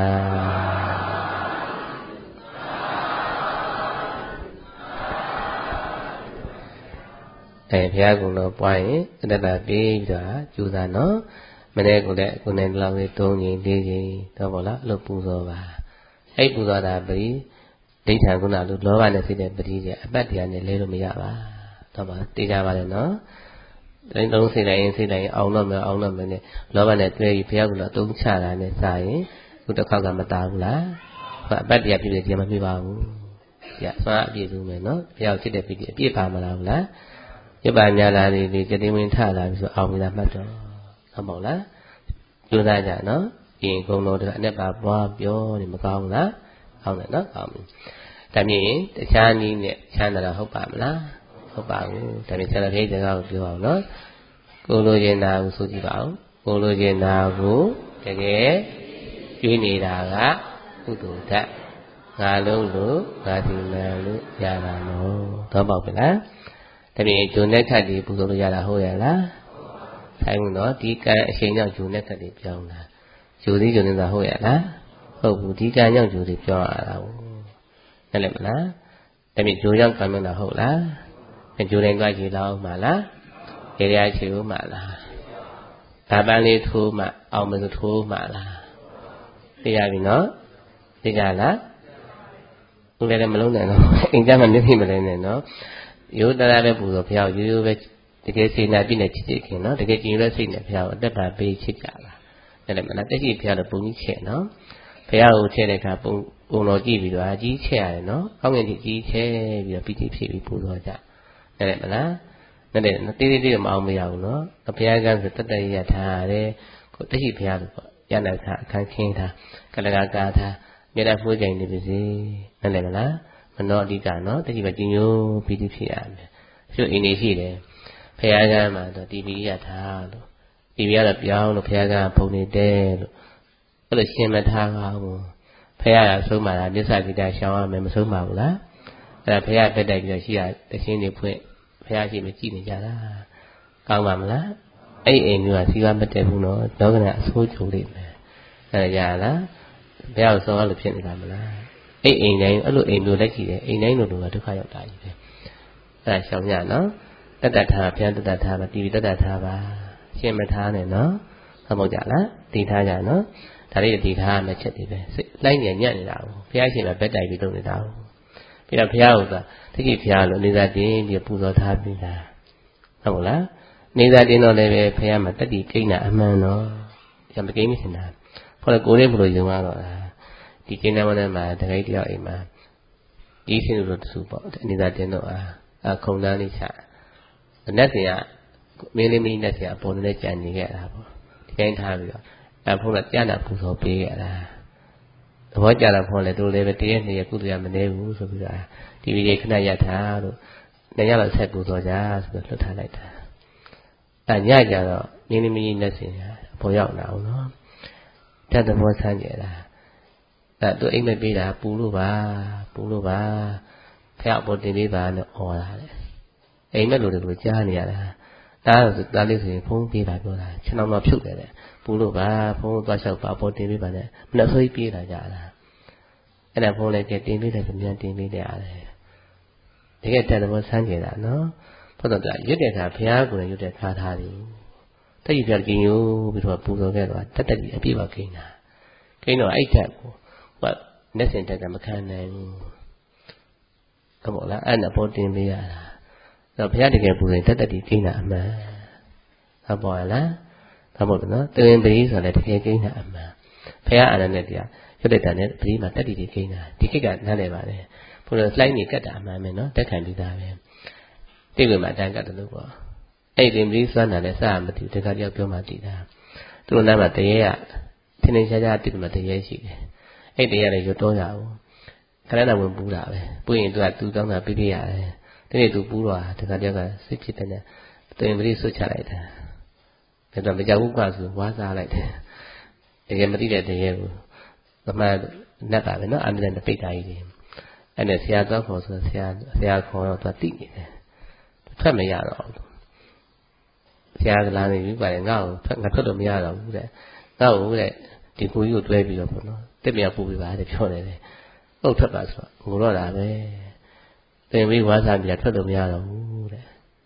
အဲဘုရားကုံတော်ပွားရင်အတ္တတာပြေးပြီးတော့ကျူးစားနော်မနေ့ကလည်းကိုယ်နဲ့လောက်လေးသုံးချိန်လေးချိန်တော့ပေါ့လားအဲ့လိုပူဇော်ပါအဲ့ပူဇော်တာပရိဒိဋ္ဌာကုဏလို့လောဘနဲ့စိတ်တဲ့ပရိတွေအပတ်တရားနဲ့လဲလို့မရပါတော့ပါသိကြပါလေနော်တိုင်းသုံးစိတ်တိုင်းစိတ်တိုင်းအောင်တော့မယ်အောင်တော့မယ်နဲ့လောဘနဲ့တွဲပြီးဘုရားကုဏသုံးချတာနဲ့စာရင်ခုတစ်ခေါက်ကမတားဘူးလားအပတ်တရားပြည့်ပြည့်တရားမမြင်ပါဘူးကြသွားအပြည့်စုံမယ်နော်ဘုရားဖြစ်တဲ့ပြည့်ပြည့်အပြည့်ပါမလားဘူးလားရပါညာလာနေဒီကြတိဝင်ထလာပြီဆိုအောင်ပြီလားမှတ်တော့ဟုတ်မဟုတ်လားကျိုးစားကြနော်ပြင်ကုံတော်တို့အနဲ့ပါပွားပြောနေမကောင်းဘူးလားကောင်းတယ်နော်ကောင်းပြီဒါမြင်တခြားနည်းနဲ့ချမ်းသာတော့ဟုတ်ပါမလားဟုတ်ပါဘူးဒါမြင်ဆရာကြီးစကားကိုပြောအောင်နော်ကိုလိုချင်တာကိုဆိုကြည့်ပါဦးကိုလိုချင်တာကိုတကယ်ကျွေးနေတာကကုသိုလ်ဓာတ်ငါလုံးလို့ငါဒီမှန်လို့ရတာနော်တော့ပေါ့ပြီလားဒါမြင်ဂျုံနဲ့ခတ်ဒီပူဇော်လို့ရတာဟုတ်ရဲ့လားဆိုင်ဘူးနော်ဒီကံအချိန်ကြောင့်ဂျုံနဲ့ခတ်ဒီပြောင်းတာဂျုံသီးဂျုံနေတာဟုတ်ရဲ့လားဟုတ်ဘူးဒီကံကြောင့်ဂျုံတွေပြောင်းရတာဟုတ်นั่นแหละမလားဒါမြင်ဂျုံကြောင့်ကံမင်းတာဟုတ်လားဂျုံတိုင်းကကြီးလောက်မှလားရေရချီဦးမှလားဒါပန်းလေးထိုးမှအောင်မစထိုးမှလားသိရပြီနော်သိကြလားဘုရားလည်းမလုံးနဲ့နော်အိမ်ကြမှာမျက်စိမလဲနဲ့နော်ရိုးတရာပဲပူတော့ဘုရားရိုးရိုးပဲတကယ်စိတ်နာပြည့်နေချစ်ချစ်ခင်နော်တကယ်ကြည်ရွယ်စိတ်နဲ့ဘုရားကိုအသက်တာပေးချစ်ကြတာအဲ့ဒါမလားတက်ရှိဘုရားတော့ပုံကြီးချက်နော်ဘုရားကိုချက်တဲ့အခါပုံပုံတော်ကြည့်ပြီးတော့အကြီးချက်ရတယ်နော်ကောင်းကင်ကြီးကြီးချက်ပြီးတော့ပိဋိဖြစ်ပြီးပူတော်ကြအဲ့ဒါမလားနဲ့တဲ့တေးသေးသေးမအောင်မရဘူးနော်ဘုရားကဆိုတတ်တရရထားရတယ်ကိုတက်ရှိဘုရားလို့ပေါ့ရနာခအခန်းခင်းထားကလကာကာထားမြေတာဖိုးကြိုင်နေပါစေနဲ့လည်းမလားမနောအဓိကနော်တတိပကြီးညိုပိဋိဖြစ်ရမယ်သူအိမ်နေရှိတယ်ဘုရားကမှာတော့တီဗီရထားလို့တီဗီကတော့ပြောင်းလို့ဘုရားကပုံနေတယ်လို့အဲ့လိုရှင်းမထားပါဘူးဘုရားကဆုံးမတာမြစ္ဆာဂိတရှောင်းရမယ်မဆုံးပါဘူးလားအဲ့ဒါဘုရားတက်တိုက်ပြီးတော့ရှိရတခြင်းတွေဖွင့်ဘုရားရှိမကြည့်နေကြတာကောင်းပါမလားအဲ့အိမ်မျိုးကစီကမတက်ဘူးနော်တော့ကအဆိုးကြိုးလိမ့်မယ်အဲ့ဒါရလားဘုရားကိုစောရလို့ဖြစ်နေတာမလားအဲ့အိမ်တိုင်းအဲ့လိုအိမ်မျိုးလက်ကြည့်တယ်အိမ်တိုင်းလိုလိုကဒုက္ခရောက်တာကြီးပဲအဲ့ဒါရှောင်ရနော်တတ္တထားဘုရားတတ္တထားပါတီဗီတတ္တထားပါရှင်းမထားနဲ့နော်ဟုတ်မဟုတ်ကြလားတည်ထားကြနော်ဒါလေးတည်ထားမှချက်တွေပဲစိတ်လိုက်ညံ့ညံ့နေတာကိုဘုရားရှင်ကဘက်တိုက်ပြီးလုပ်နေတာကိုပြီးတော့ဘုရားကတတိဘုရားလို့နေသာတင်ပြီးပူဇော်ထားပြီးတာဟုတ်လားနေသာတင်တော့လည်းပဲဘုရားမှာတတိကိန်းတာအမှန်တော့ရမကိန်းမစင်တာခေါ်လေကိုယ်လေးဘလို့ယုံရတော့ဒီကိန်းနာမနဲ့မှာတခိုက်တယောက်အိမ်မှာဒီရှင်တို့တဆူပေါ့နေသာတင်တော့အာခုံတန်းလေးချအနက်စင်ကမင်းလေးမင်းနဲ့ဆရာပေါ်နေတဲ့ကြံနေခဲ့တာပေါ့ဒီကိန်းထားပြီးတော့အဖုံးကကြားနာပူဇော်ပေးခဲ့တာသဘောကျတာခေါ်လေတို့လည်းပဲတရက်နှစ်ရက်ကုသရမနေဘူးဆိုပြီးတော့ဒီဗီဒီခဏရထားလို့ညရတော့ဆက်ပူဇော်ကြဆိုတော့လွတ်ထားလိုက်တာအဲညကြတော့မင်းလေးမင်းနဲ့ဆင်အပေါ်ရောက်လာအောင်နော်တတ်သဘောဆန်းကြတာအဲသူအိမ်မပေးတာပူလို့ပါပူလို့ပါဖះပေါ်တင်ပေးပါနဲ့អော်လာတယ်အိမ်မက်လူတွေကိုကြားနေရတာဒါဒါလေးဆိုရင်ဖုံးပေးတာပြောတာခြေနှောင်းတော့ဖြုတ်တယ်တဲ့ပူလို့ပါဖုံးသွားလျှောက်ပါပေါ်တင်ပေးပါနဲ့မနှဆွေးပြေးလာကြတာအဲ့ဒါဖုံးလည်းကတင်ပေးတယ်ဆိုမြန်တင်ပေးတယ်ရတယ်တကယ်တတ်တဲ့ဘောဆန်းကြတာနော်ဘုရားကရွတ်တဲ့အခါဘုရားကိုယ်ရွတ်တဲ့ခါထားတယ်တတိပြကြီးညိုပြီးတော့ပူဇော်ခဲ့တော့တတ်တတ်ကြီးအပြည့်ပါကိန်းတာကိန်းတော့အဲ့ထက်ကိုဟိုမျက်စင်တက်ကမခံနိုင်ဘူးဟုတ်မို့လားအဲ့ဒါပေါ်တင်ပေးရတာတော့ဘုရားတကယ်ပူဇော်တတ်တတ်ကြီးကိန်းတာအမှန်ဟုတ်ပါလားဟုတ်မို့နော်တရင်ပရိဆိုလည်းတကယ်ကိန်းတာအမှန်ဘုရားအာရနဲ့တရားရွတ်တဲ့တန်နဲ့ပရိမှာတတ်တည်ကြီးကိန်းတာဒီကိကနားလည်ပါတယ်ဘုရားလှိုင်းနေကတ်တာအမှန်ပဲနော်တက်ခံပြီးသားပဲတိတ်ဝင်မှာတန်းကတ်တယ်လို့ပေါ့အဲ့ဒီပရိစွမ်းတာလည်းစမသိဘူးတခါတယောက်ပြောမှတည်တာသူတို့နားမှာတရေကထင်းထင်းရှားရှားတိတ်မှာတရေရှိတယ်အဲ့တရေလည်းရွတ်တော့ရအောင်ခဏတော့ဝင်ပူးတာပဲပူရင်သူကသူတောင်းတာပြပြရတယ်ဒီနေ့သူပူးတော့တခါတယောက်ကစိတ်ဖြစ်တဲ့နဲ့တရင်ပရိဆွတ်ချလိုက်တာဒါတော့မကြောက်ဘူးကွာဆိုဝါးစားလိုက်တယ်တကယ်မသိတဲ့တရေကိုသမနတ်ကပဲနော်အမြဲတမ်းပိတ်တာကြီးတယ်အဲ့နဲ့ဆရာတော့ခေါ်ဆိုဆရာဆရာခေါ်တော့သူတိနေတယ်ထွက်မရတော့ဘူးဆရာကလာနေပြီပါတယ်ငါ့ကိုထွက်ငါထွက်တော့မရတော့ဘူးတဲ့ငါ့ကိုတဲ့ဒီကိုကြီးကိုတွဲပြီးတော့ပေါ့နော်တက်မြောက်ပူပြီးပါတဲ့ပြောနေတယ်ဟုတ်ထွက်ပါဆိုတော့ငိုတော့တာပဲတင်ပြီးဝါစားပြီးထွက်တော့မရတော့ဘူးတဲ့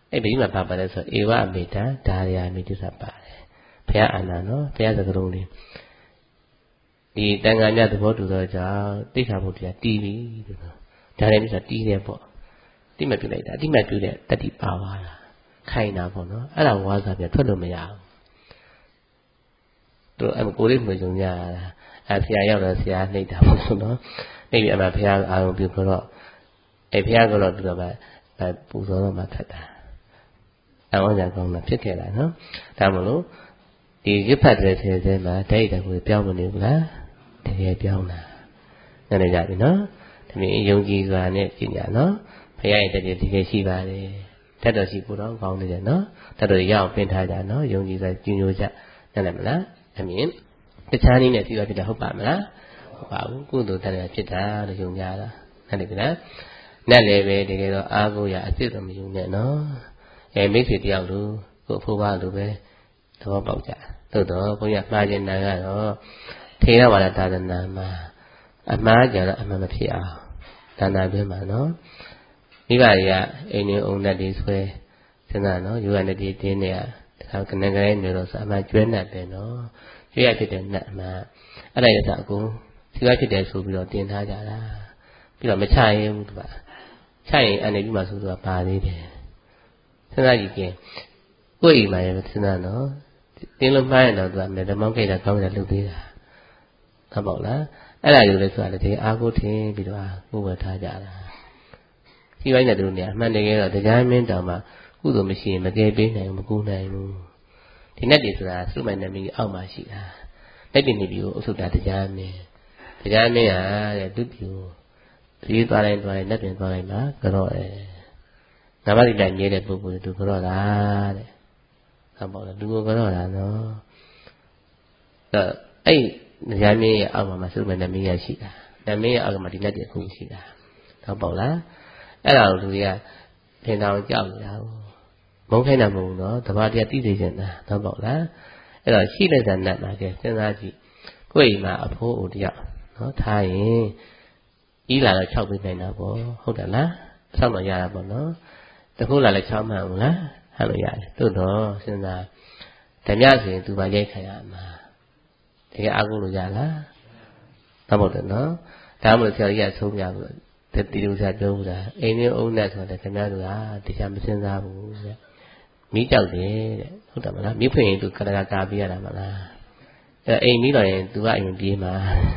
အဲ့ဒီမှာပါပါတယ်ဆိုဧဝအမေတ္တာဒါရယာမိတ္တပါတယ်ဘုရားအာနာနော်ဘုရားစကားလုံးလေးဒီတန်ခါမြတ်သဘောတူသောကြောင့်သိက္ခာပုဒ်တရားတီးပြီလို့ဒါလည်းဒီဆိုတီးတယ်ပေါ့တိမပြုလိုက်တာအတိမပြုတဲ့တတိပါသွားတာခိုင်တာပေါ့နော်အဲ့ဒါဝါစာပြထွက်လို့မရဘူးတို့အမကိုလေးမှွေစုံကြတာအဲဆရာရောက်တော့ဆရာနှိပ်တာပေါ့နော်နှိပ်ပြီးအမှဘုရားအာရုံပြုတော့အဲဘုရားကတော့သူတော့ပဲပူဇော်တော့မှထက်တာအဝါစာကောင်းတာဖြစ်ခဲ့တာနော်ဒါမလို့ဒီရစ်ဖတ်တဲ့ဆယ်ဆယ်မှာဒိတ်တကူပြောင်းမနေဘူးလားတကယ်ပြောင်းတာနားလည်ကြပြီနော်ဒါမျိုးယုံကြည်စွာနဲ့ကြည်ညာနော်ဘုရားရဲ့တကယ်တကယ်ရှိပါတယ်တတ်တော်ရှိကိုတော့ကောင်းနေတယ်နော်တတ်တော်ရအောင်ပင်ထားကြနော်ယုံကြည်စွာကြည်ညိုကြနားလည်မလားအမြင်တခြားနည်းနဲ့စီဝါဖြစ်တာဟုတ်ပါမလားဟုတ်ပါဘူးကုသိုလ်တရားဖြစ်တာလို့ယုံကြတာနားလည်ပြီလားနတ်လည်းပဲတကယ်တော့အားကိုးရအစ်စ်တော့မယုံနဲ့နော်အဲမိတ်ဆွေတယောက်လူကိုအဖိုးဘလူပဲသဘောပေါက်ကြသို့တော့ဘုရားမှားခြင်းနာကတော့ထေရဝါဒသာသနာမှာအမှားကြတော့အမှန်မဖြစ်အောင်ဒါနာတွင်မှာနော်မိဘတွေကအိမ်နေအုံနဲ့ဒီဆွဲစဉ်းစားနော်ယူရတဲ့ဒီတင်းတွေကဒါကနကရဲနေတော့ဆိုအမှကျွဲနဲ့ပဲနော်ကျွဲရဖြစ်တဲ့နတ်အမှအဲ့ဒါရတာအကုန်စီဝါဖြစ်တယ်ဆိုပြီးတော့တင်ထားကြတာပြီးတော့မချရင်ဘူးသူကချရင်အနေပြီးမှဆိုတော့ပါသေးတယ်စဉ်းစားကြည့်ခင်ကိုယ့်အိမ်မှာရစဉ်းစားနော်တင်းလို့မှားရင်တော့သူကမေတ္တာမောင်းခဲ့တာကောင်းတယ်လုပ်သေးတာဟုတ်ပါ့လားအဲ့ဒါယူလဲဆိုတာလေဒီအာကိုထင်းပြီးတော့ကိုယ်ဝယ်ထားကြတာဒီပိုင်းနဲ့တို့နေအမှန်တကယ်တော့တရားမင်းတောင်မှကုသိုလ်မရှိရင်မကယ်ပေးနိုင်ဘူးမကူနိုင်ဘူးဒီနဲ့တည်းဆိုတာစုမိုင်နေပြီးအောက်မှာရှိတာလက်တင်နေပြီးကိုအုပ်စုတာတရားမင်းတရားမင်းဟာတဲ့ဒုတိယဒီသွားတိုင်းသွားတိုင်းလက်တင်သွားတိုင်းမှာကြော့တယ်ငါးပါးတိတိုင်မြဲတဲ့ပုဂ္ဂိုလ်သူကြော့တာတဲ့ဟုတ်ပါလားလူကိုကြော့တာနော်အဲ့တရားမင်းရဲ့အောက်မှာစုမိုင်နေမင်းရရှိတာနမင်းရဲ့အောက်မှာဒီလက်တင်အခုရှိတာဟုတ်ပါလားအဲ့ဒါကိုလူတွေကထင်တော်ကြောက်နေတာမုန်းခိုင်းတာမဟုတ်ဘူးနော်တဘာတရားသိသိချင်တာဟုတ်ပါ့လားအဲ့တော့ရှိလိုက်တဲ့နတ်မှာကျစဉ်းစားကြည့်ကိုယ့်အိမ်မှာအဖိုးအိုတယောက်နော်ထားရင်ဤလာတော့၆ပေးနိုင်တာပေါ့ဟုတ်တယ်လားအဆောက်တော့ရတာပေါ့နော်တခုလာလဲ၆မှန်ဘူးလားဟဲ့လို့ရတယ်သို့တော့စဉ်းစားဓမြဆိုရင်သူပါရိုက်ခံရမှာတကယ်အားကိုးလို့ရလားဟုတ်ပါ့တယ်နော်ဒါမှမဟုတ်ဆရာကြီးကဆုံးပြဘူးဒီလိုစားပြောဘူးလားအိမ်မျိုးအုံနဲ့ဆိုတော့ခင်ဗျားတို့ကတရားမစင်စားဘူးတဲ့မိကြောက်တယ်တဲ့ဟုတ်တယ်မလားမိဖွင့်ရင်သူကလကကာပေးရတာမလားအဲအိမ်ပြီးတော့ရင်သူကအိမ်ပြေးမှာ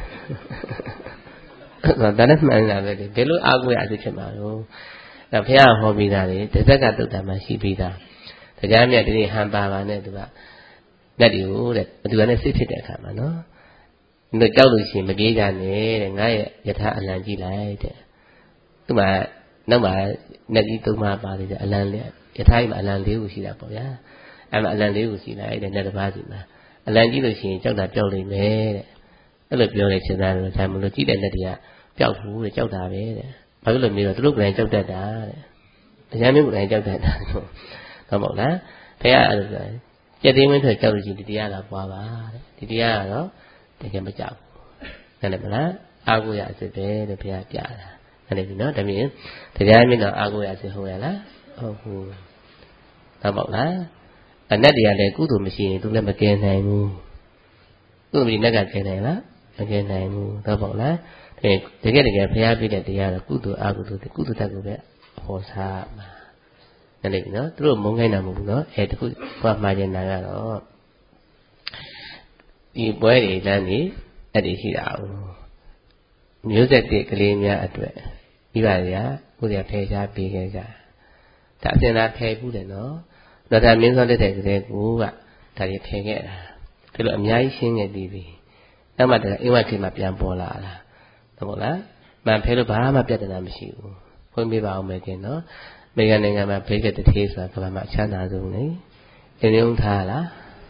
ဒါနဲ့မှန်တာပဲလေဘယ်လိုအားကိုးရအစ်ဖြစ်မှာလို့အဲဘုရားဟောပြီးသားလေတစ်သက်ကတုတ်တာမှရှိပြီးသားတရားမြတ်ဒီနေ့ဟန်ပါပါနဲ့သူကလက်တွေကိုတဲ့သူကလည်းစိတ်ဖြစ်တဲ့အခါမှာနော်တို့ကြောက်လို့ရှိရင်မပြေးကြနဲ့တဲ့ငါရဲ့ယထာအလံကြည့်လိုက်တဲ့သူမှနောက်မှလက်ကြီးသုံးပါးပါသေးတယ်အလံလေးယထာကြီးမှာအလံလေးခုရှိတာပေါ့ဗျာအဲ့မှာအလံလေးခုရှိလိုက်တဲ့လက်တစ်ပါးစီမှာအလံကြည့်လို့ရှိရင်ကြောက်တာပြောက်လိမ့်မယ်တဲ့အဲ့လိုပြောလိုက်ချင်တာလို့ဒါမှမဟုတ်ကြည့်တဲ့လက်တွေကပျောက်ဘူးတဲ့ကြောက်တာပဲတဲ့ဘာလို့လဲမေးတော့သူတို့ကလည်းကြောက်တတ်တာတဲ့တရားမင်းကလည်းကြောက်တတ်တာဆိုဟုတ်ပါ့လားဘုရားအဲ့လိုပြောကြက်သေးမင်းဆိုကြောက်လို့ရှိရင်ဒီတရားလာပွားပါတဲ့ဒီတရားကတော့တကယ်မကြောက်ဘူးနားလည်မလားအာကိုရအစစ်ပဲလို့ဘုရားပြတာနားလည်ပြီနော်ဒါပြင်တရားမင်းတော့အာကိုရအစစ်ဟုတ်ရလားဟုတ်ဘူးဟုတ်ပါ့လားအနတ်တရားလည်းကုသိုလ်မရှိရင်သူလည်းမကယ်နိုင်ဘူးကုသိုလ်မရှိနတ်ကကယ်နိုင်လားမကယ်နိုင်ဘူးဟုတ်ပါ့လားတကယ်တကယ်ဘုရားပြတဲ့တရားတော့ကုသိုလ်အာကုသိုလ်ကုသိုလ်တတ်ကိုပဲဟောစားမှာနားလည်ပြီနော်သူတို့မုန်းခိုင်းတာမဟုတ်ဘူးနော်အဲတခုဘုရားမှားခြင်းနာကတော့ဒီပွဲတွေတန်းနေအဲ့ဒီရှိတာဘူးမျိုးဆက်တဲ့ကလေးများအတွက်ပြီးပါလေကိုယ်ကဖယ်ရှားပေးခဲ့ကြဒါအပြင်သာဖယ်ဘူးတယ်နော်ဒါသာမင်းစောတဲ့တဲ့ကလေးကိုကဒါတွေဖယ်ခဲ့တာဒီလိုအများကြီးရှင်းခဲ့ပြီးပြီနောက်မှတကအင်းဝတ်ခေတ်မှာပြန်ပေါ်လာတာဟုတ်လားမှန်ဖယ်လို့ဘာမှပြဿနာမရှိဘူးဖွင့်ပြပါအောင်မယ်ခင်နော်အမေရိကန်နိုင်ငံမှာဘိတ်ကတထေးဆိုတာကဘာမှအချမ်းသာဆုံးလေအင်းလုံးထားလား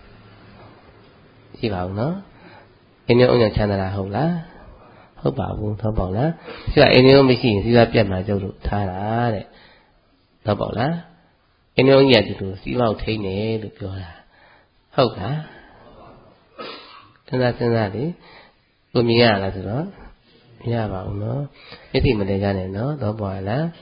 ရှိပါဘူးနော်အင်းလုံးအောင်ချမ်းသာတာဟုတ်လားဟုတ်ပါဘူးဟုတ်ပါလားသူကအင်းလုံးမရှိရင်စီးပွားပြတ်မှာကြုတ်လို့ထားတာတဲ့ဟုတ်ပါလားအင်းလုံးကြီးကဒီလိုစီးပွားထိန်းတယ်လို့ပြောတာဟုတ်လားစဉ်းစားစဉ်းစားလေကိုမြင်ရလားဆိုတော့မရပါဘူးနော်မျက်စိမလဲကြနဲ့နော်တော့ပေါ်လား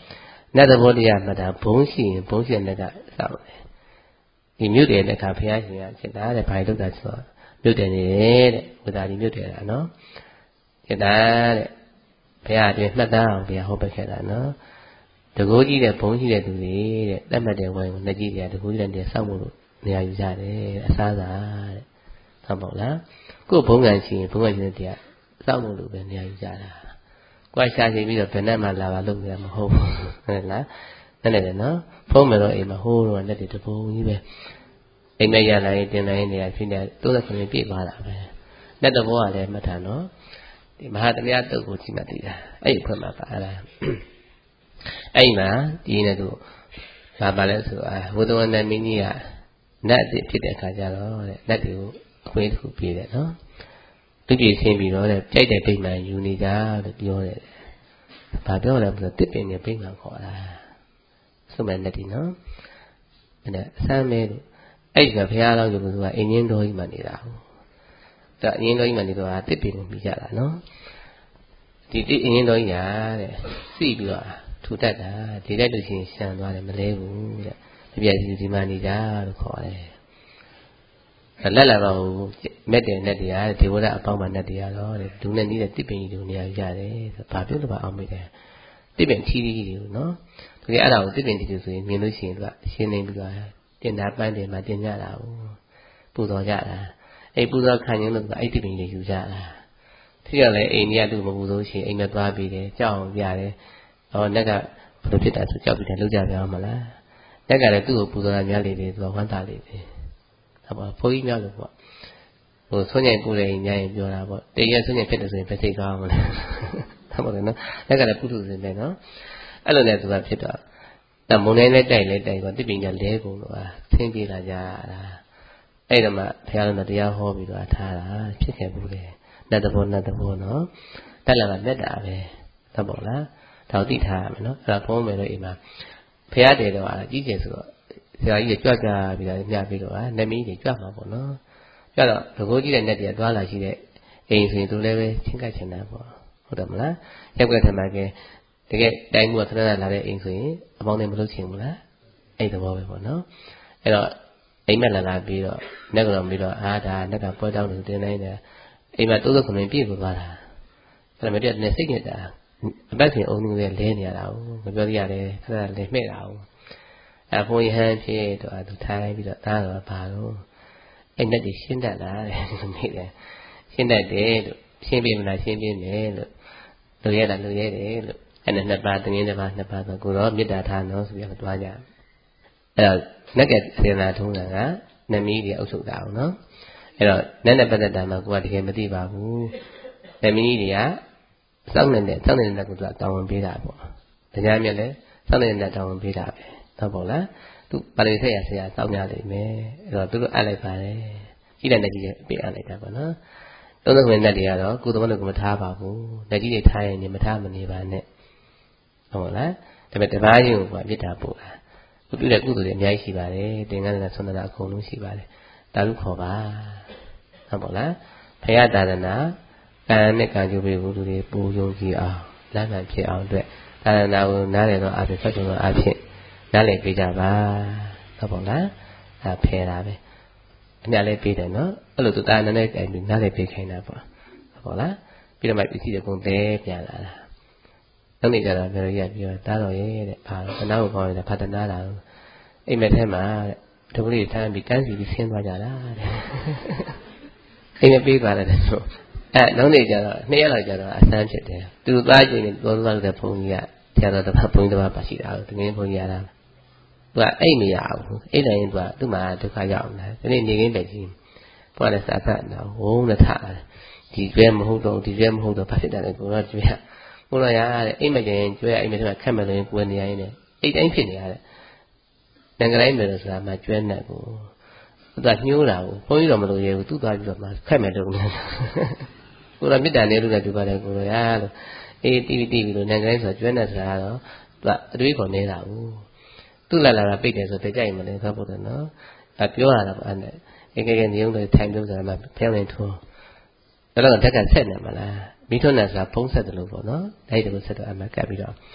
နတ်သဘောတရားမှတ်တာဘုံရှိရင်ဘုံရှိတဲ့နတ်ကစောင့်တယ်ဒီမြုပ်တယ်တဲ့ခါဘုရားရှင်ကဖြစ်တာတဲ့ဘာလို့လဲဆိုတော့မြုပ်တယ်နေတယ်တဲ့ဝိသာဒီမြုပ်တယ်တာနော်ဖြစ်တာတဲ့ဘုရားအတွင်းမှတ်သားအောင်ဘုရားဟောပေးခဲ့တာနော်တကူကြီးတဲ့ဘုံရှိတဲ့သူတွေတဲ့တတ်မှတ်တဲ့ဝိုင်းကိုနှစ်ကြီးတွေကတကူကြီးတဲ့စောင့်ဖို့နေရာယူကြတယ်အစားသာတဲ့ဟုတ်ပါလားကိုယ်ဘုံကံရှိရင်ဘုံကံရှိတဲ့တရားစောင့်ဖို့လို့ပဲနေရာယူကြတာကွာရှာချင်ပြီးတော့ဘယ်နဲ့မှလာပါလို့ရမှာမဟုတ်ဘူးဟုတ်လားနဲ့နဲ့နော်ဖုံးမယ်တော့အိမ်မှာဟိုးတော့လက်တွေတပုံကြီးပဲအိမ်မရလာရင်တင်လာရင်နေရာဖြစ်နေသုံးသခဏပြည့်သွားတာပဲလက်တဘောကလည်းမှတ်ထားနော်ဒီမဟာတရားတုတ်ကိုကြည့်မှသိတာအဲ့ဒီဖွင့်မှာပါလားအဲ့မှာဒီနေ့တို့ဘာပါလဲဆိုအာဝုဒဝန္တမင်းကြီးကနတ်အစ်ဖြစ်တဲ့အခါကျတော့တဲ့နတ်တွေကိုအခွင့်အရေးပေးတယ်နော်သူကြည့်ရှင်းပြီးတော့တဲ့ကြိုက်တဲ့ပိမှန်ယူနေကြလို့ပြောတယ်။ဘာပြောလဲဆိုတော့တစ်ပင်နဲ့ပိမှန်ခေါ်တာ။ဆုမနဲ့တည်းနော်။အဲ့ဒါအဆမ်းမဲလို့အဲ့ဒီကဘုရားတော်ကသူကအင်းရင်းတော်ကြီးမှနေတာဟုတ်။ဒါအင်းရင်းတော်ကြီးမှနေတော့တစ်ပင်ကိုမိကြတာနော်။ဒီတစ်အင်းရင်းတော်ကြီးရာတဲ့စီးပြီးတော့ထူတတ်တာဒီတက်လို့ရှိရင်ရှံသွားတယ်မလဲဘူးတဲ့။အပြည့်စီဒီမှနေကြလို့ခေါ်တယ်။လက်လာပါဘူးမက်တယ်နဲ့တရားဒေဝရအပေါင်းပါနဲ့တရားတော့တဲ့ဒုနဲ့နေတဲ့တစ်ပင်ကြီးတို့နေရာရတယ်ဆိုဘာပြောလို့ပါအောင်မိတယ်တစ်ပင်ချီးကြီးတွေကိုနော်တကယ်အဲ့ဒါကိုတစ်ပင်ကြီးတွေဆိုရင်မြင်လို့ရှိရင်သူကရှင်းနေပြီးတော့တင်တာပန်းတယ်မှာတင်ကြတာကိုပူတော်ကြတာအဲ့ပူတော်ခံရင်လို့ကအဲ့တစ်ပင်ကြီးယူကြတာသူကလည်းအိမ်ကြီးကသူ့မပူလို့ရှိရင်အိမ်မသွားပြီးတယ်ကြောက်အောင်ပြတယ်ဟောနက်ကဘယ်လိုဖြစ်တာဆိုကြောက်ပြီးတယ်လောက်ကြပြအောင်မလားနက်ကလည်းသူ့ကိုပူတော်တာများလေတယ်သူကဝမ်းသာလေတယ်ဟုတ်ပါဘုန်းကြီးများလို့ပေါ့ဟိုဆွညင်ပူတယ်ညရင်ပြောတာပေါ့တရက်ဆွညင်ဖြစ်တယ်ဆိုရင်ပဲစိတ်ကောင်းမလဲဟုတ်ပါ့နော်လက်ကလည်းပုထုဇဉ်ပဲနော်အဲ့လိုနဲ့သူကဖြစ်တော့တမုံနေနဲ့တိုက်လဲတိုက်တော့တိပိညာလဲကုန်တော့ဆင်းပြေလာကြတာအဲ့တော့မှဘုရားလုံးတရားဟောပြီးတော့ထားတာဖြစ်ခဲ့ဘူးလေနတ်တဘောနတ်တဘောနော်တက်လာတာမြတ်တာပဲဟုတ်ပါ့လားဒါသိထားရမယ်နော်အဲ့ဒါဘုန်းမယ်လို့အိမ်မှာဘုရားတည်တော့အားကြီးကျယ်ဆိုတော့ဆရာကြီးကြွကြပြီးတော့ညပြီးတော့နမီးတွေကြွမှာပေါ့နော်ကြွတော့ဒကိုးကြီးတဲ့နတ်တွေကသွားလာရှိတဲ့အိမ်ဆိုရင်သူလည်းပဲချင်းကပ်ချင်တာပေါ့ဟုတ်တယ်မလားရက်ကထမကဲတကယ်တိုင်းမှုကသရဏလာတဲ့အိမ်ဆိုရင်အပေါင်းနဲ့မလုပ်ချင်ဘူးလားအဲ့သဘောပဲပေါ့နော်အဲ့တော့အိမ်မက်လာလာပြီးတော့နက်ကတော့ပြီးတော့အာဒါနက်ကပွဲတောင်းလို့တင်နိုင်တယ်အိမ်မှာတိုးသက်ခွန်ပြည့်ကိုသွားတာအဲ့ဒါမတည့်နဲ့စိတ်နေတာအပတ်ခင်အုံးတွေလဲနေရတာကိုမပြောရရတယ်ခဏလည်းမှဲ့တာကိုအဘုံရဟန်းဖြစ်တော့သူထိုင်ပြီးတော့သားတော့ဘာလို့အဲ့နဲ့တည်းရှင်းတတ်လားတဲ့ဒီနေ့လေရှင်းတတ်တယ်လို့ရှင်းပြမလားရှင်းပြမယ်လို့လူရတာလူရတယ်လို့အဲ့နဲ့နှစ်ပါးတငင်းတစ်ပါးနှစ်ပါးဆိုကိုတော့မေတ္တာထားနော်ဆိုပြီးတော့တွားကြအဲ့တော့နက်ကစေနာထုံးတာကနမီးတွေအုပ်ချုပ်တာအောင်နော်အဲ့တော့နက်နဲ့ပတ်သက်တာမှကိုကတကယ်မသိပါဘူးနမီးတွေကစောင့်နေတဲ့စောင့်နေတဲ့ကုသတောင်းဝင်ပေးတာပေါ့တရားမြတ်လဲစောင့်နေတဲ့တောင်းဝင်ပေးတာပဲဟုတ်ပါလားသူပါဠိဆက်ရဆရာစောင့်ကြလိမ့်မယ်အဲ့တော့သူတို့အပ်လိုက်ပါတယ်ကြီးတဲ့လက်ကြီးတွေပြင်အပ်လိုက်တာပေါ့နော်သုံးသခွင့်နဲ့တွေကတော့ကုသမလို့ကမထားပါဘူးလက်ကြီးတွေထားရင်မထားမနေပါနဲ့ဟုတ်ပါလားဒါပေမဲ့တပားချင်းကိုကမေတ္တာပို့တာသူပြုတဲ့ကုသိုလ်တွေအများကြီးရှိပါတယ်သင်္ကန်းနဲ့ဆွမ်းနာအကုန်လုံးရှိပါတယ်ဒါလူခေါ်ပါဟုတ်ပါလားဘုရားသာသနာကံနဲ့ကံကြိုးပေးဖို့လူတွေပူယုံကြည်အောင်လမ်းမှန်ဖြစ်အောင်အတွက်သာသနာကိုနားလည်တော့အဖြစ်ဆက်ကြတော့အဖြစ်နားလည်ပေးကြပါဟုတ်ပါလားအဲဖယ်တာပဲအများလေးပေးတယ်နော်အဲ့လိုသူတာနည်းနည်းတိုင်ပြီးနားလည်ပေးခိုင်းတာပေါ့ဟုတ်ပါလားပြီးတော့မှပစ္စည်းတွေကုန်သေးပြန်လာတာနောက်နေ့ကျတော့ပြောရပြောတားတော်ရဲ့တဲ့ဘာလို့ခဏကိုကောင်းနေတာဖတ်တနာတာအိမ်မက်ထဲမှာတဲ့ဒုက္ခလေးထမ်းပြီးကန်းစီပြီးဆင်းသွားကြတာတဲ့အိမ်မပေးသွားတယ်ဆိုအဲနောက်နေ့ကျတော့နှစ်ရက်လောက်ကျတော့အဆန်းဖြစ်တယ်သူသွားကြည့်နေတော်တော်တဲ့ဘုန်းကြီးကဆရာတော်တစ်ပတ်ဘုန်းကြီးတစ်ပတ်ပါရှိတာတကယ်ဘုန်းကြီးရတာသူကအိတ်မရဘူးအိတ်တိုင်းသူကသူ့မှာဒုက္ခရောက်နေတာဒီနေ့နေခင်းပဲကြီးဘုရားလည်းစာဖတ်နေတာဝုန်းနဲ့ထားတယ်ဒီကျွဲမဟုတ်တော့ဒီကျွဲမဟုတ်တော့ဘာဖြစ်တယ်လဲကိုတော့ကျွဲကိုတော့ရတဲ့အိတ်မကျင်ကျွဲအိတ်မထဲမှာခက်မယ်လို့ရင်ကိုယ်နေရင်းနဲ့အိတ်တိုင်းဖြစ်နေရတဲ့ငန်ကလေးမယ်လို့ဆိုတာမှကျွဲနဲ့ကိုသူကညှိုးတာကိုဘုန်းကြီးတော်မလို့ရဲဘူးသူ့သွားပြီးတော့မှခက်မယ်လို့နေကိုတော့မေတ္တာနဲ့လို့လည်းဒီပါတယ်ကိုတော့ရလို့အေးတီးတီးပြီးလို့ငန်ကလေးဆိုကျွဲနဲ့ဆိုတာတော့သူကအတွေးခေါ်နေတာဘူးသူ့လာလာပိတ်တယ်ဆိုတကြိုက်မလဲသဘောတယ်နော်အပြောရတာပေါ့အဲ့နဲ့အေးကဲကဲနေုံတွေထိုင်ပြောကြမှာဖျောင်းနေထွန်းဒါတော့ဓာတ်ကဆက်နေမလားမိထွန်းနဲ့ဆိုတာဖုံးဆက်တယ်လို့ပေါ့နော်အဲ့ဒီလိုဆက်တော့အမှကပ်ပြီးတော့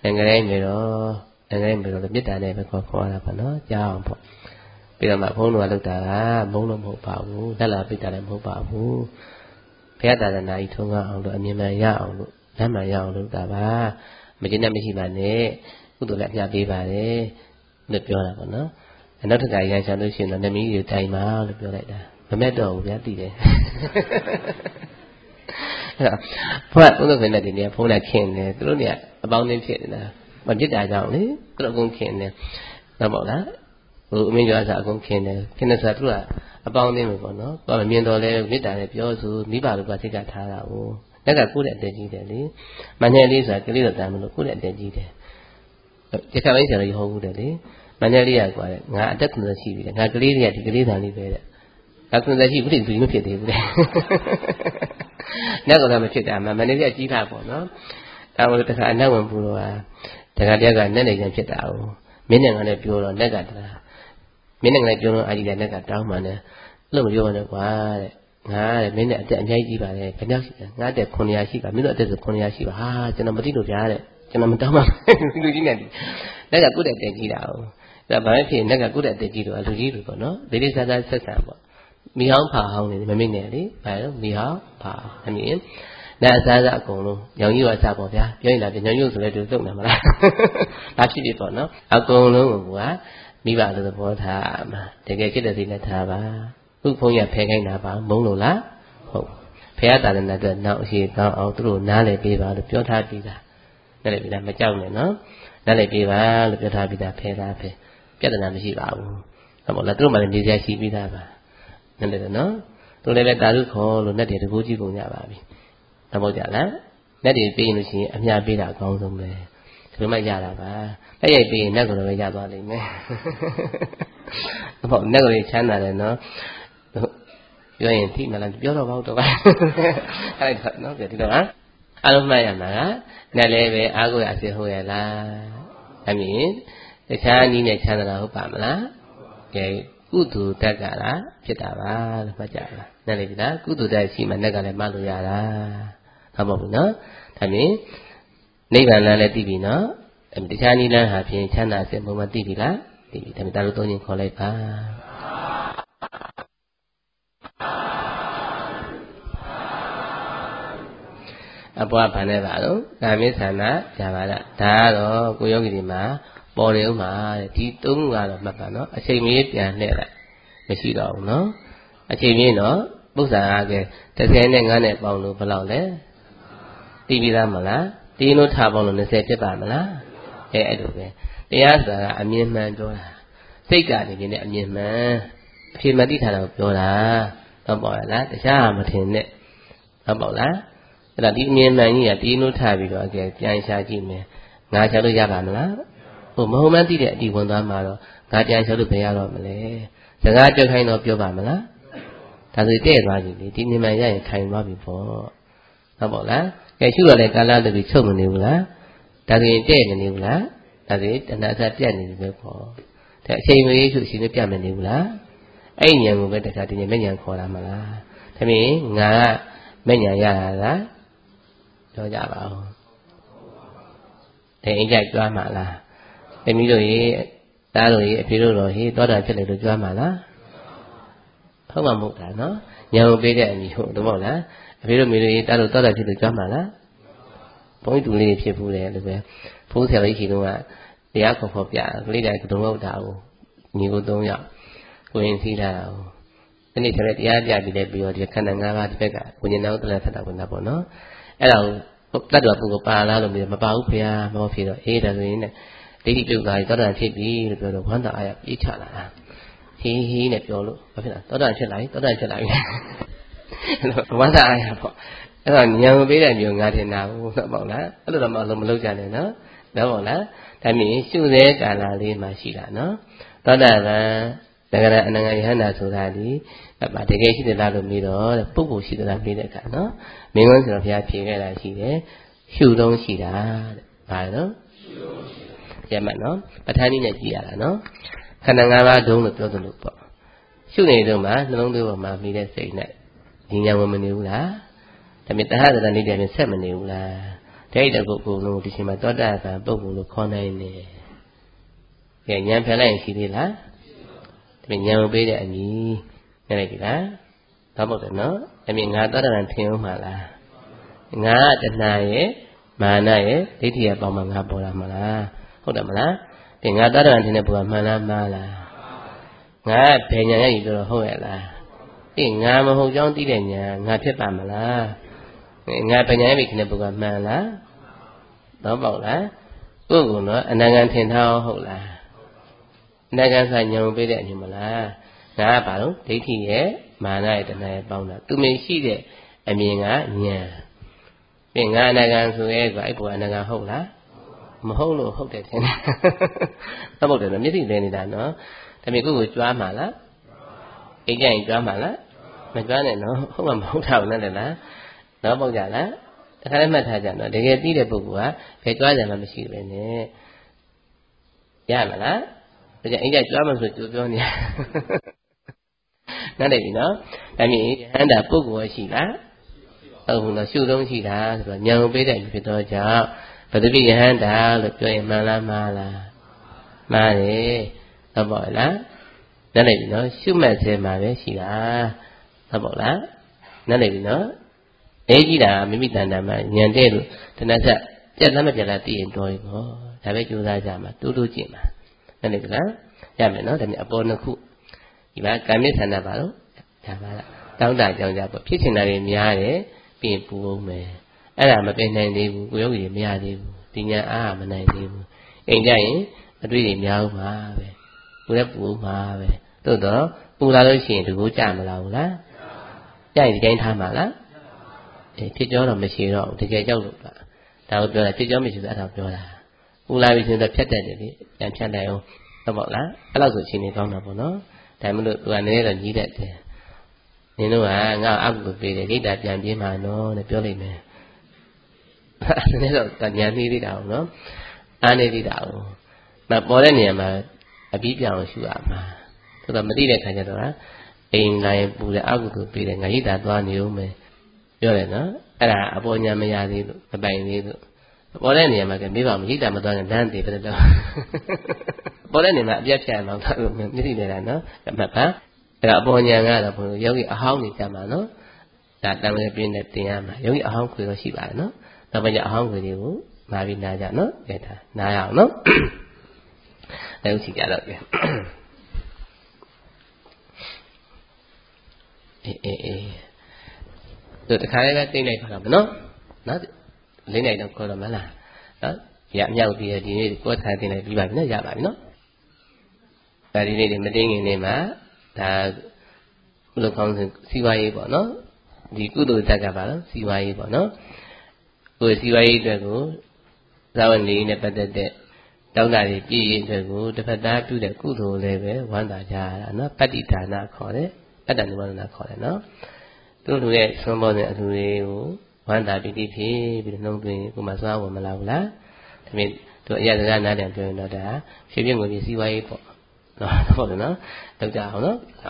နိုင်ငံရေးမျိုးတော့နိုင်ငံရေးမျိုးတော့မြစ်တာနဲ့ပဲခေါ်ခေါ်တာပေါ့နော်ကြားအောင်ပေါ့ပြီးတော့မှဘုန်းတော်ကလောက်တာကဘုန်းလို့မဟုတ်ပါဘူးလက်လာပိတ်တာလည်းမဟုတ်ပါဘူးဘုရားသာသနာကြီးထုံးကားအောင်လို့အမြင်မှန်ရအောင်လို့လမ်းမှန်ရအောင်လုပ်တာပါမကျင်တတ်မရှိပါနဲ့ကုသိုလ်လည်းအပြပေးပါတယ်လို့ပြောတာပေါ့နော်နောက်တစ်ခါရန်ချလို့ရှိရင်တော့နမီးကြီးတိုင်ပါလို့ပြောလိုက်တာမမဲ့တော့ဘူးဗျာသိတယ်အဲ့တော့ဘုရားဥဒ္ဒခဏတည်းနေဖုန်းနဲ့ခင်တယ်သူတို့နေအပေါင်းအသင်းဖြစ်နေတာမဖြစ်တာကြောင့်လေသူတို့အကုန်ခင်တယ်တော့ပေါ့လားဟိုအမင်းကျော်အစားအကုန်ခင်တယ်ခင်တယ်ဆိုတာသူကအပေါင်းအသင်းပဲပေါ့နော်ဘာမှမြင်တော်လဲမေတ္တာနဲ့ပြောဆိုမိဘတို့ကစိတ်ကထားတာကိုလက်ကကိုယ့်တဲ့အတက်ကြီးတယ်လေမနဲ့လေးဆိုတာကလေးတော်တမ်းမလို့ကိုယ့်တဲ့အတက်ကြီးတယ်ဒီခါလေးဆရာတော်ဟုတ်ဘူးတယ်လေမနဲ့လေးရကွာတဲ့ငါအတက်ကွန်ဆက်ရှိပြီတဲ့ငါကလေးတွေကဒီကလေးတန်လေးပဲတဲ့ငါကွန်ဆက်ရှိဘူးတင်သူမဖြစ်သေးဘူးတဲ့နောက်ကတော့မဖြစ်တာမှမနဲ့လေးကကြီးတာပေါ့နော်ဒါမှမဟုတ်တခါအနောက်ဝင်ပူတော့တခါတည်းကနဲ့နေကြဖြစ်တာ哦မင်းနဲ့ငါနဲ့ပြောတော့လက်ကတလားမင်းနဲ့ငါနဲ့ပြောတော့အာကြီးကလက်ကတောင်းမှန်းတယ်လို့မပြောနဲ့ကွာတဲ့ငါတဲ့မင်းနဲ့အသက်အများကြီးကြီးပါလေဘယ်လောက်ရှိလဲငါတဲ့ခုနှစ်ရာရှိပါမင်းတို့အသက်ဆိုခုနှစ်ရာရှိပါဟာကျွန်တော်မသိလို့ဗျာတဲ့ကျွန်တော်မတောင်းပါဘူးလူကြီးနဲ့လက်ကကုတဲ့တက်ကြီးတာ哦ဒါဘာဖြစ်လက်ကကုတဲ့တက်ကြီးတော့လူကြီးတွေပေါ့နော်ဒိဋ္ဌိစားစားဆက်ဆံပေါ့မိဟောင်းဖာဟောင်းနေမမိနဲ့လေဘာလို့မိဟောင်းဖာအမြင်နာစားစားအကုန်လုံးညောင်ကြီးဝါစားပေါ့ဗျာပြောရင်လားညောင်ကြီးဆိုလဲတူတုံနေမလားဒါဖြစ်ဖြစ်ပေါ့နော်အကုန်လုံးကမိဘလိုသဘောထားမှာတကယ်จิตတဲ့စိတ်နဲ့ထားပါခုဘုန်းကြီးဖယ်ခိုင်းတာပါမုန်းလို့လားဟုတ်ဖះသာသနာအတွက်နောက်အရှိကောင်းအောင်သူတို့နားလည်ပေးပါလို့ပြောထားပြီးသားနားလည်ပြီးသားမကြောက်နဲ့နော်နားလည်ပေးပါလို့ပြောထားပြီးသားဖယ်သားဖယ်ပြဿနာမရှိပါဘူးဟုတ်ပါလားသူတို့မှလည်းနေစရာရှိပြီးသားပါနားလည်တယ်နော်သူလည်းပဲတာရုခေါ်လို့နဲ့တည်းတကူကြည့်ကုန်ကြပါပြီသဘောကျလားနဲ့တည်းပေးရင်လို့ရှိရင်အမြပေးတာအကောင်းဆုံးပဲဒီလိုမှရတာပါတိုက်ရိုက်ပေးရင်နဲ့ကတော့ပဲရသွားလိမ့်မယ်ဟုတ်နဲ့ကတော့ချမ်းသာတယ်နော်ပြောရင်သိမလားပြောတော့ဘာလို့တော့ပါအဲ့ဒါနော်ဒီတော့အလုံးမှတ်ရမှာကနဲ့လည်းပဲအားကိုးရအစစ်ဟုတ်ရလားအမြင်တခြားနည်းနဲ့ချမ်းသာတာဟုတ်ပါမလားကဲကုသိုလ်တက်ကလားဖြစ်တာပါလို့မှတ်ကြပါနဲ့လေဒီလားကုသိုလ်တက်ရှိမှနဲ့ကလည်းမှတ်လို့ရတာဟုတ်ပါဘူးနော်ဒါမြင်နိဗ္ဗာန်လမ်းလည်းသိပြီနော်တခြားနည်းလမ်းဟာဖြင့်ချမ်းသာစေပုံမှန်သိပြီလားသိပြီဒါမြင်တာလို့သုံးရင်ခေါ်လိုက်ပါအပွားဗန်နဲ့ပါတော့ကာမိသနာဇာပါဒဒါကတော့ကိုယောဂီတွေမှာပေါ်နေဥမှာဒီသုံးခုကတော့မှတ်ပါနော်အချိန်မီပြန်လှည့်လိုက်မရှိတော့ဘူးနော်အချိန်မီတော့ပု္ပ္ပာအားကတစ်ဆယ်နဲ့ငါးနဲ့ပေါင်းလို့ဘယ်လောက်လဲသိပြီးသားမလားတင်းလို့ထားပေါင်းလို့၂၀ဖြစ်ပါမလားအဲအဲ့လိုပဲတရားဆိုတာကအမြင်မှန်ပြောတာစိတ်ကနေပြင်းတဲ့အမြင်မှန်အဖြစ်မသိထားတာကိုပြောတာတော့ပေါ့လားတခြားမထင်နဲ့တော့ပေါ့လားအဲ့ဒါဒီအမြင်မှန်ကြီးကတင်းလို့ထားပြီးတော့အကယ်ပြန်ရှာကြည့်မယ်ငါရှာလို့ရပါမလားဟိုမဟုတ်မှန်းသိတဲ့အတီဝင်သွားမှာတော့ငါပြန်ရှာလို့ဘယ်ရတော့မလဲစကားကြက်ခိုင်းတော့ပြောပါမလားဒါဆိုတဲ့သွားပြီလေဒီမြင်မှန်ရရင်ထိုင်သွားပြီပေါ့ဟုတ်ပေါ့လားကဲရှုရတဲ့ကာလတည်းချုပ်မနေဘူးလားဒါဆိုရင်တဲ့မနေဘူးလားဒါဆိုရင်တဏှာစပြတ်နေပြီပဲပေါ့ဒါအချိန်မလေးရှုရှင်လည်းပြတ်မနေဘူးလားအဲ့ဉာဏ်ကိုပဲတခါတည်းဉာဏ်မဉာဏ်ခေါ်တာမလားဒါမြင်ငါကမဉာဏ်ရတာလားပြောကြပါဦးတဲ့အိမ်ကြိုက်ကြွားမှာလားတမီးတို့ရေသားတို့ရေအဖေတို့တော့ဟေးတောတာဖြစ်လေလို့ကြွားမှာလားဟုတ်မှာမဟုတ်တာနော်ဉာဏ်ကိုပေးတဲ့အမိဟုတ်တော့မဟုတ်လားအဖေတို့မေတို့ရေသားတို့တောတာဖြစ်လို့ကြွားမှာလားဘုန်းကြီးတူလေးဖြစ်ဘူးလေလို့ပဲဘိုးဆရာကြီးရှိတော့ကတရားခေါ်ခေါ်ပြကလေးတိုင်းကတုံးဟုတ်တာကိုညီကိုသုံးယောက်ကိုရင်စီးလာတာကိုဒီနေ့ကျတဲ့တရားပြပြီးလဲပြီးတော့ဒီခန္ဓာ၅ပါးဒီဘက်ကဝိညာဉ်တော်တလည်းထပ်တာဝင်တာပေါ့နော်အဲ့ဒါကိုတတ်တော်ပုဂ္ဂိုလ်ပါလားလို့မပါဘူးဖေဟာမဟုတ်ဖြစ်တော့အေးဒါဆိုရင်လည်းဒိဋ္ဌိပြုတ်သားကြီးတောတာဖြစ်ပြီလို့ပြောတော့ဝမ်းသာအားရပြေးချလာတာဟီးဟီးနဲ့ပြောလို့ဘာဖြစ်လဲတောတာဖြစ်လာပြီတောတာဖြစ်လာပြီဝမ်းသာအားရပေါ့အဲ့တော့ညံပေးတဲ့မျိုးငါထင်တာဘူးဟုတ်ပေါ့လားအဲ့လိုတော့မလုံးမလုံးကြနဲ့နော်တော့ပေါ့လားဒါမြင်ရှုသေးကာလလေးမှရှိတာနော်သောတာပန်သက္ကရာအနန္တယဟန္တာဆိုတာဒီတကယ်ရှိသလားလို့ပြီးတော့ပုဂ္ဂိုလ်ရှိသလားပြီးတဲ့အခါနော်မင်းကုန်းဆိုတော့ဘုရားဖြေခဲ့တာရှိတယ်ရှုတုံးရှိတာတဲ့ဘာလို့ရှုတုံးရှိတာကျမနော်ပဋ္ဌာန်းကြီးနဲ့ကြည့်ရတာနော်ခန္ဓာ၅ပါးဒုံလို့ပြောသလိုပေါ့ရှုနေတုန်းမှာနှလုံးသွင်းပေါ်မှာပြီးတဲ့စိတ်နဲ့ဉာဏ်ဝင်မနေဘူးလားဒါမြင်တဟသတ္တနေတဲ့ပြင်ဆက်မနေဘူးလားတဲ့တဲ့ပုဂ္ဂိုလ်လုံးဒီချိန်မှာသောတာပန်ပုဂ္ဂိုလ်လို့ခေါ်နိုင်တယ်ကဲဉာဏ်ဖယ်လိုက်ရင်ရှိသေးလားဒီဉာဏ်ကိုပေးတဲ့အညီနဲ့လိုက်ပြီလားတော့ဟုတ်တယ်နော်အမြင်ငါသောတာပန်ထင်အောင်မှာလားငါတဏှာရဲ့မာနရဲ့ဒိဋ္ဌိရဲ့ပေါင်းမှာငါပေါ်လာမှာလားဟုတ်တယ်မလားဒီငါသောတာပန်ထင်တဲ့ပုဂ္ဂိုလ်မှန်လားမှားလားငါဘယ်ဉာဏ်ရည်ဆိုတော့ဟုတ်ရဲ့လားအေးငါမဟုတ်ကြောင်းသိတဲ့ဉာဏ်ငါဖြစ်ပါမလားငါပညာရေးခင်တဲ့ပုဂ္ဂိုလ်မှန်လားတော့ပေါ့လားကိုယ်ကတော့အနာဂတ်ထင်ထားဟုတ်လားအနာဂတ်ဆိုင်ဉာဏ်ပေးတဲ့အမြင်မလားငါကဘာလို့ဒိဋ္ဌိရဲ့မာနရဲ့တဏှာရဲ့ပေါင်းတာသူမရှိတဲ့အမြင်ကဉာဏ်ပြင်ငါအနာဂတ်ဆိုရဲကအဲ့ဘုရားအနာဂတ်ဟုတ်လားမဟုတ်လို့ဟုတ်တယ်ထင်တယ်တော့ဟုတ်တယ်နော်မျက်စိလဲနေတာနော်ဒါပေမဲ့ကိုယ်ကိုကြွားမှာလားအိတ်ကြရင်ကြွားမှာလားမကြွားနဲ့နော်ဟုတ်မှမဟုတ်တာနဲ့လည်းလားနော်ပေါ့ကြလားတခါလည်းမှတ်ထားကြနော်တကယ်သိတဲ့ပုဂ္ဂိုလ်ကဘယ်ကြွားကြမှမရှိပဲနဲ့ရမလားဒါကြောင့်အိတ်ကြကြွားမှဆိုကြိုပြောနေနားလည်ပြီနော်ဒါမြင်ယဟန္တာပုဂ္ဂိုလ်ရှိလားဟုတ်ဘူးနော်ရှုသုံးရှိတာဆိုတော့ဉာဏ်ကိုပေးတဲ့ဖြစ်တော့ကြောင့်ဘဒုပိယဟန္တာလို့ပြောရင်မှန်လားမှားလားမှားတယ်ဟုတ်ပါလားနားလည်ပြီနော်ရှုမှတ်စေမှာပဲရှိတာဟုတ်ပါလားနားလည်ပြီနော်အေးကြီးတာမိမိတန်တမ်းမှာဉာဏ်တဲ့လို့တဏှတ်ပြတ်လားမပြတ်လားသိရင်တော်ပြီပေါ့ဒါပဲကြိုးစားကြမှာတူးတူးကြည့်မှာနားလည်ပြီလားရမယ်နော်ဒါမြအပေါ်နှစ်ခုဒီမှာကာမိသန္တာပါလို့ဒါပါလားတောင်းတကြောင်းကြပေါ့ဖြစ်ချင်တာတွေများတယ်ပြင်ပူအောင်မယ်အဲ့ဒါမပင်နိုင်သေးဘူးကိုယောဂီတွေမရသေးဘူးဒီညာအားမနိုင်သေးဘူးအိမ်ကြရင်အတွေ့တွေများဦးမှာပဲကိုလည်းပူဦးမှာပဲသို့တော့ပူလာလို့ရှိရင်ဒီကိုကြမလားဘူးလားကြရင်ဒီတိုင်းထားမှာလားအေးဖြစ်ကြောတော့မရှိတော့တကယ်ကြောက်လို့ပါဒါကိုပြောတာဖြစ်ကြောမရှိဘူးအဲ့ဒါပြောတာပူလာပြီဆိုတော့ဖြတ်တတ်တယ်လေပြန်ဖြတ်လိုက်အောင်ဟုတ်ပါလားအဲ့လောက်ဆိုချင်းနေကောင်းတာပေါ့နော်ဒါမှမဟုတ်သူကနည်းတော့ကြီးတတ်တယ်နင်တို့ကငါအကုသိုလ်ပေးတယ်ဂိတ္တာပြန်ပြေးမှာနော်တဲ့ပြောလိုက်မယ်အဲ့ဒါတော့ညာနေသေးတာဟုတ်နော်အားနေသေးတာဟုတ်မပေါ်တဲ့နေရာမှာအပြီးပြောင်းရှုရမှာသို့တော့မသိတဲ့ခါကျတော့အိမ်လာရင်ပူတယ်အကုသိုလ်ပေးတယ်ငါဂိတ္တာသွားနေဦးမယ်ပြောတယ်နော်အဲ့ဒါအပေါ်ညာမရသေးလို့မပိုင်သေးလို့ပေါ်တဲ့နေရာမှာကမေးပါမဂိတ္တာမသွားရင်လမ်းသေးပဲတော့ပေါ်တဲ့နေရာမှာအပြတ်ဖြတ်အောင်ထားလို့မျက်စိနေတာနော်အမှတ်ပါအဲ့ဒါအပေါ်ညာကတော့ဘုရားယောဂီအဟောင်းနေကြမှာနော်ဒါတန်လေးပြင်းနဲ့တင်ရမှာယောဂီအဟောင်းခွေတော့ရှိပါတယ်နော်နောက်ပိုင်းကျအဟောင်းခွေတွေကိုမာပြီးနာကြနော်ကဲဒါနားရအောင်နော်အဲ့လိုရှိကြတော့ကဲအေးအေးအေးတို့တခါလေးပဲတိတ်လိုက်ပါတော့မနော်နော်လေးနိုင်တော့ခေါ်တော့မလားနော်ရအမြောက်ပြီးဒီနေ့ကိုယ်ထိုင်တင်လိုက်ပြီးပါပြီနော်ရပါပြီနော်အဲဒီနေ့တွေမတင်းခင်နေမှာဒါဘုလိုကောင်းစဉ်စီဝါရေးပေါ့နော်ဒီကုသိုလ်တက်ကပါတော့စီဝါရေးပေါ့နော်ကိုယ်စီဝါရေးအတွက်ကိုဇာဝနေနဲ့ပတ်သက်တဲ့တောင်းတာတွေပြည့်ရင်အတွက်ကိုတစ်ဖက်သားပြုတဲ့ကုသိုလ်လည်းပဲဝမ်းသာကြရတာနော်ပတ္တိဒါနခေါ်တယ်အတ္တနိဝရဏခေါ်တယ်နော်သူတို့ရဲ့သွန်ပေါ်တဲ့အလှူတွေကိုဝမ်းသာပီတိဖြစ်ပြီးနှုံးသွင်းကိုမှသွားဝင်မလာဘူးလားဒါပေမဲ့သူအရာစကားနားတယ်ပြောရင်တော့ဒါဖြည်းဖြည်းငွေကြီးစီဝါရေးပေါ့နော်ဟုတ်တယ်နော်လောက်ကြအောင်နော်ဒါ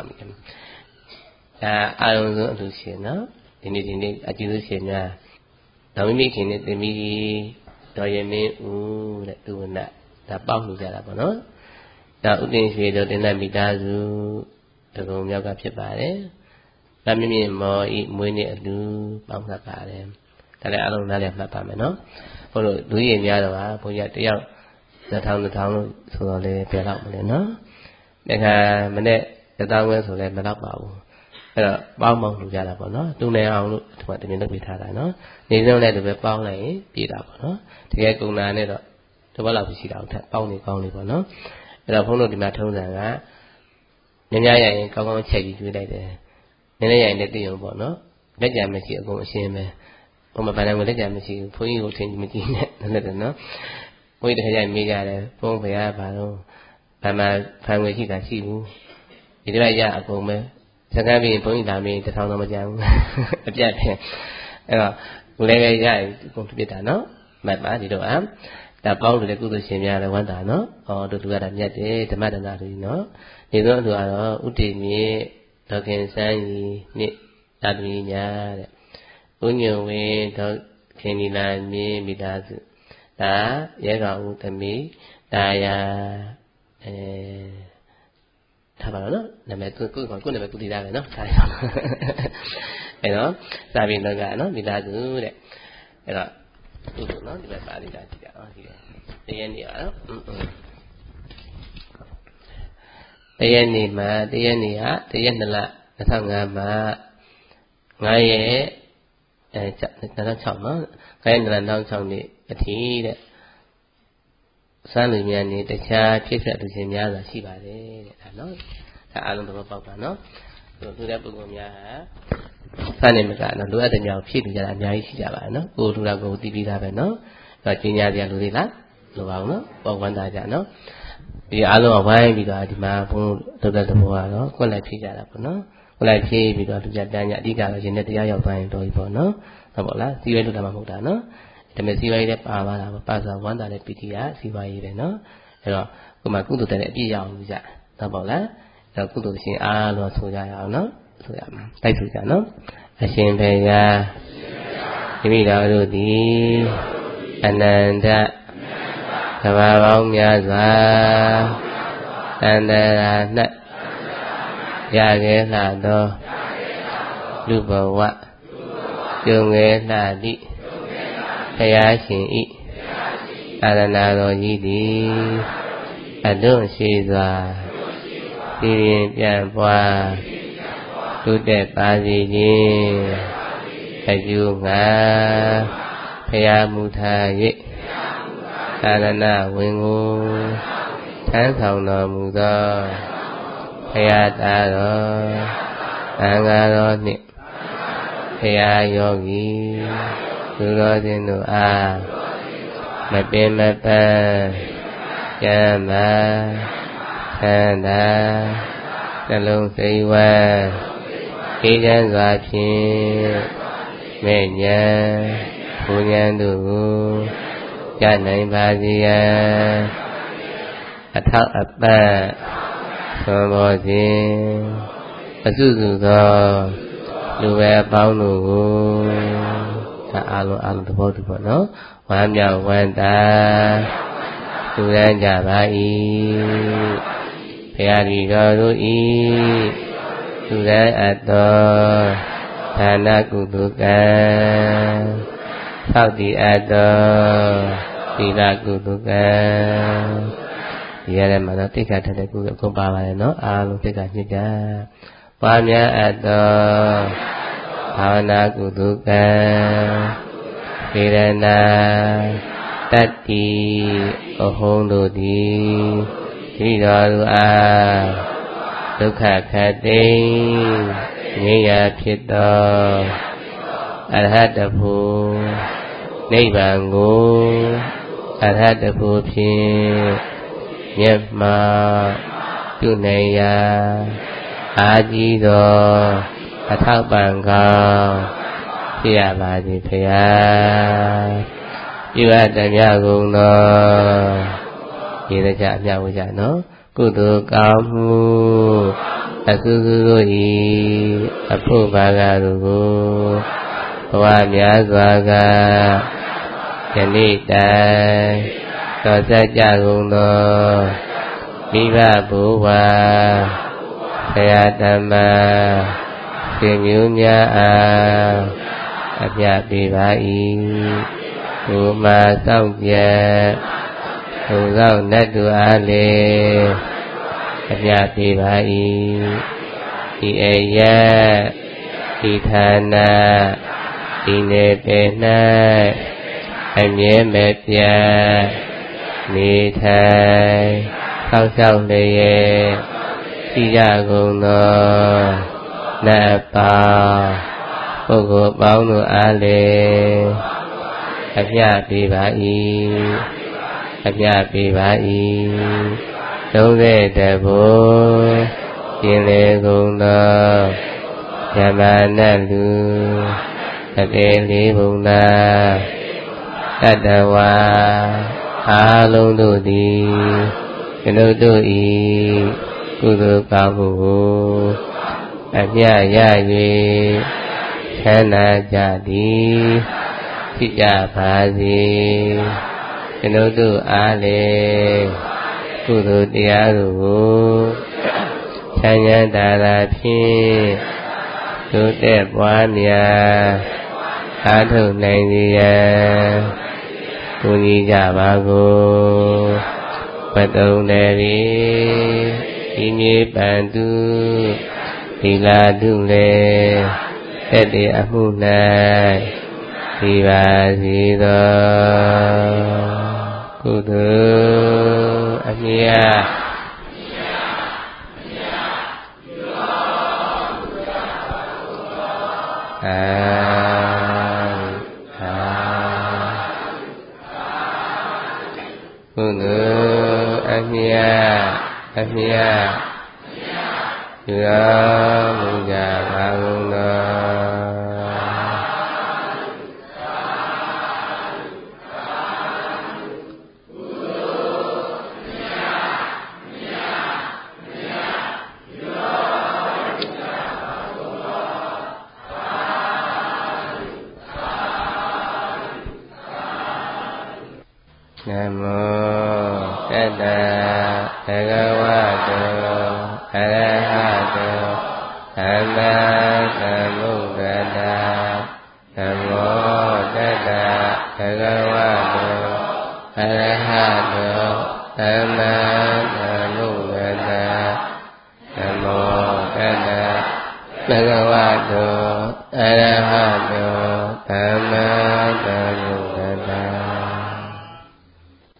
အာရုံဆုံးအလှူရှင်နော်ဒီနေ့ဒီနေ့အကျဉ်းစုရှင်များတော်မိမိခင်နဲ့တင်ပြီးတော်ရမင်းဦးတဲ့သူဝနဒါပေါက်လို့ကြတာပေါ့နော်ဒါဥတင်ရွှေတော်တင်တဲ့မိသားစုတကုံမြောက်ကဖြစ်ပါတယ်ဒါမြင့်မြင့်မော်ဤမွေးနေ့အလူပေါင်းသတ်ပါတယ်ဒါလည်းအလုံးနားလည်းမှတ်ပါမယ်နော်ဘုလို့လူကြီးများတော့ဟာဘုရားတယောက်နှစ်ထောင်နှစ်ထောင်လို့ဆိုတော့လေပြတော့မလဲနော်ဒါကမနေ့တစ်သောင်းဝဲဆိုလဲမတော့ပါဘူးအဲ့တော့ပေါင်းပေါင်းလူကြတာပေါ့နော်သူနေအောင်လို့ဒီမှာတမင်လုပ်ပေးထားတာနော်နေစုံနဲ့တူပဲပေါင်းလိုက်ရင်ပြည်တာပေါ့နော်တကယ်ကုံနာနဲ့တော့တပတ်လောက်ရှိတာအောင်ထပ်ပေါင်းနေကောင်းနေပေါ့နော်အဲ့တော့ဘုန်းတို့ဒီမှာထုံးစံကညညရရင်ကောင်းကောင်းချက်ပြီးကျွေးလိုက်တယ်နည်းနည်းရရင်လည်းသိအောင်ပေါ့နော်လက်ကြံမရှိအကုန်အရှင်းပဲဘုံမပန်းတယ်ကိုလက်ကြံမရှိဘူးဘုန်းကြီးကိုထင်မကြည့်နဲ့လည်းတယ်နော်ဘုန်းကြီးတစ်ခါကျမေးကြတယ်ဘုန်းဘုရားဘာလို့ဘာမှဖန်ငွေရှိတာရှိဘူးဒီလိုရအကုန်ပဲစကားပြီးဘုန်းကြီးလာမင်းတစ်ထောင်တော့မကြဘူးအပြတ်တယ်အဲ့တော့ကိုလည်းပဲရရင်အကုန်ပြစ်တာနော်မှတ်ပါဒီတော့အာဒါပေါင်းလို့လည်းကုသိုလ်ရှင်များလည်းဝမ်းသာနော်ဟောတို့လူရတာမြတ်တယ်ဓမ္မဒနာလူကြီးနော်ဒီတော့သူကတော့ဥတည်မြေဒေါခင်စန်းကြီးနှစ်သာသမီညာတဲ့ဥညုံဝင်းဒေါခင်ဒီလာမြင်းမိသားစုဒါရဲကောင်ဦးသမီးဒါယာအဲထားပါတော့နော်နာမည်ကိုကိုကိုနာမည်ကိုသိသားပဲနော်ထားရအောင်အဲတော့စာပေလောကနော်မိသားစုတဲ့အဲတော့ဒီလိုနော်ဒီဘက်ပါဠိတာကြည့်ကြအောင်ဒီတရက်နေပါနော်တရက်နေမှာတရက်နေဟာတရက်နှစ်လနှစ်ထောင်ငါးမှာငါရဲ့အဲနှစ်ထောင်ခြောက်နော်ငါရဲ့နှစ်ထောင်ခြောက်နှစ်အထီးတဲ့စမ်းလူများနေတခြားဖြစ်ဆက်သူချင်းများစွာရှိပါတယ်တဲ့ဒါနော်ဒါအားလုံးသဘောပေါက်ပါနော်သူတဲ့ပုဂ္ဂိုလ်များဟာစနေမကတော့လိုအပ်တဲ့များဖြည့်ပြီးကြတာအများကြီးရှိကြပါနော်ကိုလူတော်ကိုတည်ပြီးသားပဲနော်အဲကျင်းကြကြလူတွေလားလိုပါဘူးနော်ပေါ်ဝမ်းသာကြနော်ဒီအားလုံးကဝိုင်းပြီးတော့ဒီမှာဘုန်းတော်တဲ့သဘောကတော့ကွက်လိုက်ဖြည့်ကြတာပေါ့နော်ကွက်လိုက်ဖြည့်ပြီးတော့သူကြတန်းကြအဓိကတော့ရှင်တဲ့တရားရောက်သွားရင်တော်ပြီပေါ့နော်ဟုတ်ပါလားစီဝဲလို့တာမှမဟုတ်တာနော်ဒါမဲ့စီဝါရေးလည်းပါပါတာပါဆိုဝမ်းသာတဲ့ပီတိကစီဝါရေးပဲနော်အဲ့တော့ကိုမကုသိုလ်တဲ့အပြည့်ရအောင်လုပ်ကြဟုတ်ပါလားအဲ့တော့ကုသိုလ်ရှင်အားလုံးဆိုကြရအောင်နော်ဆိုရမှာတိုက်ဆိုကြနော်အရှင်ဘုရားမိမိတော်တို့သည်အနန္တကဘာပေါင်းများစွာတန်တရာ၌ရခဲ့လာသောလူဘဝကျုံငယ်လာသည့်ဘုရားရှင်ဤသာသနာတော်ကြီးသည်အလွန်ရှိစွာပြည်ရင်ပြန်ပွားတိုးတက်ပါစေခြင်းအကျိုးငါဘုရားမူထား၍သာသနာဝင်ကိုထမ်းဆောင်တော်မူသောဘုရားသားတော်သံဃာတော်နှင့်ဘုရားယောဂီသူတော်စင်တို့အားမပင်မပန်းကျမ်းမာသန္တာနှလုံးစိတ်ဝမ်းအေးချမ်းစွာဖြင့်မဲ့ညာဘုညာတို့ကိုရနိုင်ပါစေရန်အထောက်အပံ့သွန်ပေါ်ခြင်းအစုစုသောလူပဲအပေါင်းတို့ကိုဒါအားလုံးအားလုံးသဘောတူပါနော်ဝမ်းမြောက်ဝမ်းသာသူရန်ကြပါ၏ဘုရားဒီတော်တို့ဤသူရန်အပ်သောဒါနကုသိုလ်ကံသောက်တည်အပ်သောသီလကုသိုလ်ကံဒီရတဲ့မှာတော့တိက္ခာထတဲ့ကုသိုလ်အကုန်ပါပါတယ်နော်အားလုံးတိက္ခာညစ်ကြပွားများအပ်သောဘာဝနာကုသိုလ်ကံစေရနာတတ္တိအဟုံးတို့သည်ဒီတော်သူအားဒုက္ခခတ်သိငြိမ်းရာဖြစ်သောအရဟတဖို့နိဗ္ဗာန်ကိုအရဟတဖို့ဖြင့်မျက်မှောက်ပြုနိုင်ရာအာကြီးသောအထောက်ပံ့ကောင်းဖြစ်ရပါစေဖရာပြုအပ်တမျှကုန်သောဒီရကြအမြဝေကြနော်ကုသိုလ်ကောင်းမှုအကုသိုလ်တို့ဤအဖို့ဘာကတို့ကိုဘဝများစွာကယနေ့တိုင်တော်ဆက်ကြကုန်သောမိဘဘုရားဆရာဓမ္မရှင်မျိုးများအားအပြပေးပါ၏ဘုမာစောင့်ကြဘုသောနတ်တို့အားလည်းအပြပေးပါ၏ဒီအယဒီဌာနဒီနေပေ၌အမြဲမပြတ်နေထိုင်ဆောက်ရှောက်လျက်ရှိကြကုန်သောနတ်ပေါင်းပုဂ္ဂိုလ်ပေါင်းတို့အားလည်းအပြပေးပါ၏အပြပေးပါ၏သုံးတဲ့တဘိုးရှင်လေကုန်သောဓမ္မနတ်လူအပေလေးဘုံသာတတဝါအားလုံးတို့သည်ကျွန်ုပ်တို့ဤကုသိုလ်ကောင်းမှုကိုအမြရ၍ချမ်းသာကြသည်ဖြစ်ကြပါစေကျွန်ုပ်တို့အားလည်းကုသိုလ်တရားတို့ကိုချမ်းသာတာသာဖြင့်တိုးတက်ပွားများအားထုတ်နိုင်စေရန်ကိုကြီးကြပါကုန်ဘတ်တုံးတယ်ဒီနေ့ပန်သူသီလာတုလည်းတဲ့တဲ့အမှု၌ဒီပါစီသောကုသိုလ်အမြတ်အာကုသိုလ်အမြတ်အမြတ်ရောမူကြပါကုန်သောနမောတတ္တဘဂဝတောအရဟတောသမ္မာသမ္ဗုဒ္ဓတ္တနမောတတ္တဘဂဝတောအရဟတောသမ္မာသမ္ဗုဒ္ဓတ္တနမောတတ္တဘဂဝတောအရဟတော